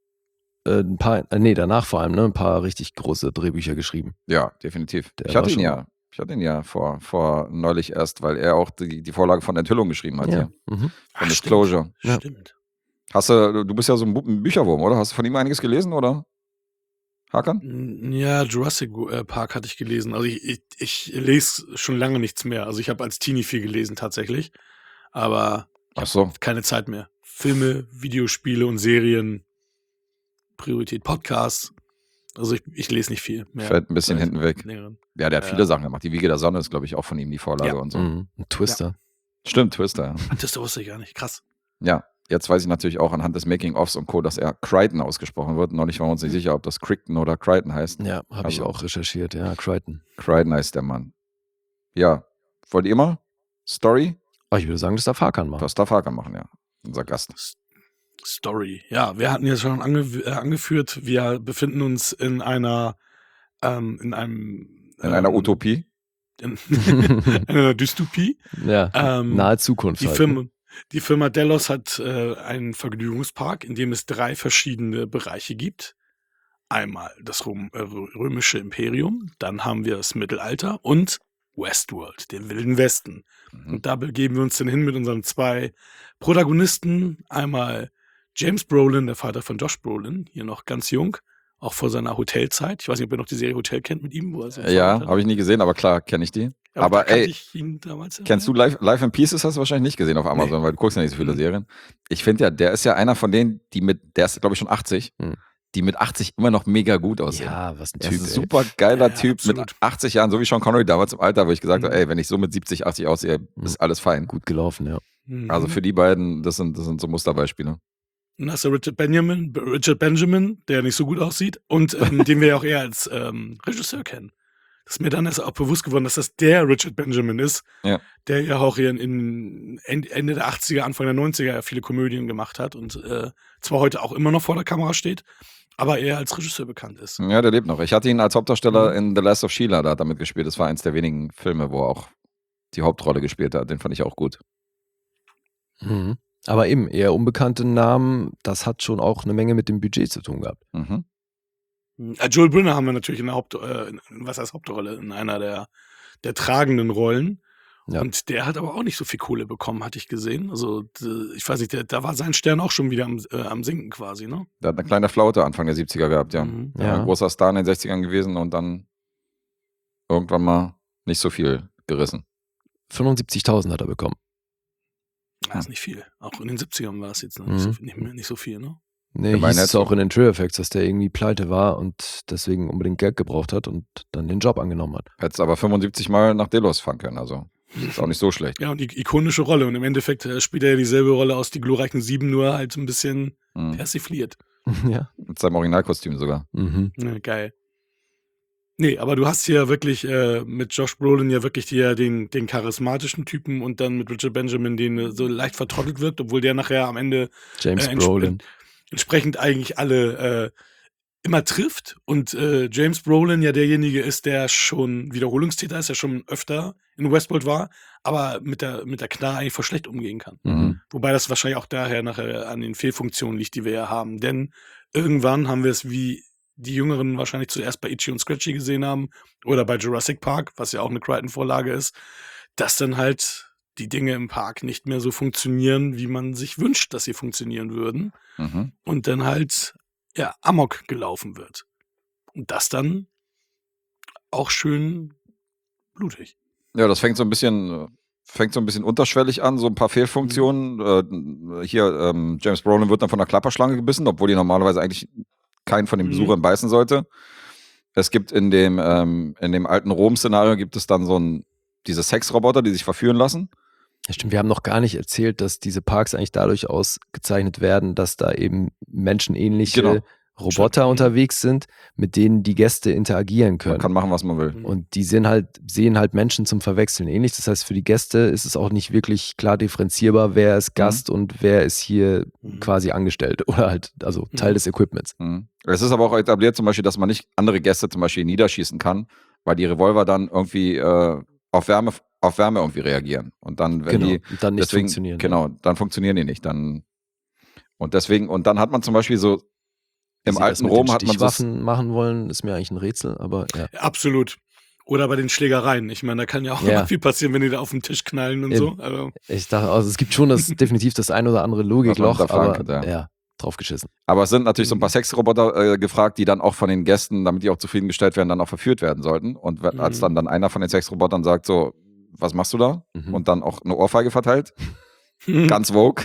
danach vor allem, ein paar richtig große Drehbücher geschrieben. Ja, definitiv. Der Ich hatte war ihn ja vor neulich erst, weil er auch die Vorlage von Enthüllung geschrieben hat hier. Mhm. Von Disclosure. Ja. Stimmt. Du bist ja so ein Bücherwurm, oder? Hast du von ihm einiges gelesen, oder? Hakan? Ja, Jurassic Park hatte ich gelesen. Also ich lese schon lange nichts mehr. Also ich habe als Teenie viel gelesen tatsächlich. Aber Ach so. keine Zeit mehr. Filme, Videospiele und Serien, Priorität, Podcasts. Also ich lese nicht viel mehr. Fällt ein bisschen Seit hinten weg. längeren. Ja, der hat viele Sachen gemacht. Die Wiege der Sonne ist, glaube ich, auch von ihm die Vorlage Ja. und so. Mhm. Ein Twister. Stimmt, Twister. Ja. Das wusste ich gar nicht. Krass. Ja, jetzt weiß ich natürlich auch anhand des Making-ofs und Co., dass er Crichton ausgesprochen wird. Noch nicht, waren wir uns nicht sicher, ob das Crichton oder Crichton heißt. Ja, habe ich Also- auch recherchiert. Ja, Crichton. Crichton heißt der Mann. Ja, wollt ihr mal? Story? Aber ich würde sagen, das darf Hakan machen. Das darf Hakan machen, ja. Unser Gast. Story. Ja, wir hatten ja schon angeführt, wir befinden uns in einer in einer Utopie? in einer Dystopie. Ja, Ähm, nahe Zukunft. Die halt, ne? Firma Delos hat einen Vergnügungspark, in dem es 3 verschiedene Bereiche gibt. Einmal das römische Imperium, dann haben wir das Mittelalter und Westworld, den Wilden Westen. Und da begeben wir uns dann hin mit unseren 2 Protagonisten. Einmal James Brolin, der Vater von Josh Brolin, hier noch ganz jung, auch vor seiner Hotelzeit. Ich weiß nicht, ob ihr noch die Serie Hotel kennt mit ihm. Wo er so Ja, habe ich nie gesehen, aber klar, kenne ich die. da Aber kannte ey, ich ihn damals ja. kennst du Life in Pieces? Hast du wahrscheinlich nicht gesehen auf Amazon, weil du guckst ja nicht so viele Serien. Ich finde ja, der ist ja einer von denen, der ist, glaube ich, schon 80. Hm. die mit 80 immer noch mega gut aussehen. Ja, was ein Er Typ. ist ein super geiler Ja, Typ mit absolut. 80 Jahren, so wie Sean Connery damals im Alter, wo ich gesagt habe, ey, wenn ich so mit 70, 80 aussehe, ist alles fein. Gut gelaufen, ja. Also für die beiden, das sind so Musterbeispiele. Dann hast du Richard Benjamin, der nicht so gut aussieht und den wir ja auch eher als Regisseur kennen. Das ist mir dann erst auch bewusst geworden, dass das der Richard Benjamin ist, Ja. der ja auch hier in Ende der 80er, Anfang der 90er viele Komödien gemacht hat und zwar heute auch immer noch vor der Kamera steht, aber eher als Regisseur bekannt ist. Ja, der lebt noch. Ich hatte ihn als Hauptdarsteller in The Last of Sheila, da hat er mitgespielt. Das war eins der wenigen Filme, wo er auch die Hauptrolle gespielt hat. Den fand ich auch gut. Mhm. Aber eben, eher unbekannte Namen, das hat schon auch eine Menge mit dem Budget zu tun gehabt. Mhm. Joel Brynner haben wir natürlich in der Hauptrolle, in einer der tragenden Rollen. Ja. Und der hat aber auch nicht so viel Kohle bekommen, hatte ich gesehen. Also ich weiß nicht, da war sein Stern auch schon wieder am Sinken quasi, ne? Der hat eine kleine Flaute Anfang der 70er gehabt, ja. Mhm. Der war ein großer Star in den 60ern gewesen und dann irgendwann mal nicht so viel gerissen. 75.000 hat er bekommen. Das ist nicht viel. Auch in den 70ern war es jetzt nicht so viel, ne? Nee, Gemein hieß es netto. auch in den True Effects, dass der irgendwie pleite war und deswegen unbedingt Geld gebraucht hat und dann den Job angenommen hat. Hättest aber 75 Mal nach Delos fahren können, also ist auch nicht so schlecht. Ja, und die ikonische Rolle. Und im Endeffekt spielt er ja dieselbe Rolle aus Die glorreichen 7, nur halt ein bisschen Mhm. persifliert. Ja. Mit seinem Originalkostüm sogar. Mhm. Ja, geil. Nee, aber du hast hier wirklich mit Josh Brolin ja wirklich den charismatischen Typen und dann mit Richard Benjamin, den so leicht vertrottelt wirkt, obwohl der nachher am Ende James Äh, Brolin. entsprechend eigentlich alle immer trifft und James Brolin ja derjenige ist, der schon Wiederholungstäter ist, der schon öfter in Westworld war, aber mit der Knarre eigentlich voll schlecht umgehen kann. Mhm. Wobei das wahrscheinlich auch daher nachher an den Fehlfunktionen liegt, die wir ja haben. Denn irgendwann haben wir es, wie die Jüngeren wahrscheinlich zuerst bei Itchy und Scratchy gesehen haben oder bei Jurassic Park, was ja auch eine Crichton-Vorlage ist, dass dann halt die Dinge im Park nicht mehr so funktionieren, wie man sich wünscht, dass sie funktionieren würden. Mhm. Und dann halt ja Amok gelaufen wird. Und das dann auch schön blutig. Ja, das fängt so ein bisschen unterschwellig an, so ein paar Fehlfunktionen. Hier, James Brolin wird dann von einer Klapperschlange gebissen, obwohl die normalerweise eigentlich keinen von den Besuchern beißen sollte. Es gibt in dem alten Rom-Szenario gibt es dann diese Sexroboter, die sich verführen lassen. Ja, stimmt, wir haben noch gar nicht erzählt, dass diese Parks eigentlich dadurch ausgezeichnet werden, dass da eben menschenähnliche Genau. Roboter Stimmt. unterwegs sind, mit denen die Gäste interagieren Man können. kann machen, was man will. Und die sehen halt Menschen zum Verwechseln ähnlich. Das heißt, für die Gäste ist es auch nicht wirklich klar differenzierbar, wer ist Gast und wer ist hier quasi angestellt oder halt, also Teil des Equipments. Mhm. Es ist aber auch etabliert zum Beispiel, dass man nicht andere Gäste zum Beispiel niederschießen kann, weil die Revolver dann irgendwie auf Wärme irgendwie reagieren. Und dann, wenn die und dann nicht deswegen, funktionieren. Genau, dann funktionieren die nicht. Und dann hat man zum Beispiel so Wie im sie das alten mit Rom den hat man so Stichwaffen machen wollen, ist mir eigentlich ein Rätsel, aber ja. Absolut. Oder bei den Schlägereien. Ich meine, da kann ja auch Ja. immer viel passieren, wenn die da auf den Tisch knallen und Eben. so. Also, Ich dachte, also es gibt schon definitiv das ein oder andere Logikloch, hinterfragen aber könnte, ja, draufgeschissen. Aber es sind natürlich so ein paar Sexroboter gefragt, die dann auch von den Gästen, damit die auch zufriedengestellt werden, dann auch verführt werden sollten. Und als dann einer von den Sexrobotern sagt so, was machst du da? Mhm. Und dann auch eine Ohrfeige verteilt, ganz vogue,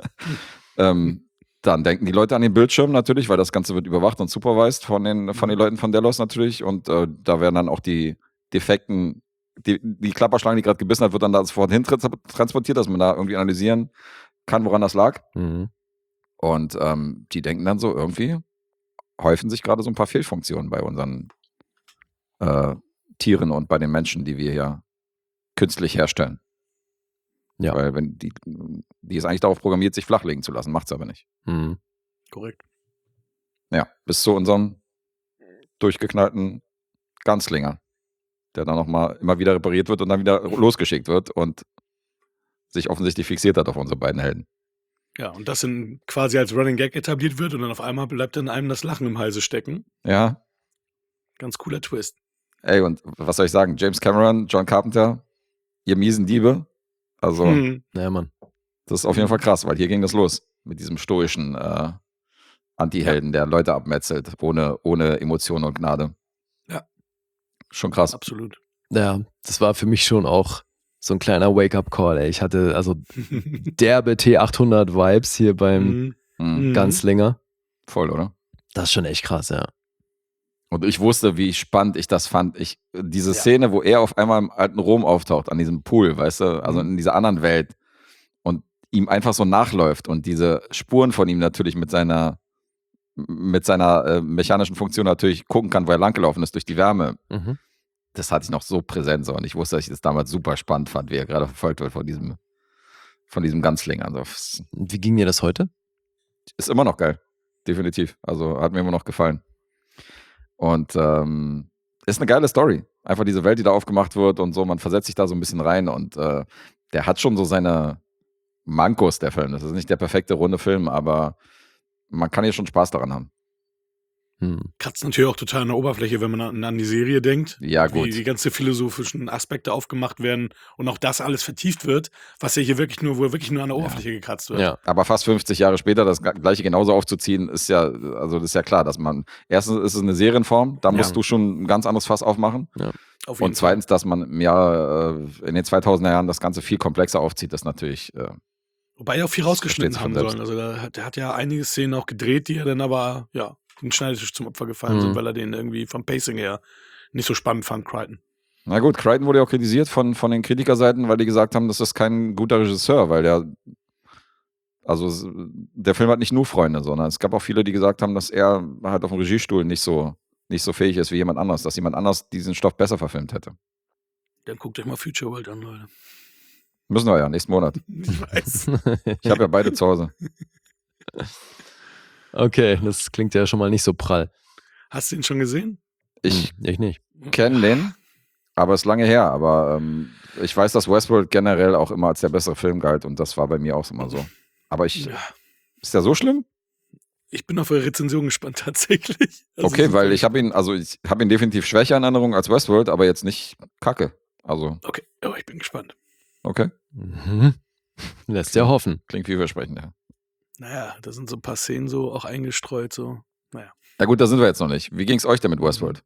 dann denken die Leute an den Bildschirm natürlich, weil das Ganze wird überwacht und supervised von den Leuten von Delos natürlich. Und da werden dann auch die defekten, die Klapperschlange, die gerade gebissen hat, wird dann da sofort hin transportiert, dass man da irgendwie analysieren kann, woran das lag. Mhm. Und die denken dann so, irgendwie häufen sich gerade so ein paar Fehlfunktionen bei unseren Tieren und bei den Menschen, die wir hier künstlich herstellen. Ja. Weil wenn die ist eigentlich darauf programmiert, sich flachlegen zu lassen, macht es aber nicht. Mhm. korrekt. Ja, bis zu unserem durchgeknallten Ganzlinger, der dann nochmal immer wieder repariert wird und dann wieder losgeschickt wird und sich offensichtlich fixiert hat auf unsere beiden Helden. Ja, und das dann quasi als Running Gag etabliert wird und dann auf einmal bleibt dann einem das Lachen im Halse stecken. Ja, Ganz cooler Twist. ey, und was soll ich sagen? James Cameron, John Carpenter, ihr miesen Diebe. Also, Ja, Mann. das ist auf jeden Fall krass, weil hier ging das los mit diesem stoischen Anti-Helden, der Leute abmetzelt, ohne Emotionen und Gnade. Ja. Schon krass. Absolut. Ja, das war für mich schon auch so ein kleiner Wake-up-Call, ey. Ich hatte also derbe T800-Vibes hier beim Mhm. Ganzlinger. Voll, oder? Das ist schon echt krass, ja. Und ich wusste, wie spannend ich das fand. Diese Szene, wo er auf einmal im alten Rom auftaucht, an diesem Pool, weißt du, also in dieser anderen Welt und ihm einfach so nachläuft und diese Spuren von ihm natürlich mit seiner mechanischen Funktion natürlich gucken kann, wo er langgelaufen ist durch die Wärme. Mhm. Das hatte ich noch so präsent so und ich wusste, dass ich das damals super spannend fand, wie er gerade verfolgt wird von diesem Ganzlinger. Also, Wie ging dir das heute? ist immer noch geil, definitiv. Also hat mir immer noch gefallen. Und ist eine geile Story. Einfach diese Welt, die da aufgemacht wird und so, man versetzt sich da so ein bisschen rein und der hat schon so seine Mankos, der Film. Das ist nicht der perfekte runde Film, aber man kann hier schon Spaß daran haben. Kratzt natürlich auch total an der Oberfläche, wenn man an die Serie denkt. Ja, Wie gut. die ganzen philosophischen Aspekte aufgemacht werden und auch das alles vertieft wird, was ja hier wirklich nur an der Oberfläche gekratzt wird. Ja. Aber fast 50 Jahre später das Gleiche genauso aufzuziehen, ist ja klar, dass man, erstens ist es eine Serienform, da musst du schon ein ganz anderes Fass aufmachen. Auf jeden Und zweitens, dass man im Jahr, in den 2000er Jahren das Ganze viel komplexer aufzieht, das natürlich. Wobei ja auch viel rausgeschnitten versteht haben sich von sollen. Also der hat ja einige Szenen auch gedreht, die ja dann aber, den Schneidetisch zum Opfer gefallen sind, weil er den irgendwie vom Pacing her nicht so spannend fand, Crichton. Na gut, Crichton wurde ja auch kritisiert von den Kritikerseiten, weil die gesagt haben, das ist kein guter Regisseur, weil der Film hat nicht nur Freunde, sondern es gab auch viele, die gesagt haben, dass er halt auf dem Regiestuhl nicht so fähig ist wie jemand anderes, dass jemand anders diesen Stoff besser verfilmt hätte. Dann guckt euch mal Future World an, Leute. Müssen wir ja, nächsten Monat. Ich weiß. Ich habe ja beide zu Hause. Okay, das klingt ja schon mal nicht so prall. Hast du ihn schon gesehen? Ich Ich nicht. kenne den, aber ist lange her. Aber ich weiß, dass Westworld generell auch immer als der bessere Film galt und das war bei mir auch immer so. Aber ist der so schlimm? Ich bin auf eure Rezension gespannt, tatsächlich. Also Okay, weil ich habe ihn definitiv schwächer in Erinnerung als Westworld, aber jetzt nicht kacke. Also, Okay, aber ich bin gespannt. okay. Lässt ja hoffen. Klingt vielversprechend, ja. Naja, da sind so ein paar Szenen so auch eingestreut, so. Ja gut, da sind wir jetzt noch nicht. Wie ging es euch denn mit Westworld?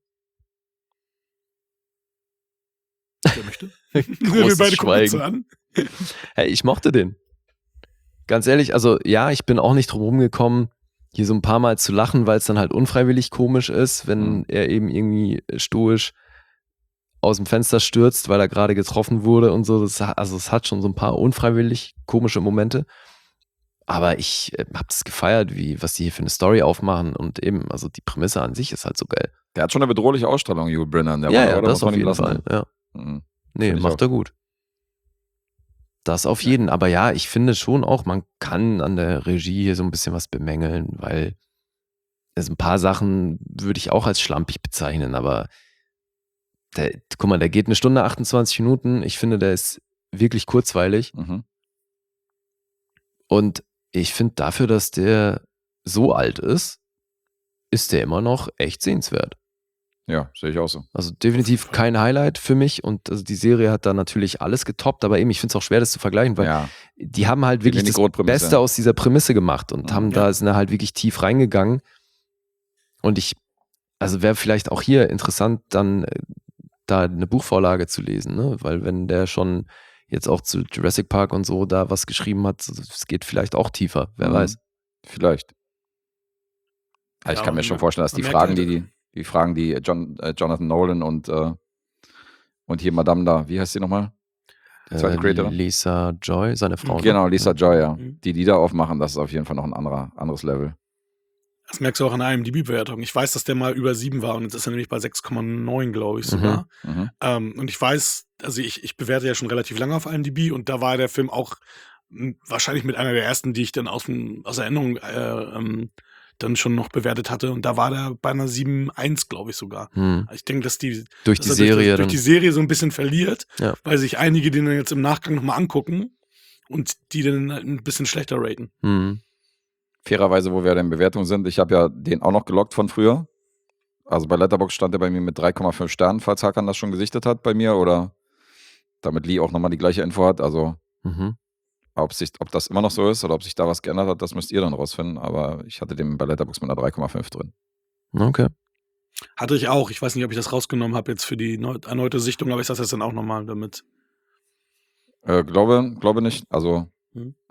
Wer möchte? Großes Wir beide gucken uns so Schweigen. an. Hey, ich mochte den. Ganz ehrlich, also ja, ich bin auch nicht drum rumgekommen, hier so ein paar Mal zu lachen, weil es dann halt unfreiwillig komisch ist, wenn er eben irgendwie stoisch aus dem Fenster stürzt, weil er gerade getroffen wurde und so. Es hat schon so ein paar unfreiwillig komische Momente. Aber ich habe das gefeiert, was die hier für eine Story aufmachen und eben, also die Prämisse an sich ist halt so geil. Der hat schon eine bedrohliche Ausstrahlung, Hugh Brennan. Ja, das auf jeden Fall. Ja. Mhm. Nee, Find ich macht er gut. Das auf jeden. Aber ja, ich finde schon auch, man kann an der Regie hier so ein bisschen was bemängeln, weil ein paar Sachen würde ich auch als schlampig bezeichnen, aber guck mal, der geht 1 Stunde 28 Minuten. Ich finde, der ist wirklich kurzweilig. Mhm. Und ich finde dafür, dass der so alt ist der immer noch echt sehenswert. Ja, sehe ich auch so. Also definitiv kein Highlight für mich und also die Serie hat da natürlich alles getoppt, aber eben, ich finde es auch schwer, das zu vergleichen, weil die haben halt wirklich das Grundprämisse. Beste aus dieser Prämisse gemacht und sind da halt wirklich tief reingegangen und wäre vielleicht auch hier interessant, dann da eine Buchvorlage zu lesen, ne? Weil wenn der schon jetzt auch zu Jurassic Park und so da was geschrieben hat, es geht vielleicht auch tiefer, wer weiß. Vielleicht. Ja, Ich kann mir schon man- vorstellen, dass man die merkt Fragen, die Jonathan Nolan und hier Madame da, wie heißt sie nochmal? Zweite Creatorin? Lisa Joy, seine Frau. ne? Genau, Lisa Joy, ja. Mhm. Die da aufmachen, das ist auf jeden Fall noch ein anderes Level. Das merkst du auch an der IMDb-Bewertung. Ich weiß, dass der mal über 7 war und jetzt ist er nämlich bei 6,9, glaube ich sogar. Mhm. Und ich weiß, also ich bewerte ja schon relativ lange auf IMDb und da war der Film auch wahrscheinlich mit einer der ersten, die ich dann aus Erinnerung dann schon noch bewertet hatte. Und da war der bei einer 7,1, glaube ich sogar. Ich denke, dass Durch dass die er Serie durch die Serie so ein bisschen verliert, Ja. weil sich einige den dann jetzt im Nachgang nochmal angucken und die dann halt ein bisschen schlechter raten. Mhm. Fairerweise, wo wir in Bewertung sind, ich habe ja den auch noch gelockt von früher. Also bei Letterboxd stand er bei mir mit 3,5 Sternen, falls Hakan das schon gesichtet hat bei mir oder damit Lee auch nochmal die gleiche Info hat. Also Mhm. ob das immer noch so ist oder ob sich da was geändert hat, das müsst ihr dann rausfinden. Aber ich hatte den bei Letterboxd mit einer 3,5 drin. Okay. Hatte ich auch. Ich weiß nicht, ob ich das rausgenommen habe jetzt für die erneute Sichtung, aber ich sage das dann auch nochmal damit. Glaube nicht. Also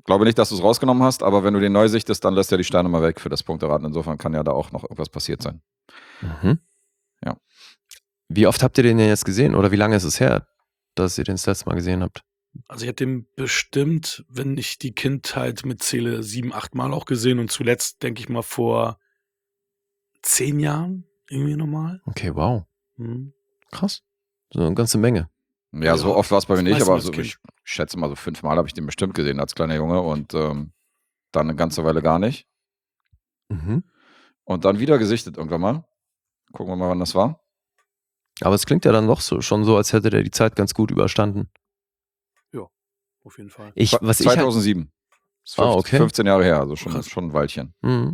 glaube nicht, dass du es rausgenommen hast, aber wenn du den neu sichtest, dann lässt er die Sterne mal weg für das Punkteraten. Insofern kann ja da auch noch irgendwas passiert sein. Mhm. Ja. Wie oft habt ihr den denn jetzt gesehen? Oder wie lange ist es her, dass ihr den das letzte Mal gesehen habt? Also ich habe den bestimmt, wenn ich die Kindheit mitzähle, 7, 8 Mal auch gesehen und zuletzt, denke ich mal, vor 10 Jahren irgendwie nochmal. Okay, wow. Hm. Krass. So eine ganze Menge. Ja, so oft war es bei mir das nicht, meiste aber als so, Kind. ich schätze mal so 5 Mal habe ich den bestimmt gesehen als kleiner Junge und dann eine ganze Weile gar nicht. Mhm. Und dann wieder gesichtet irgendwann mal. Gucken wir mal, wann das war. Aber es klingt ja dann doch schon so, als hätte der die Zeit ganz gut überstanden. Auf jeden Fall. Was ich halt, 2007. Ist okay. 15 Jahre her, also Krass. schon ein Weilchen. Mhm.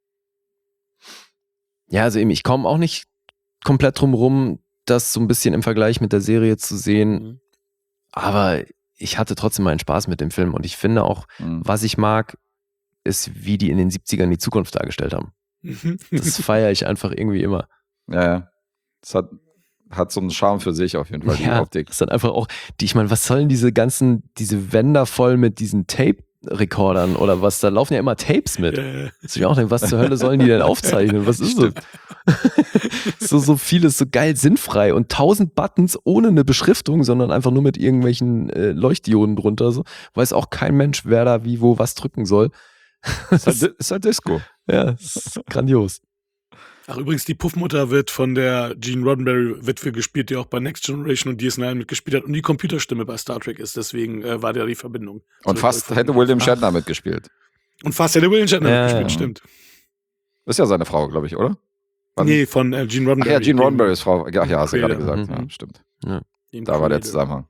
Ja, also eben, ich komme auch nicht komplett drum rum, das so ein bisschen im Vergleich mit der Serie zu sehen. Mhm. Aber ich hatte trotzdem meinen Spaß mit dem Film. Und ich finde auch, was ich mag, ist, wie die in den 70ern die Zukunft dargestellt haben. Das feiere ich einfach irgendwie immer. Ja. Das hat so einen Charme für sich auf jeden Fall, die Optik. Das ist dann einfach auch, ich meine, was sollen diese Wände voll mit diesen Tape-Rekordern oder was, da laufen ja immer Tapes mit. Das ich auch denke, was zur Hölle sollen die denn aufzeichnen? Was ist das? so vieles, so geil sinnfrei und 1000 Buttons ohne eine Beschriftung, sondern einfach nur mit irgendwelchen Leuchtdioden drunter. So. Weiß auch kein Mensch, wer da wie wo was drücken soll. Ist halt Disco. Ja, das ist grandios. Ach, übrigens, die Puffmutter wird von der Gene Roddenberry-Witwe gespielt, die auch bei Next Generation und DS9 mitgespielt hat und die Computerstimme bei Star Trek ist. Deswegen war da die Verbindung. Und fast hätte William Shatner mitgespielt. Und fast hätte William Shatner mitgespielt, Ja. stimmt. Ist ja seine Frau, glaube ich, oder? Nee, von Gene Roddenberry. Ja, Gene Roddenberrys Frau. Ja, hast du gerade gesagt. Mhm. Ja, stimmt. Dem Da war der Creator. Zusammenhang.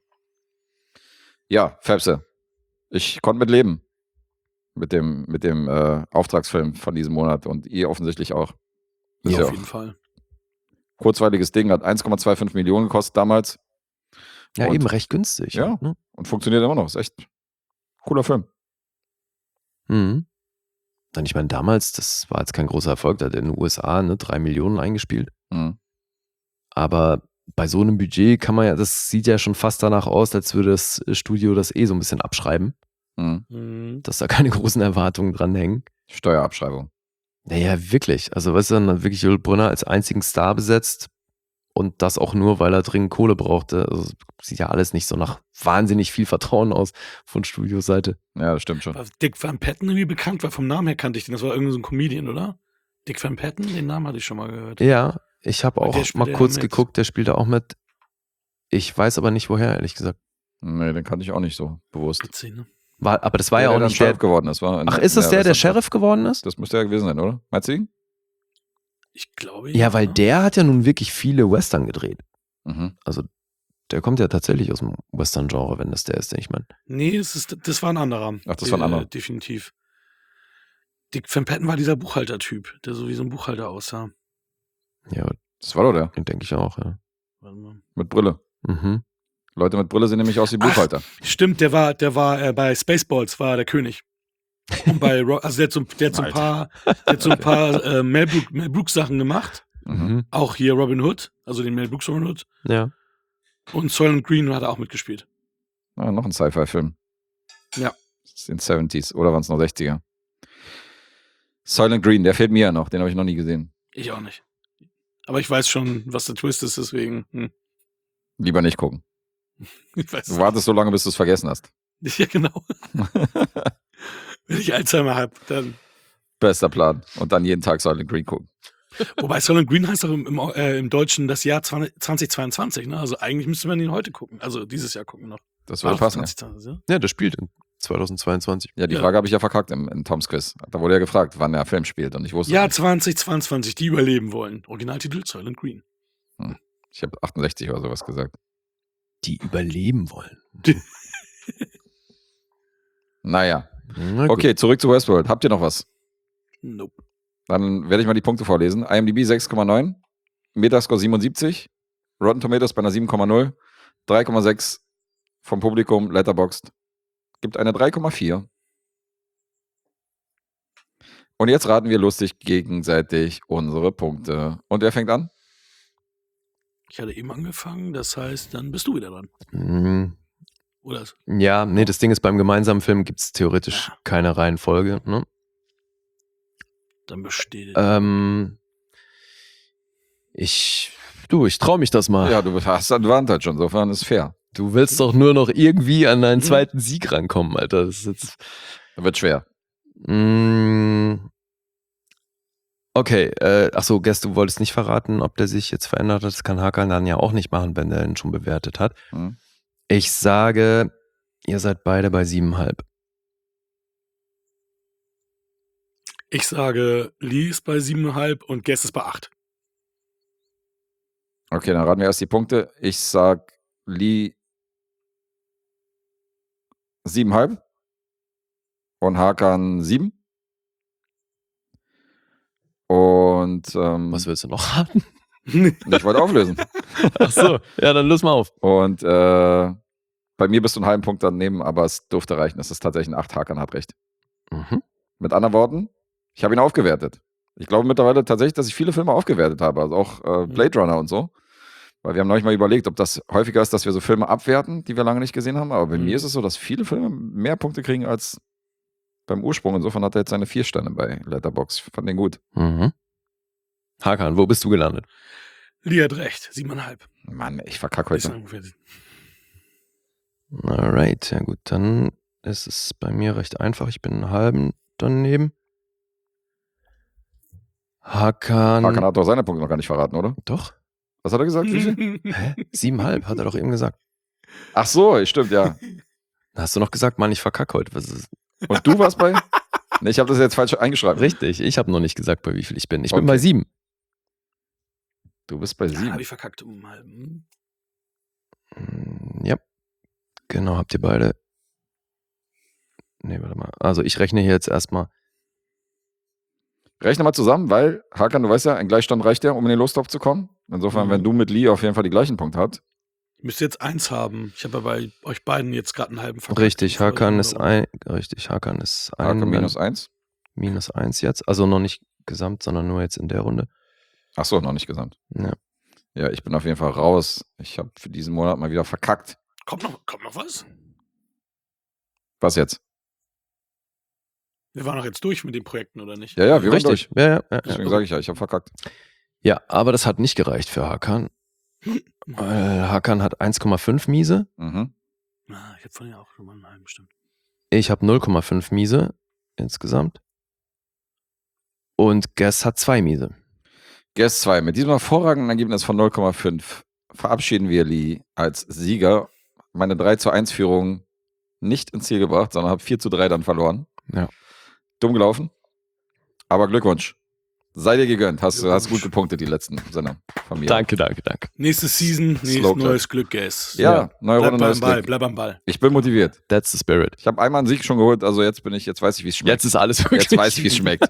Ja, Fäbse. Ich konnte mit leben. Mit dem Auftragsfilm von diesem Monat und ihr offensichtlich auch. Ist Ja, ja auf auch jeden Fall. kurzweiliges Ding, hat 1,25 Millionen gekostet damals. Ja, Und- eben recht günstig. Ja. Ne? Und funktioniert immer noch. Ist echt ein cooler Film. Mhm. Dann, ich meine, damals, das war jetzt kein großer Erfolg, da hat er in den USA 3 Millionen eingespielt. Mhm. Aber bei so einem Budget kann man ja, das sieht ja schon fast danach aus, als würde das Studio das so ein bisschen abschreiben, Mhm. Mhm. dass da keine großen Erwartungen dran hängen. Steuerabschreibung. Naja, wirklich. Also, weißt du, dann wirklich Yul Brynner als einzigen Star besetzt und das auch nur, weil er dringend Kohle brauchte. Also, sieht ja alles nicht so nach wahnsinnig viel Vertrauen aus von Studioseite. Ja, das stimmt schon. War Dick Van Patten irgendwie bekannt? Weil vom Namen her kannte ich den. Das war irgendwie so ein Comedian, oder? Dick Van Patten, den Namen hatte ich schon mal gehört. Ja, ich habe Weil auch der spielt mal ja kurz mit. geguckt, der spielt da auch mit. Ich weiß aber nicht, woher, ehrlich gesagt. Nee, den kannte ich auch nicht so bewusst. Witzig, ne? Aber das war ja auch dann nicht der. Sheriff geworden ist. Ach, ist das der Sheriff geworden ist? Das müsste ja gewesen sein, oder? Meinst du ihn? Ich glaube Ja, weil der hat ja nun wirklich viele Western gedreht. Mhm. Also, der kommt ja tatsächlich aus dem Western-Genre, wenn das der ist, den ich meine. Nee, das war ein anderer. Ach, das war ein anderer. Definitiv. Dick Van Patten war dieser Buchhalter-Typ, der so wie so ein Buchhalter aussah. Ja, Das war doch der. den denke ich auch, ja. Warte mal. Mit Brille. Mhm. Leute mit Brille sehen nämlich aus wie Buchhalter. Stimmt, der war bei Spaceballs, war der König. Und also der hat so ein paar Mel Brooks Sachen gemacht. Mhm. Auch hier Robin Hood, also den Mel Brooks Robin Hood. Ja. Und Soylent Green hat er auch mitgespielt. Ah, noch ein Sci-Fi-Film. Ja. Das ist in den 70s oder waren es noch 60er? Soylent Green, der fehlt mir ja noch. Den habe ich noch nie gesehen. Ich auch nicht. Aber ich weiß schon, was der Twist ist, deswegen. Lieber nicht gucken. Ich weiß Du wartest so lange, bis du es vergessen hast. nicht. Ja, genau. Wenn ich Alzheimer habe, dann. Bester Plan. Und dann jeden Tag Soylent Green gucken. Wobei Soylent Green heißt doch im Deutschen das Jahr 2022, ne? Also eigentlich müsste man ihn heute gucken. Also dieses Jahr gucken noch. Das würde passen. Ja. 2020, Ja, das spielt in 2022. Ja, die Ja. Frage habe ich ja verkackt in Toms Quiz. Da wurde ja gefragt, wann der Film spielt. Und ich wusste Jahr nicht. 2022, die überleben wollen. Originaltitel Soylent Green. Ich habe 68 oder sowas gesagt. Die überleben wollen. Naja. Na gut. Okay, zurück zu Westworld. Habt ihr noch was? Nope. Dann werde ich mal die Punkte vorlesen. IMDb 6,9, Metascore 77, Rotten Tomatoes bei einer 7,0, 3,6 vom Publikum, Letterboxd gibt eine 3,4. Und jetzt raten wir lustig gegenseitig unsere Punkte. Und wer fängt an? Ich hatte eben angefangen, das heißt, dann bist du wieder dran. Hm. Oder? Ja, nee, das Ding ist, beim gemeinsamen Film gibt es theoretisch Ja. keine Reihenfolge. Ne? Dann besteht Ich traue mich das mal. Ja, du hast Advantage, insofern ist fair. Du willst doch nur noch irgendwie an deinen zweiten Sieg rankommen, Alter. Das ist jetzt. Wird schwer. Okay, achso, Guest, du wolltest nicht verraten, ob der sich jetzt verändert hat. Das kann Hakan dann ja auch nicht machen, wenn der ihn schon bewertet hat. Mhm. Ich sage, ihr seid beide bei 7,5. Ich sage, Lee ist bei 7,5 und Guest ist bei 8. Okay, dann raten wir erst die Punkte. Ich sag Lee 7,5 und Hakan 7. Und Was willst du noch raten? ich wollte auflösen. Achso, ja, dann löse mal auf. Und bei mir bist du einen halben Punkt daneben, aber es dürfte reichen. Es ist tatsächlich ein 8. Hakan hat recht. Mhm. Mit anderen Worten, ich habe ihn aufgewertet. Ich glaube mittlerweile tatsächlich, dass ich viele Filme aufgewertet habe, also auch Blade Runner und so. Weil wir haben neulich mal überlegt, ob das häufiger ist, dass wir so Filme abwerten, die wir lange nicht gesehen haben. Aber bei mir ist es so, dass viele Filme mehr Punkte kriegen als beim Ursprung. Insofern hat er jetzt seine 4 Sterne bei Letterboxd. Ich fand den gut. Mhm. Hakan, wo bist du gelandet? Lee hat recht, 7,5. Mann, ich verkacke Ist heute. ungefähr. Alright, ja gut, dann ist es bei mir recht einfach. Ich bin einen halben daneben. Hakan. Hakan hat doch seine Punkte noch gar nicht verraten, oder? Doch? Was hat er gesagt? Wie viel? Hä? 7,5 hat er doch eben gesagt. Ach so, stimmt, ja. Hast du noch gesagt, Mann, ich verkacke heute. Was ist Und du warst bei? Ne, ich habe das jetzt falsch eingeschrieben. richtig? Ich habe noch nicht gesagt, bei wie viel ich bin. Ich bin Okay. bei 7. Du bist bei 7. Habe ich verkackt um einen halben. Ja. Genau, habt ihr beide. Nee, warte mal. Also ich rechne hier jetzt erstmal. Rechne mal zusammen, weil, Hakan, du weißt ja, ein Gleichstand reicht ja, um in den Lostopf zu kommen. Insofern, wenn du mit Lee auf jeden Fall die gleichen Punkte hast. Müsst jetzt 1 haben. Ich habe ja bei euch beiden jetzt gerade einen halben verkackt. Richtig, Hakan ist ein. Richtig, Hakan ist ein. Hakan minus 1. Minus 1 jetzt. Also noch nicht gesamt, sondern nur jetzt in der Runde. Ach so, noch nicht gesamt. Ja. Ja, ich bin auf jeden Fall raus. Ich habe für diesen Monat mal wieder verkackt. Kommt noch was? Was jetzt? Wir waren doch jetzt durch mit den Projekten, oder nicht? Ja, wir waren Richtig. durch. Ja. Deswegen sage ich ja, ich habe verkackt. Ja, aber das hat nicht gereicht für Hakan. Hakan hat 1,5 Miese. Mhm. Ah, ich habe vorhin ja auch schon mal einen halben, stimmt. Ich habe 0,5 Miese insgesamt. Und Guess hat 2 Miese. Guess 2. Mit diesem hervorragenden Ergebnis von 0,5 verabschieden wir Lee als Sieger. Meine 3:1-Führung nicht ins Ziel gebracht, sondern habe 4:3 dann verloren. Ja. Dumm gelaufen. Aber Glückwunsch. Sei dir gegönnt. Hast Glückwunsch. gut gepunktet, die letzten Sender von mir. Danke. Nächste Season, Slow neues Glück, Guess. Ja, neue Bleib Runde, am neues Ball, Glück. bleib am Ball. Ich bin motiviert. That's the spirit. Ich habe einmal einen Sieg schon geholt, also jetzt weiß ich, wie es schmeckt. Jetzt ist alles wirklich. Jetzt weiß ich, wie es schmeckt.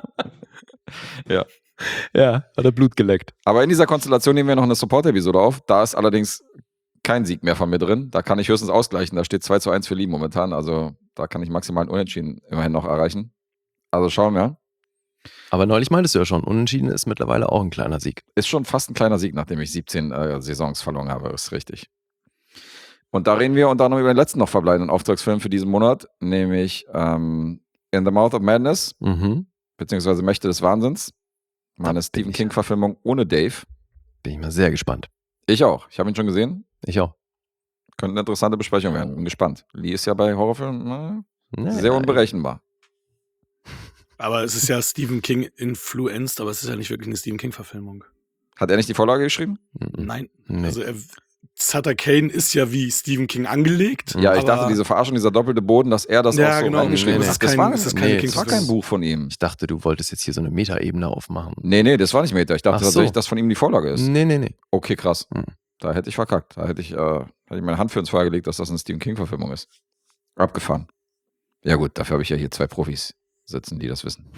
Ja, hat er Blut geleckt. Aber in dieser Konstellation nehmen wir noch eine Support-Episode auf. Da ist allerdings kein Sieg mehr von mir drin. Da kann ich höchstens ausgleichen. Da steht 2:1 für Lee momentan. Also da kann ich maximal einen Unentschieden immerhin noch erreichen. Also schauen wir. Aber neulich meintest du ja schon, unentschieden ist mittlerweile auch ein kleiner Sieg. Ist schon fast ein kleiner Sieg, nachdem ich 17 Saisons verloren habe. Ist richtig. Und da reden wir unter anderem über den letzten noch verbleibenden Auftragsfilm für diesen Monat, nämlich In the Mouth of Madness, Mhm. beziehungsweise Mächte des Wahnsinns. Meine bin Stephen ich- King-Verfilmung ohne Dave. Bin ich mal sehr gespannt. Ich auch. Ich habe ihn schon gesehen. Ich auch. Könnte eine interessante Besprechung werden. Bin gespannt. Lee ist ja bei Horrorfilmen Ja, sehr unberechenbar. Aber es ist ja Stephen King influenced, aber es ist ja nicht wirklich eine Stephen King-Verfilmung. Hat er nicht die Vorlage geschrieben? Mhm. Nein. Nee. Also Sutter Kane ist ja wie Stephen King angelegt. Ja, ich aber dachte, diese Verarschung, dieser doppelte Boden, dass er das Ja, auch so genau. reingeschrieben Nee, hat. das ist keine Nee, Das war King-Verfilmung. kein Buch von ihm. Ich dachte, du wolltest jetzt hier so eine Metaebene aufmachen. Nee, das war nicht Meta. Ich dachte Ach so. tatsächlich, dass von ihm die Vorlage ist. Nee. Okay, krass. Hm. Da hätte ich verkackt. Da hätte ich meine Hand für ins Feuer gelegt, dass das eine Stephen King-Verfilmung ist. Abgefahren. Ja gut, dafür habe ich ja hier 2 Profis sitzen, die das wissen.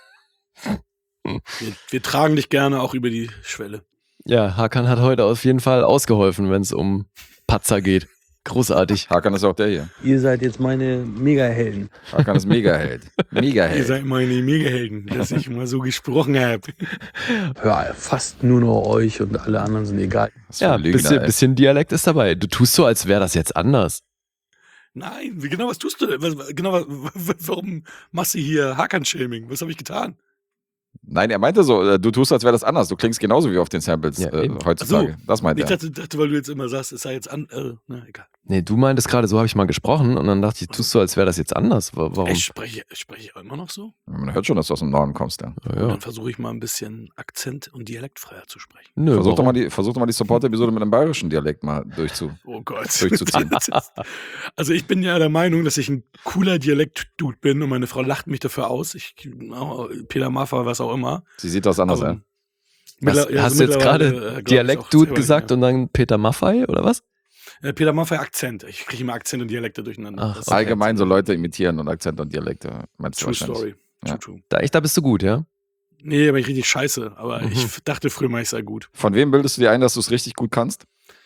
Wir tragen dich gerne auch über die Schwelle. Ja, Hakan hat heute auf jeden Fall ausgeholfen, wenn es um Patzer geht. Großartig. Hakan ist auch der hier. Ihr seid jetzt meine Mega-Helden. Hakan ist Mega-Held. Ihr Mega-Held. seid meine Megahelden, dass ich mal so gesprochen habe. Hör fast nur noch euch und alle anderen sind egal. Was für ein Ja, Lügner, ey. bisschen Dialekt ist dabei. Du tust so, als wäre das jetzt anders. Nein, genau, was tust du denn? Warum machst du hier Hakan-Shaming? Was habe ich getan? Nein, er meinte so, du tust, als wäre das anders. Du klingst genauso wie auf den Samples Ja, eben. heutzutage. Ach so. Das meinte Ich er. dachte, weil du jetzt immer sagst, es sei jetzt na egal. Nee, du meintest gerade, so habe ich mal gesprochen und dann dachte ich, tust du, als wäre das jetzt anders. Warum? Ich spreche immer noch so? Man hört schon, dass du aus dem Norden kommst. Ja. Ja, Und ja. dann versuche ich mal ein bisschen akzent- und dialektfreier zu sprechen. Nö, Versuch doch warum? mal die Support-Episode mit einem bayerischen Dialekt mal Oh Gott. durchzuziehen. Also ich bin ja der Meinung, dass ich ein cooler Dialekt-Dude bin und meine Frau lacht mich dafür aus. Peter Maffay, was auch immer. Sie sieht das anders, Aber ja. Hast du jetzt gerade Dialekt-Dude gesagt und dann Peter Maffay oder was? Peter Maffay Akzent. Ich kriege immer Akzent und Dialekte durcheinander. Ach, Das ist okay. Allgemein so Leute imitieren und Akzent und Dialekte. Meinst du True wahrscheinlich. Story. Ja. True. Da bist du gut, ja? Nee, aber ich richtig scheiße. Aber Mhm. ich dachte früher mal, ich sei gut. Von wem bildest du dir ein, dass du es richtig gut kannst?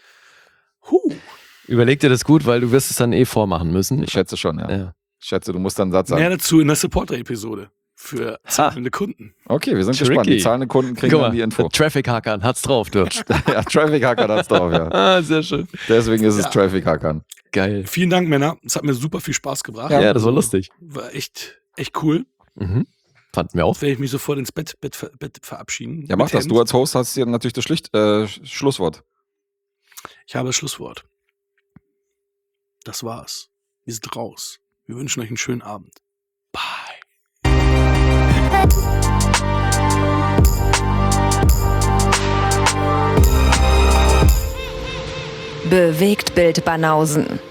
Überleg dir das gut, weil du wirst es dann vormachen müssen. Ich schätze schon, ja. Ja. Ich schätze, du musst dann einen Satz sagen. Mehr dazu in der Supporter-Episode. Für zahlende Kunden. Okay, wir sind Tricky. gespannt. Die zahlenden Kunden kriegen Guck dann mal, die Info. der Traffic-Hackern hat's drauf, du. Ja, Traffic Hackern hat's drauf, ja. Ah, sehr schön. Deswegen ist es Ja. Traffic Hackern. Geil. Vielen Dank, Männer. Es hat mir super viel Spaß gebracht. Ja, das war lustig. War echt cool. Mhm. Fanden wir auch. Jetzt werde ich mich sofort ins Bett verabschieden. Ja, mach Mit das. Hemd. Du als Host hast hier natürlich das Schlusswort. Ich habe das Schlusswort. Das war's. Wir sind raus. Wir wünschen euch einen schönen Abend. Bye. Bewegt Bild Banausen.